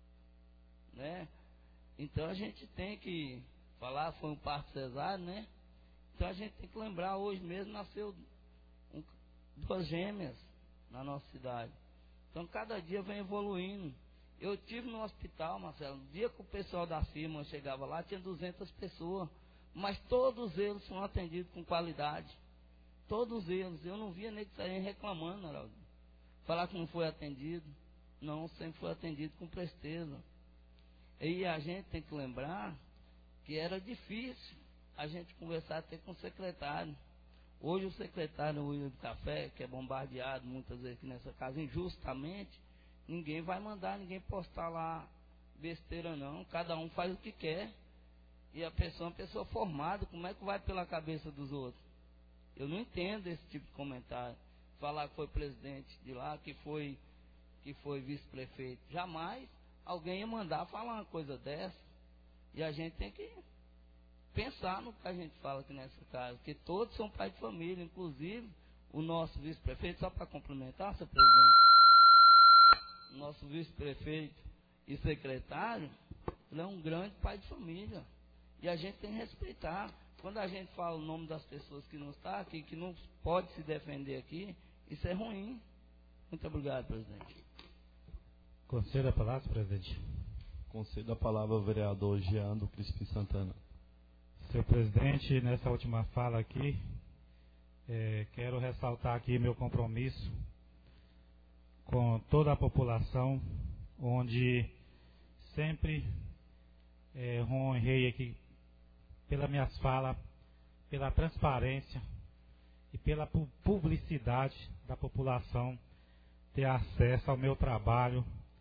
Né? Então a gente tem que falar, foi um parto cesáreo, né? Então a gente tem que lembrar, hoje mesmo nasceu um, duas gêmeas na nossa cidade. Então cada dia vem evoluindo. Eu tive no hospital, Marcelo, no dia que o pessoal da firma chegava lá, tinha duzentas pessoas, mas todos eles foram atendidos com qualidade. Todos eles. Eu não via nem que saírem reclamando, Araldo. Falar que não foi atendido. Não, sempre foi atendido com presteza. E a gente tem que lembrar que era difícil a gente conversar até com o secretário. Hoje o secretário William do Café, que é bombardeado muitas vezes aqui nessa casa, injustamente, ninguém vai mandar ninguém postar lá besteira não. Cada um faz o que quer. E a pessoa é uma pessoa formada, como é que vai pela cabeça dos outros? Eu não entendo esse tipo de comentário. Falar que foi presidente de lá, que foi, que foi vice-prefeito. Jamais alguém ia mandar falar uma coisa dessa. E a gente tem que pensar no que a gente fala aqui nessa casa, que todos são pais de família, inclusive o nosso vice-prefeito, só para complementar, seu presidente, o nosso vice-prefeito e secretário, ele é um grande pai de família. E a gente tem que respeitar. Quando a gente fala o nome das pessoas que não estão aqui, que não pode se defender aqui, isso é ruim. Muito obrigado, presidente. Concedo a palavra, presidente. Concedo a palavra ao vereador Jean do Crispim Santana. Senhor presidente, nessa última fala aqui, é, quero ressaltar aqui meu compromisso com toda a população, onde sempre é, honrei aqui pelas minhas falas, pela transparência e pela publicidade da população ter acesso ao meu trabalho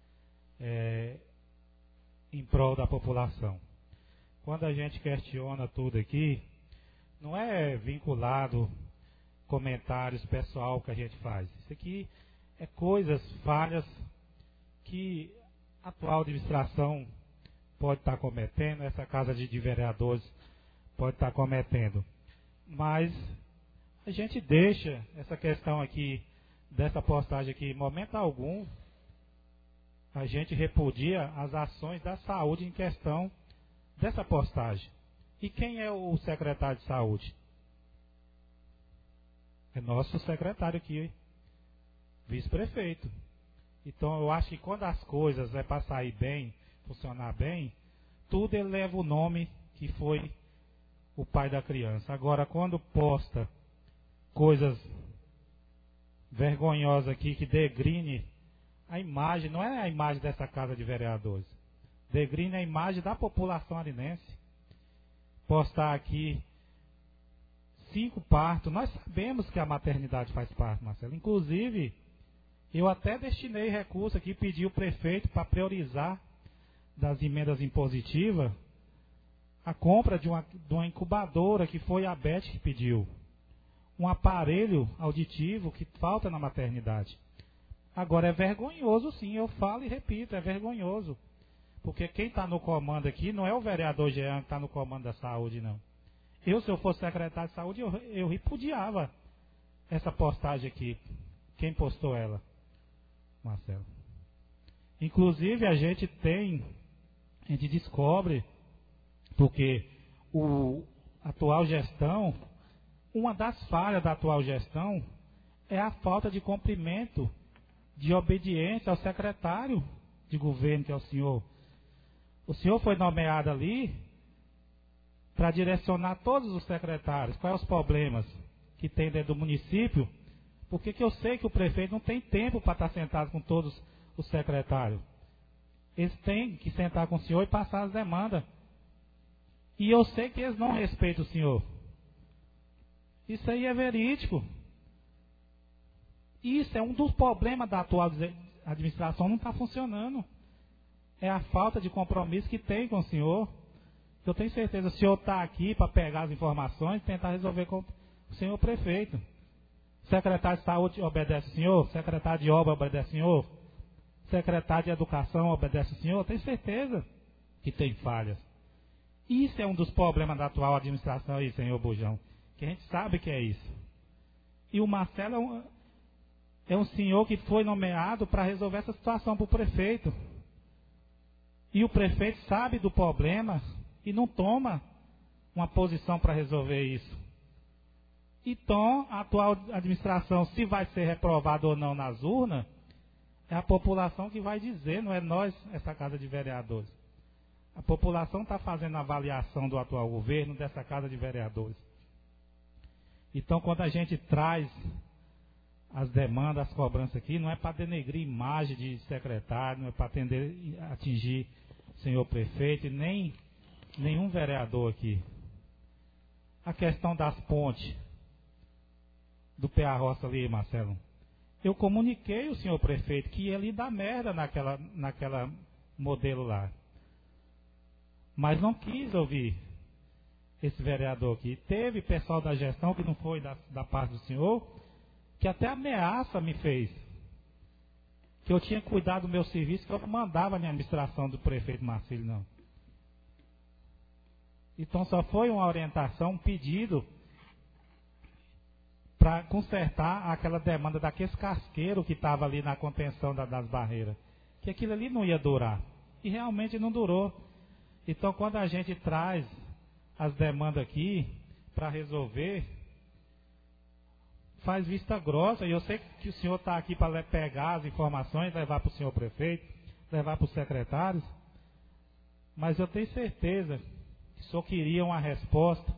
é, em prol da população. Quando a gente questiona tudo aqui, não é vinculado comentários pessoal que a gente faz. Isso aqui é coisas, falhas que a atual administração pode estar cometendo, essa casa de vereadores pode estar cometendo. Mas a gente deixa essa questão aqui, dessa postagem aqui, em momento algum, a gente repudia as ações da saúde em questão dessa postagem. E quem é o secretário de saúde? É nosso secretário aqui, vice-prefeito. Então eu acho que quando as coisas é para sair bem, funcionar bem, tudo ele leva o nome que foi o pai da criança. Agora, quando posta coisas vergonhosas aqui, que degrine a imagem, não é a imagem dessa casa de vereadores, degrine a imagem da população arinense. Postar aqui cinco partos, nós sabemos que a maternidade faz parte, Marcelo. Inclusive, eu até destinei recurso aqui, pedi o prefeito para priorizar das emendas impositivas a compra de uma, de uma incubadora, que foi a Beth que pediu. Um aparelho auditivo que falta na maternidade. Agora é vergonhoso, sim, eu falo e repito, é vergonhoso. Porque quem está no comando aqui não é o vereador Jean que está no comando da saúde, não. Eu, se eu fosse secretário de saúde, eu, eu repudiava essa postagem aqui. Quem postou ela? Marcelo. Inclusive a gente tem, a gente descobre, porque o a atual gestão, uma das falhas da atual gestão é a falta de cumprimento, de obediência ao secretário de governo, que é o senhor. O senhor foi nomeado ali para direcionar todos os secretários. Quais os problemas que tem dentro do município? Porque que eu sei que o prefeito não tem tempo para estar sentado com todos os secretários. Eles têm que sentar com o senhor e passar as demandas. E eu sei que eles não respeitam o senhor. Isso aí é verídico. Isso é um dos problemas da atual administração, não está funcionando. É a falta de compromisso que tem com o senhor. Eu tenho certeza, o senhor está aqui para pegar as informações e tentar resolver com o senhor prefeito. Secretário de Saúde obedece o senhor? Secretário de Obra obedece o senhor? Secretário de Educação obedece o senhor? Eu tenho certeza que tem falhas. Isso é um dos problemas da atual administração aí, senhor Bujão. Que a gente sabe que é isso. E o Marcelo é um, é um senhor que foi nomeado para resolver essa situação para o prefeito. E o prefeito sabe do problema e não toma uma posição para resolver isso. Então, a atual administração, se vai ser reprovado ou não nas urnas, é a população que vai dizer, não é nós, essa Casa de Vereadores. A população está fazendo a avaliação do atual governo dessa Casa de Vereadores. Então, quando a gente traz as demandas, as cobranças aqui, não é para denegrir imagem de secretário, não é para atingir o senhor prefeito e nem nenhum vereador aqui. A questão das pontes do P A Roça ali, Marcelo. Eu comuniquei ao senhor prefeito que ia ali dar merda naquela, naquela modelo lá. Mas não quis ouvir esse vereador aqui. Teve pessoal da gestão, que não foi da, da parte do senhor, que até ameaça me fez. Que eu tinha cuidado do meu serviço, que eu não mandava a minha administração do prefeito Marcílio, não. Então só foi uma orientação, um pedido para consertar aquela demanda daqueles casqueiros que estava ali na contenção da, das barreiras. Que aquilo ali não ia durar. E realmente não durou. Então, quando a gente traz as demandas aqui para resolver, faz vista grossa. E eu sei que o senhor está aqui para pegar as informações, levar para o senhor prefeito, levar para os secretários. Mas eu tenho certeza que o senhor queria uma resposta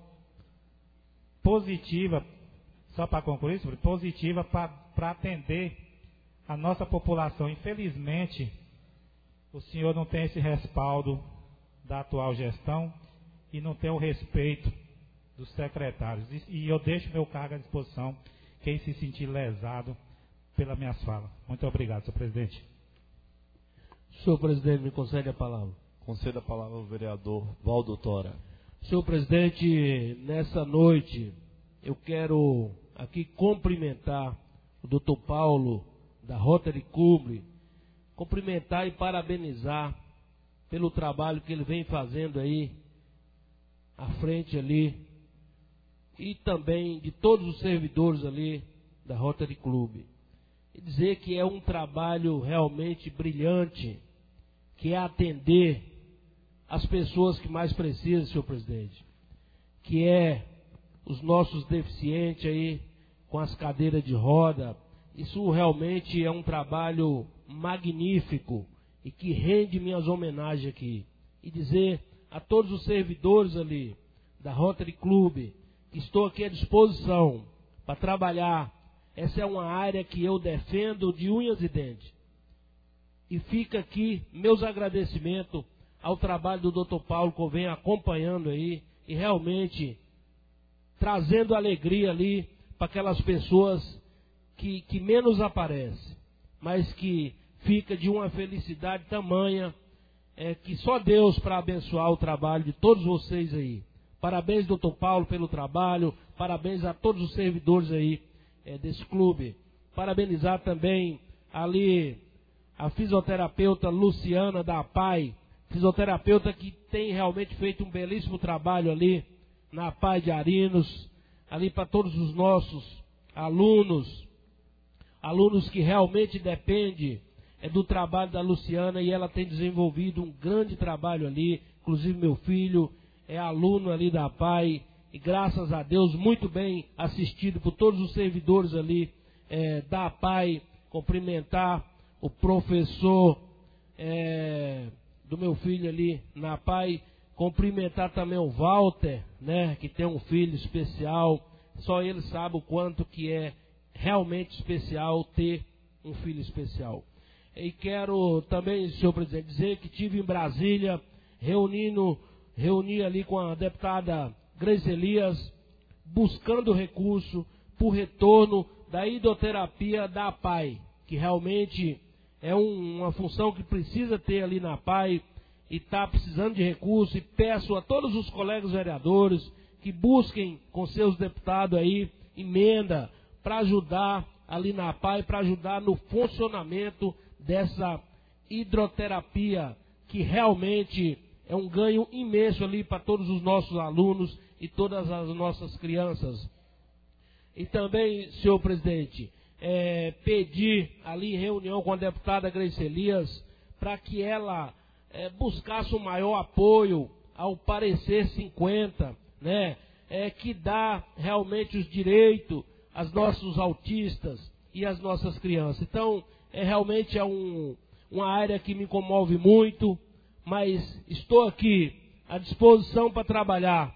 positiva, só para concluir, positiva para atender a nossa população. Infelizmente, o senhor não tem esse respaldo da atual gestão e não tem o respeito dos secretários. E eu deixo meu cargo à disposição, quem se sentir lesado pelas minhas falas. Muito obrigado, senhor presidente. Senhor presidente, me concede a palavra. Conceda a palavra ao vereador Valdo Tora. Senhor presidente, nessa noite eu quero aqui cumprimentar o doutor Paulo da Rotary Club, cumprimentar e parabenizar pelo trabalho que ele vem fazendo aí, à frente ali, e também de todos os servidores ali da Rotary Club. E dizer que é um trabalho realmente brilhante, que é atender as pessoas que mais precisam, senhor presidente, que é os nossos deficientes aí, com as cadeiras de roda. Isso realmente é um trabalho magnífico e que rende minhas homenagens aqui. E dizer a todos os servidores ali da Rotary Club que estou aqui à disposição para trabalhar. Essa é uma área que eu defendo de unhas e dentes. E fica aqui meus agradecimentos ao trabalho do doutor Paulo, que eu venho acompanhando aí e realmente trazendo alegria ali para aquelas pessoas que, que menos aparecem, mas que fica de uma felicidade tamanha, é, que só Deus para abençoar o trabalho de todos vocês aí. Parabéns, doutor Paulo, pelo trabalho, parabéns a todos os servidores aí é, desse clube. Parabenizar também ali a fisioterapeuta Luciana da A P A I, fisioterapeuta que tem realmente feito um belíssimo trabalho ali na A P A I de Arinos, ali para todos os nossos alunos, alunos que realmente dependem é do trabalho da Luciana, e ela tem desenvolvido um grande trabalho ali. Inclusive meu filho é aluno ali da A P A I, e graças a Deus muito bem assistido por todos os servidores ali é, da A P A I. Cumprimentar o professor é, do meu filho ali na A P A I, cumprimentar também o Walter, né, que tem um filho especial. Só ele sabe o quanto que é realmente especial ter um filho especial. E quero também, senhor presidente, dizer que estive em Brasília, reunindo, reuni ali com a deputada Grace Elias, buscando recurso por retorno da hidroterapia da A P A I, que realmente é um, uma função que precisa ter ali na A P A I, e está precisando de recurso. E peço a todos os colegas vereadores que busquem com seus deputados aí emenda para ajudar ali na A P A I, para ajudar no funcionamento dessa hidroterapia, que realmente é um ganho imenso ali para todos os nossos alunos e todas as nossas crianças. E também, senhor presidente, é, pedir ali em reunião com a deputada Grace Elias para que ela é, buscasse um maior apoio ao parecer cinquenta, né, é, que dá realmente os direitos aos nossos autistas e às nossas crianças. Então, é, realmente é um, uma área que me comove muito, mas estou aqui à disposição para trabalhar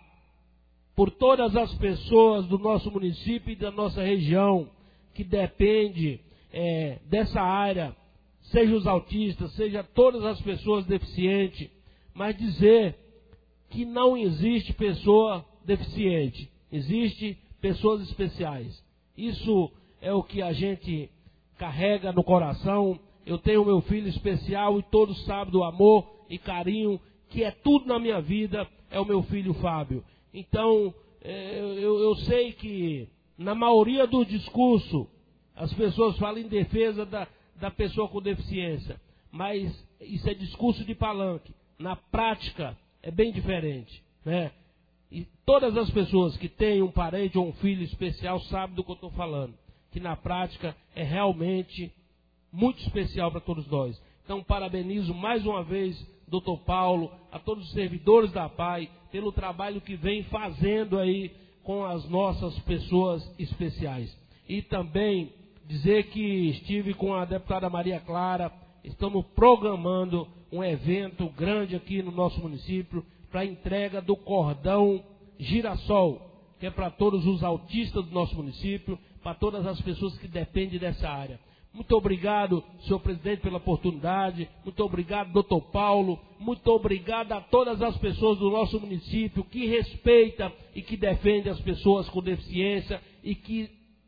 por todas as pessoas do nosso município e da nossa região que depende é, dessa área, seja os autistas, seja todas as pessoas deficientes, mas dizer que não existe pessoa deficiente, existe pessoas especiais. Isso é o que a gente carrega no coração. Eu tenho meu filho especial e todos sabem do amor e carinho, que é tudo na minha vida, é o meu filho Fábio. Então, eu, eu sei que na maioria do discurso as pessoas falam em defesa da, da pessoa com deficiência, mas isso é discurso de palanque. Na prática é bem diferente, né? E todas as pessoas que têm um parente ou um filho especial sabem do que eu estou falando, que na prática é realmente muito especial para todos nós. Então, parabenizo mais uma vez doutor Paulo, a todos os servidores da A P A I, pelo trabalho que vem fazendo aí com as nossas pessoas especiais. E também dizer que estive com a deputada Maria Clara, estamos programando um evento grande aqui no nosso município para a entrega do cordão girassol, que é para todos os autistas do nosso município, para todas as pessoas que dependem dessa área. Muito obrigado, senhor presidente, pela oportunidade. Muito obrigado, doutor Paulo. Muito obrigado a todas as pessoas do nosso município que respeita e que defende as pessoas com deficiência e que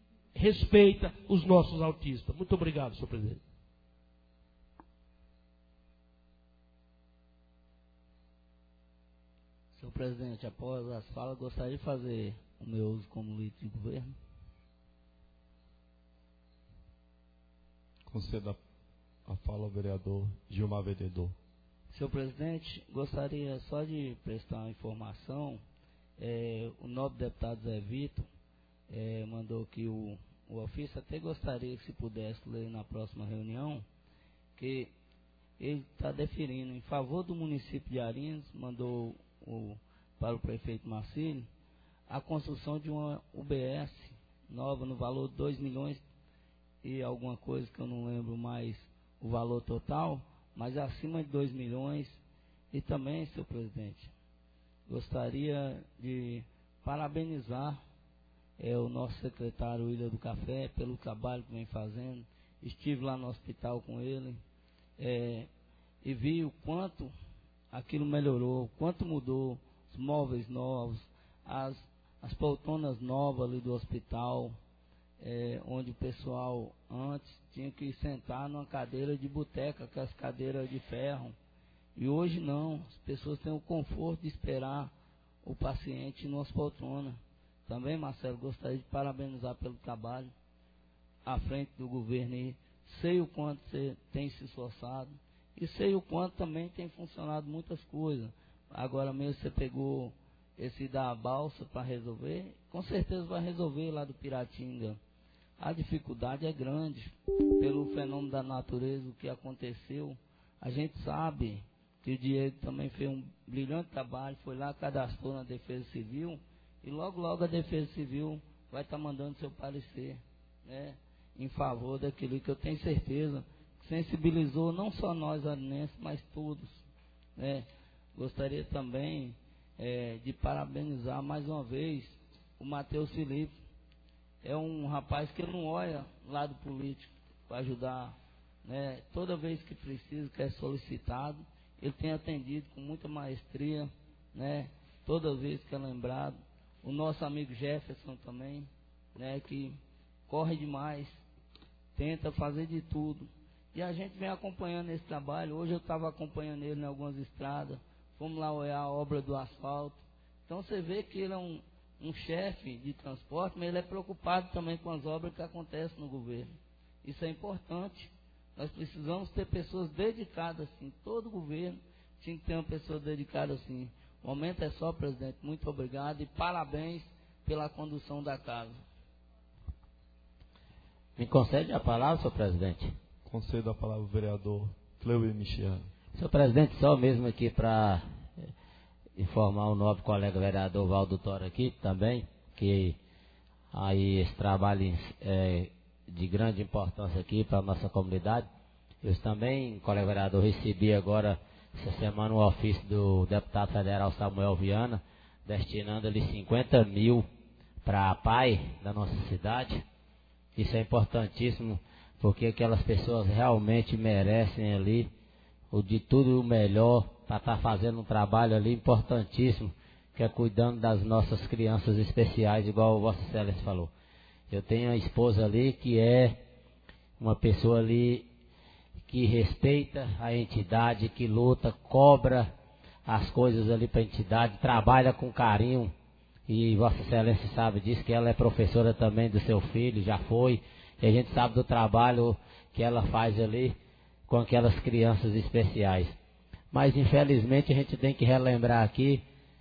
respeita os nossos autistas. Muito obrigado, senhor presidente. Senhor presidente, após as falas, gostaria de fazer o meu uso como líder de governo. Conceda a fala ao vereador Gilmar Vededor. Senhor presidente, gostaria só de prestar uma informação. É, o nobre deputado Zé Vitor é, mandou aqui o, o ofício, até gostaria que se pudesse ler na próxima reunião, que ele está deferindo em favor do município de Arinos, mandou o, para o prefeito Marcílio, a construção de uma U B S nova no valor de dois milhões e alguma coisa que eu não lembro mais o valor total, mas acima de dois milhões. E também, senhor presidente, gostaria de parabenizar é, o nosso secretário William do Café pelo trabalho que vem fazendo. Estive lá no hospital com ele é, e vi o quanto aquilo melhorou, o quanto mudou, os móveis novos, as, as poltronas novas ali do hospital, É, onde o pessoal antes tinha que sentar numa cadeira de boteca, com as cadeiras de ferro, e hoje não, as pessoas têm o conforto de esperar o paciente numa poltrona. Também, Marcelo, gostaria de parabenizar pelo trabalho à frente do governo aí. Sei o quanto você tem se esforçado e sei o quanto também tem funcionado muitas coisas. Agora mesmo você pegou esse da balsa para resolver, com certeza vai resolver lá do Piratinga. a dificuldade é grande pelo fenômeno da natureza, o que aconteceu. A gente sabe que o Diego também fez um brilhante trabalho, foi lá, cadastrou na Defesa Civil, e logo, logo a Defesa Civil vai estar mandando seu parecer, né, em favor daquilo que eu tenho certeza que sensibilizou não só nós arinenses, mas todos, né. Gostaria também é, de parabenizar mais uma vez o Matheus Felipe. É um rapaz que não olha lado político para ajudar, né? Toda vez que precisa, que é solicitado, ele tem atendido com muita maestria, né? Toda vez que é lembrado. O nosso amigo Jefferson também, né? Que corre demais, tenta fazer de tudo. E a gente vem acompanhando esse trabalho. Hoje eu estava acompanhando ele em algumas estradas. Fomos lá olhar a obra do asfalto. Então você vê que ele é um, um chefe de transporte, mas ele é preocupado também com as obras que acontecem no governo. Isso é importante. Nós precisamos ter pessoas dedicadas assim. Todo governo tinha que ter uma pessoa dedicada assim. O momento é só, presidente. Muito obrigado e parabéns pela condução da casa. Me concede a palavra, senhor presidente? Concedo a palavra ao vereador Cleuber Michiano. Senhor presidente, só mesmo aqui para informar o nobre colega vereador Valdo Toro aqui também, que aí esse trabalho é de grande importância aqui para a nossa comunidade. Eu também, colega vereador, recebi agora essa semana um ofício do deputado federal Samuel Viana, destinando ali cinquenta mil para a P A I da nossa cidade. Isso é importantíssimo, porque aquelas pessoas realmente merecem ali o de tudo o melhor para estar fazendo um trabalho ali importantíssimo, que é cuidando das nossas crianças especiais, igual o Vossa Excelência falou. Eu tenho a esposa ali que é uma pessoa ali que respeita a entidade, que luta, cobra as coisas ali para a entidade, trabalha com carinho, e Vossa Excelência sabe disso, que ela é professora também do seu filho, já foi, e a gente sabe do trabalho que ela faz ali com aquelas crianças especiais. Mas infelizmente a gente tem que relembrar aqui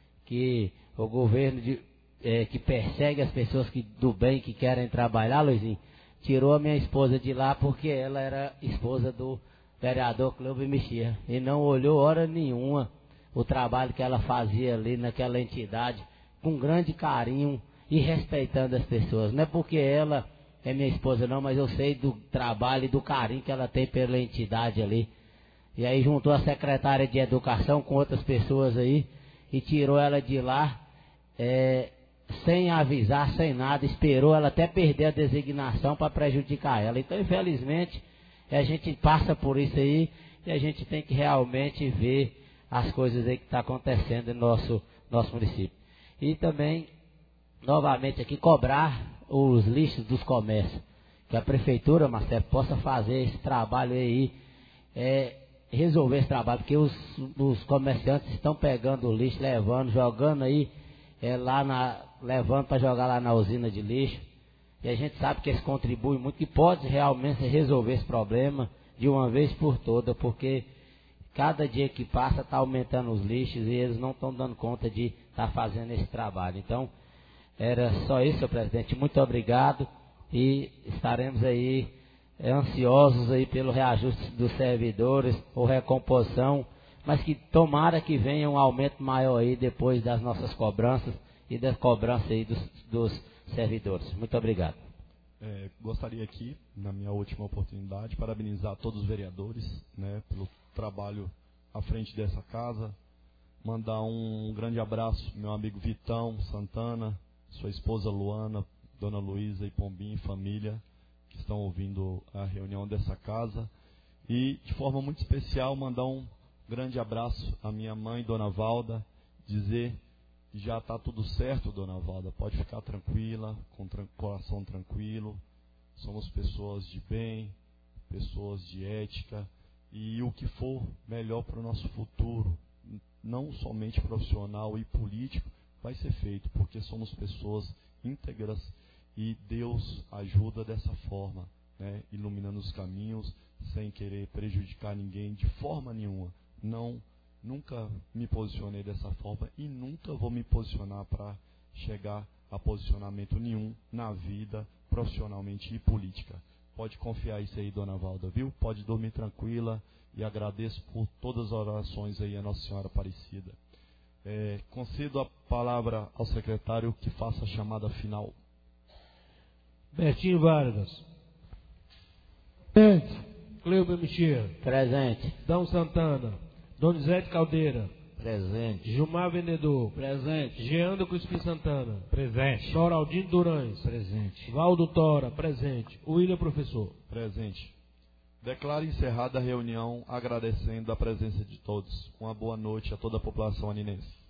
que o governo de, é, que persegue as pessoas que, do bem que querem trabalhar, Luizinho, tirou a minha esposa de lá porque ela era esposa do vereador Cleuber Mexia e não olhou hora nenhuma o trabalho que ela fazia ali naquela entidade, com grande carinho e respeitando as pessoas. Não é porque ela é minha esposa não, mas eu sei do trabalho e do carinho que ela tem pela entidade ali. E aí juntou a secretária de educação com outras pessoas aí e tirou ela de lá, é, sem avisar, sem nada, esperou ela até perder a designação para prejudicar ela. Então, infelizmente, a gente passa por isso aí e a gente tem que realmente ver as coisas aí que estão acontecendo no nosso, nosso município. E também, novamente aqui, cobrar os lixos dos comércios, que a prefeitura, Marcelo, possa fazer esse trabalho aí, é, resolver esse trabalho, porque os, os comerciantes estão pegando o lixo, levando, jogando aí, é, lá na, levando para jogar lá na usina de lixo, e a gente sabe que eles contribuem muito, que pode realmente resolver esse problema de uma vez por toda, porque cada dia que passa está aumentando os lixos e eles não estão dando conta de estar tá fazendo esse trabalho. Então, era só isso, senhor presidente. Muito obrigado e estaremos aí é, ansiosos aí pelo reajuste dos servidores ou recomposição, mas que tomara que venha um aumento maior aí depois das nossas cobranças e da cobrança aí dos, dos servidores. Muito obrigado. É, gostaria aqui, na minha última oportunidade, parabenizar todos os vereadores, né, pelo trabalho à frente dessa casa, mandar um grande abraço ao meu amigo Vitão Santana, sua esposa Luana, Dona Luísa e Pombinho e família, que estão ouvindo a reunião dessa casa. E, de forma muito especial, mandar um grande abraço à minha mãe, Dona Valda, dizer que já está tudo certo, Dona Valda, pode ficar tranquila, com tran- coração tranquilo, somos pessoas de bem, pessoas de ética, e o que for melhor para o nosso futuro, não somente profissional e político, vai ser feito, porque somos pessoas íntegras e Deus ajuda dessa forma, né, iluminando os caminhos, sem querer prejudicar ninguém de forma nenhuma. Não, nunca me posicionei dessa forma e nunca vou me posicionar para chegar a posicionamento nenhum na vida, profissionalmente e política. Pode confiar isso aí, dona Valda, viu? Pode dormir tranquila e agradeço por todas as orações aí a Nossa Senhora Aparecida. É, concedo a palavra ao secretário que faça a chamada final. Bertinho Vargas. Presente. Cleuber Michel. Presente. Dão Santana. Donizete Caldeira. Presente. Gilmar Vendedor. Presente. Geando Crispim Santana. Presente. Noraldino Durães. Presente. Valdo Tora. Presente. William Professor. Presente. Declaro encerrada a reunião, agradecendo a presença de todos. Uma boa noite a toda a população aninense.